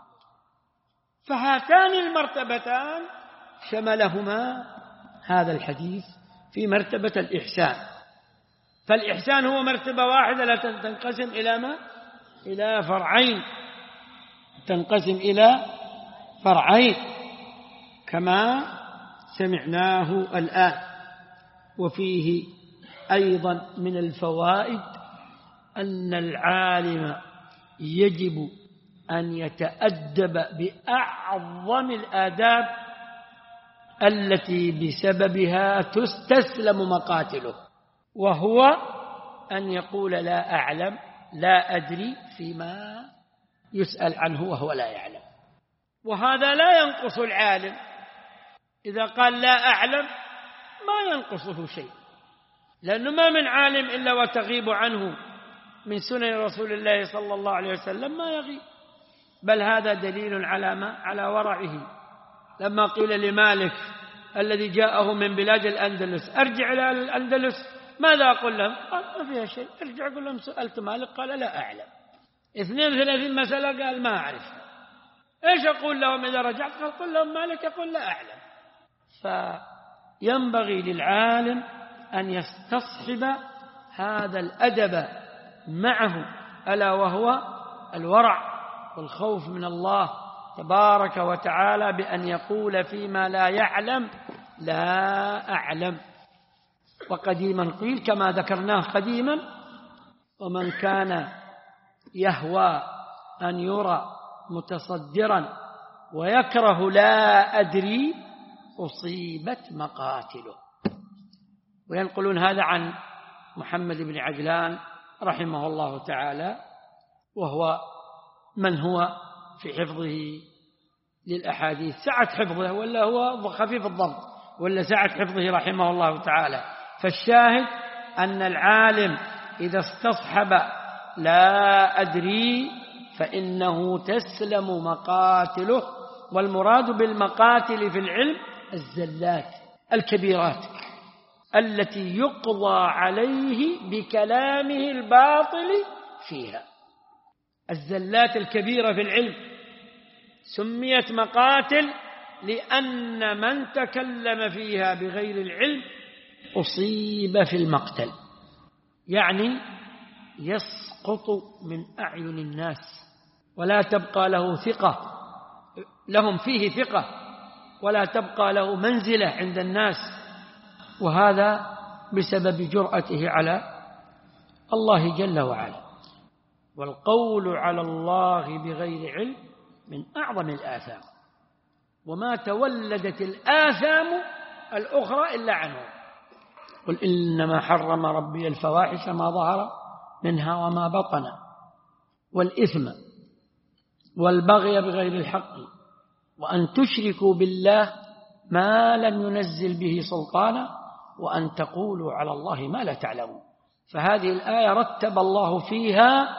فهاتان المرتبتان شملهما هذا الحديث في مرتبة الإحسان. فالإحسان هو مرتبة واحدة لا تنقسم إلى ما؟ إلى فرعين، تنقسم إلى فرعين كما سمعناه الآن. وفيه أيضا من الفوائد أن العالم يجب أن يتأدب بأعظم الآداب التي بسببها تستسلم مقاتله، وهو أن يقول لا أعلم لا أدري فيما يسأل عنه وهو لا يعلم. وهذا لا ينقص العالم، إذا قال لا أعلم ما ينقصه شيء، لأنه ما من عالم إلا وتغيب عنه من سنن رسول الله صلى الله عليه وسلم ما يغيب. بل هذا دليل على ما؟ على ورعه. لما قيل لمالك الذي جاءه من بلاد الأندلس أرجع إلى الأندلس ماذا أقول لهم؟ قال ما فيها شيء، ارجع أقول لهم سألت مالك قال لا أعلم. اثنين وثلاثين مسألة قال ما أعرف. إيش أقول لهم إذا رجعت؟ قال قل لهم مالك يقول لا أعلم. فينبغي للعالم أن يستصحب هذا الأدب معه، ألا وهو الورع والخوف من الله تبارك وتعالى، بأن يقول فيما لا يعلم لا أعلم. وقديما قيل كما ذكرناه قديما: ومن كان يهوى أن يرى متصدرا ويكره لا أدري أصيبت مقاتله. وينقلون هذا عن محمد بن عجلان رحمه الله تعالى، وهو من هو في حفظه للأحاديث سعة حفظه، ولا هو خفيف الضبط، ولا سعة حفظه رحمه الله تعالى. فالشاهد أن العالم إذا استصحب لا أدري فإنه تسلم مقاتله. والمراد بالمقاتل في العلم الزلات الكبيرات التي يقضى عليه بكلامه الباطل فيها. الزلات الكبيرة في العلم سميت مقاتل لأن من تكلم فيها بغير العلم أصيب في المقتل، يعني يسقط من أعين الناس ولا تبقى له ثقة، لهم فيه ثقة، ولا تبقى له منزلة عند الناس، وهذا بسبب جرأته على الله جل وعلا. والقول على الله بغير علم من أعظم الآثام، وما تولدت الآثام الأخرى إلا عنه. قل إنما حرم ربي الفواحش ما ظهر منها وما بطن والإثم والبغي بغير الحق وأن تشركوا بالله ما لم ينزل به سلطانا وأن تقولوا على الله ما لا تعلمون. فهذه الآية رتب الله فيها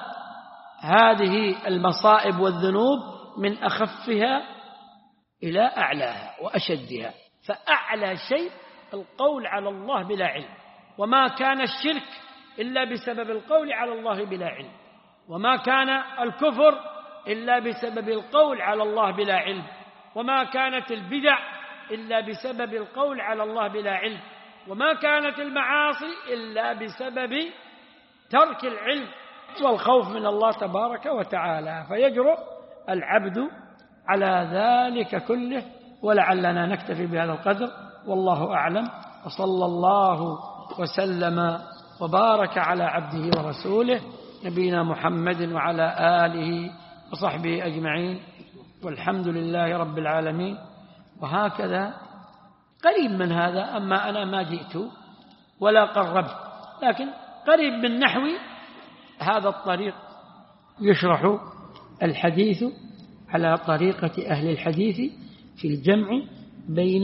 هذه المصائب والذنوب من أخفها إلى أعلاها وأشدها. فأعلى شيء القول على الله بلا علم، وما كان الشرك إلا بسبب القول على الله بلا علم، وما كان الكفر إلا بسبب القول على الله بلا علم، وما كانت البدع إلا بسبب القول على الله بلا علم، وما كانت المعاصي إلا بسبب ترك العلم والخوف من الله تبارك وتعالى. فيجرؤ العبد على ذلك كله. ولعلنا نكتفي بهذا القدر، والله أعلم، وصلى الله وسلم وبارك على عبده ورسوله نبينا محمد وعلى آله وصحبه أجمعين، والحمد لله رب العالمين. وهكذا قريب من هذا، أما أنا ما جئت ولا قربت، لكن قريب من نحو هذا الطريق يشرح الحديث على طريقة أهل الحديث في الجمع بين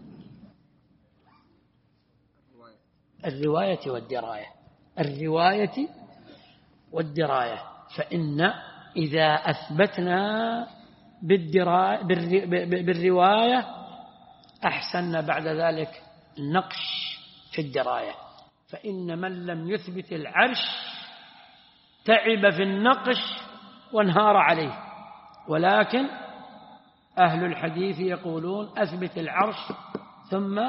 الرواية والدراية الرواية والدراية فإن إذا أثبتنا بالدراية بالرواية أحسن بعد ذلك النقش في الدراية، فإن من لم يثبت العرش تعب في النقش وانهار عليه. ولكن أهل الحديث يقولون أثبت العرش ثم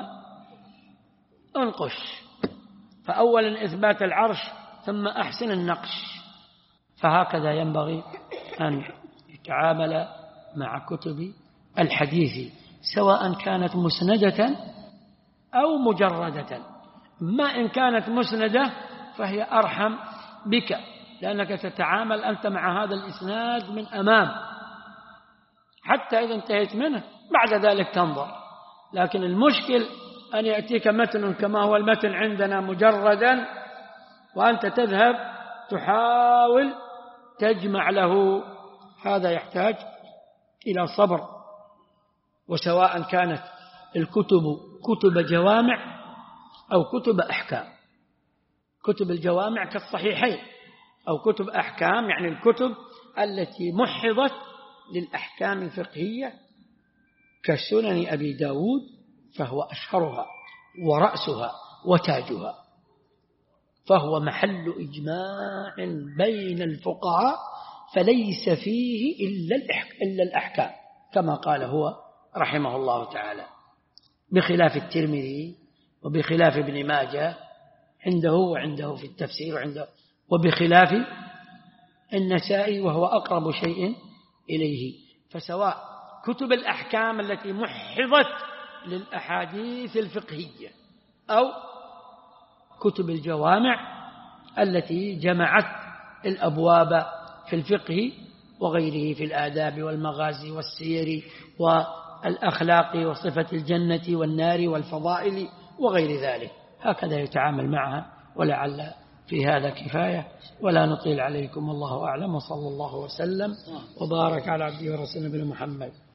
انقش، فأولا إثبات العرش ثم أحسن النقش. فهكذا ينبغي أن يتعامل مع كتب الحديث، سواء كانت مسندة أو مجردة. ما إن كانت مسندة فهي أرحم بك، لأنك تتعامل أنت مع هذا الإسناد من أمام، حتى إذا انتهيت منه بعد ذلك تنظر. لكن المشكل أن يأتيك متن كما هو المتن عندنا مجردا، وأنت تذهب تحاول تجمع له، هذا يحتاج إلى صبر. وسواء كانت الكتب كتب جوامع أو كتب أحكام، كتب الجوامع كالصحيحين، أو كتب أحكام يعني الكتب التي محضت للأحكام الفقهية كسنن أبي داود، فهو أشهرها ورأسها وتاجها، فهو محل إجماع بين الفقهاء، فليس فيه إلا الأحكام كما قال هو رحمه الله تعالى، بخلاف الترمذي وبخلاف ابن ماجه عنده وعنده في التفسير وعنده، وبخلاف النسائي وهو أقرب شيء إليه. فسواء كتب الأحكام التي محضت للأحاديث الفقهية أو كتب الجوامع التي جمعت الأبواب في الفقه وغيره، في الآداب والمغازي والسير والأخلاق وصفة الجنة والنار والفضائل وغير ذلك، هكذا يتعامل معها. ولعل في هذا كفاية، ولا نطيل عليكم، والله أعلم، وصلى الله وسلم وبارك على عبده ورسوله نبينا محمد.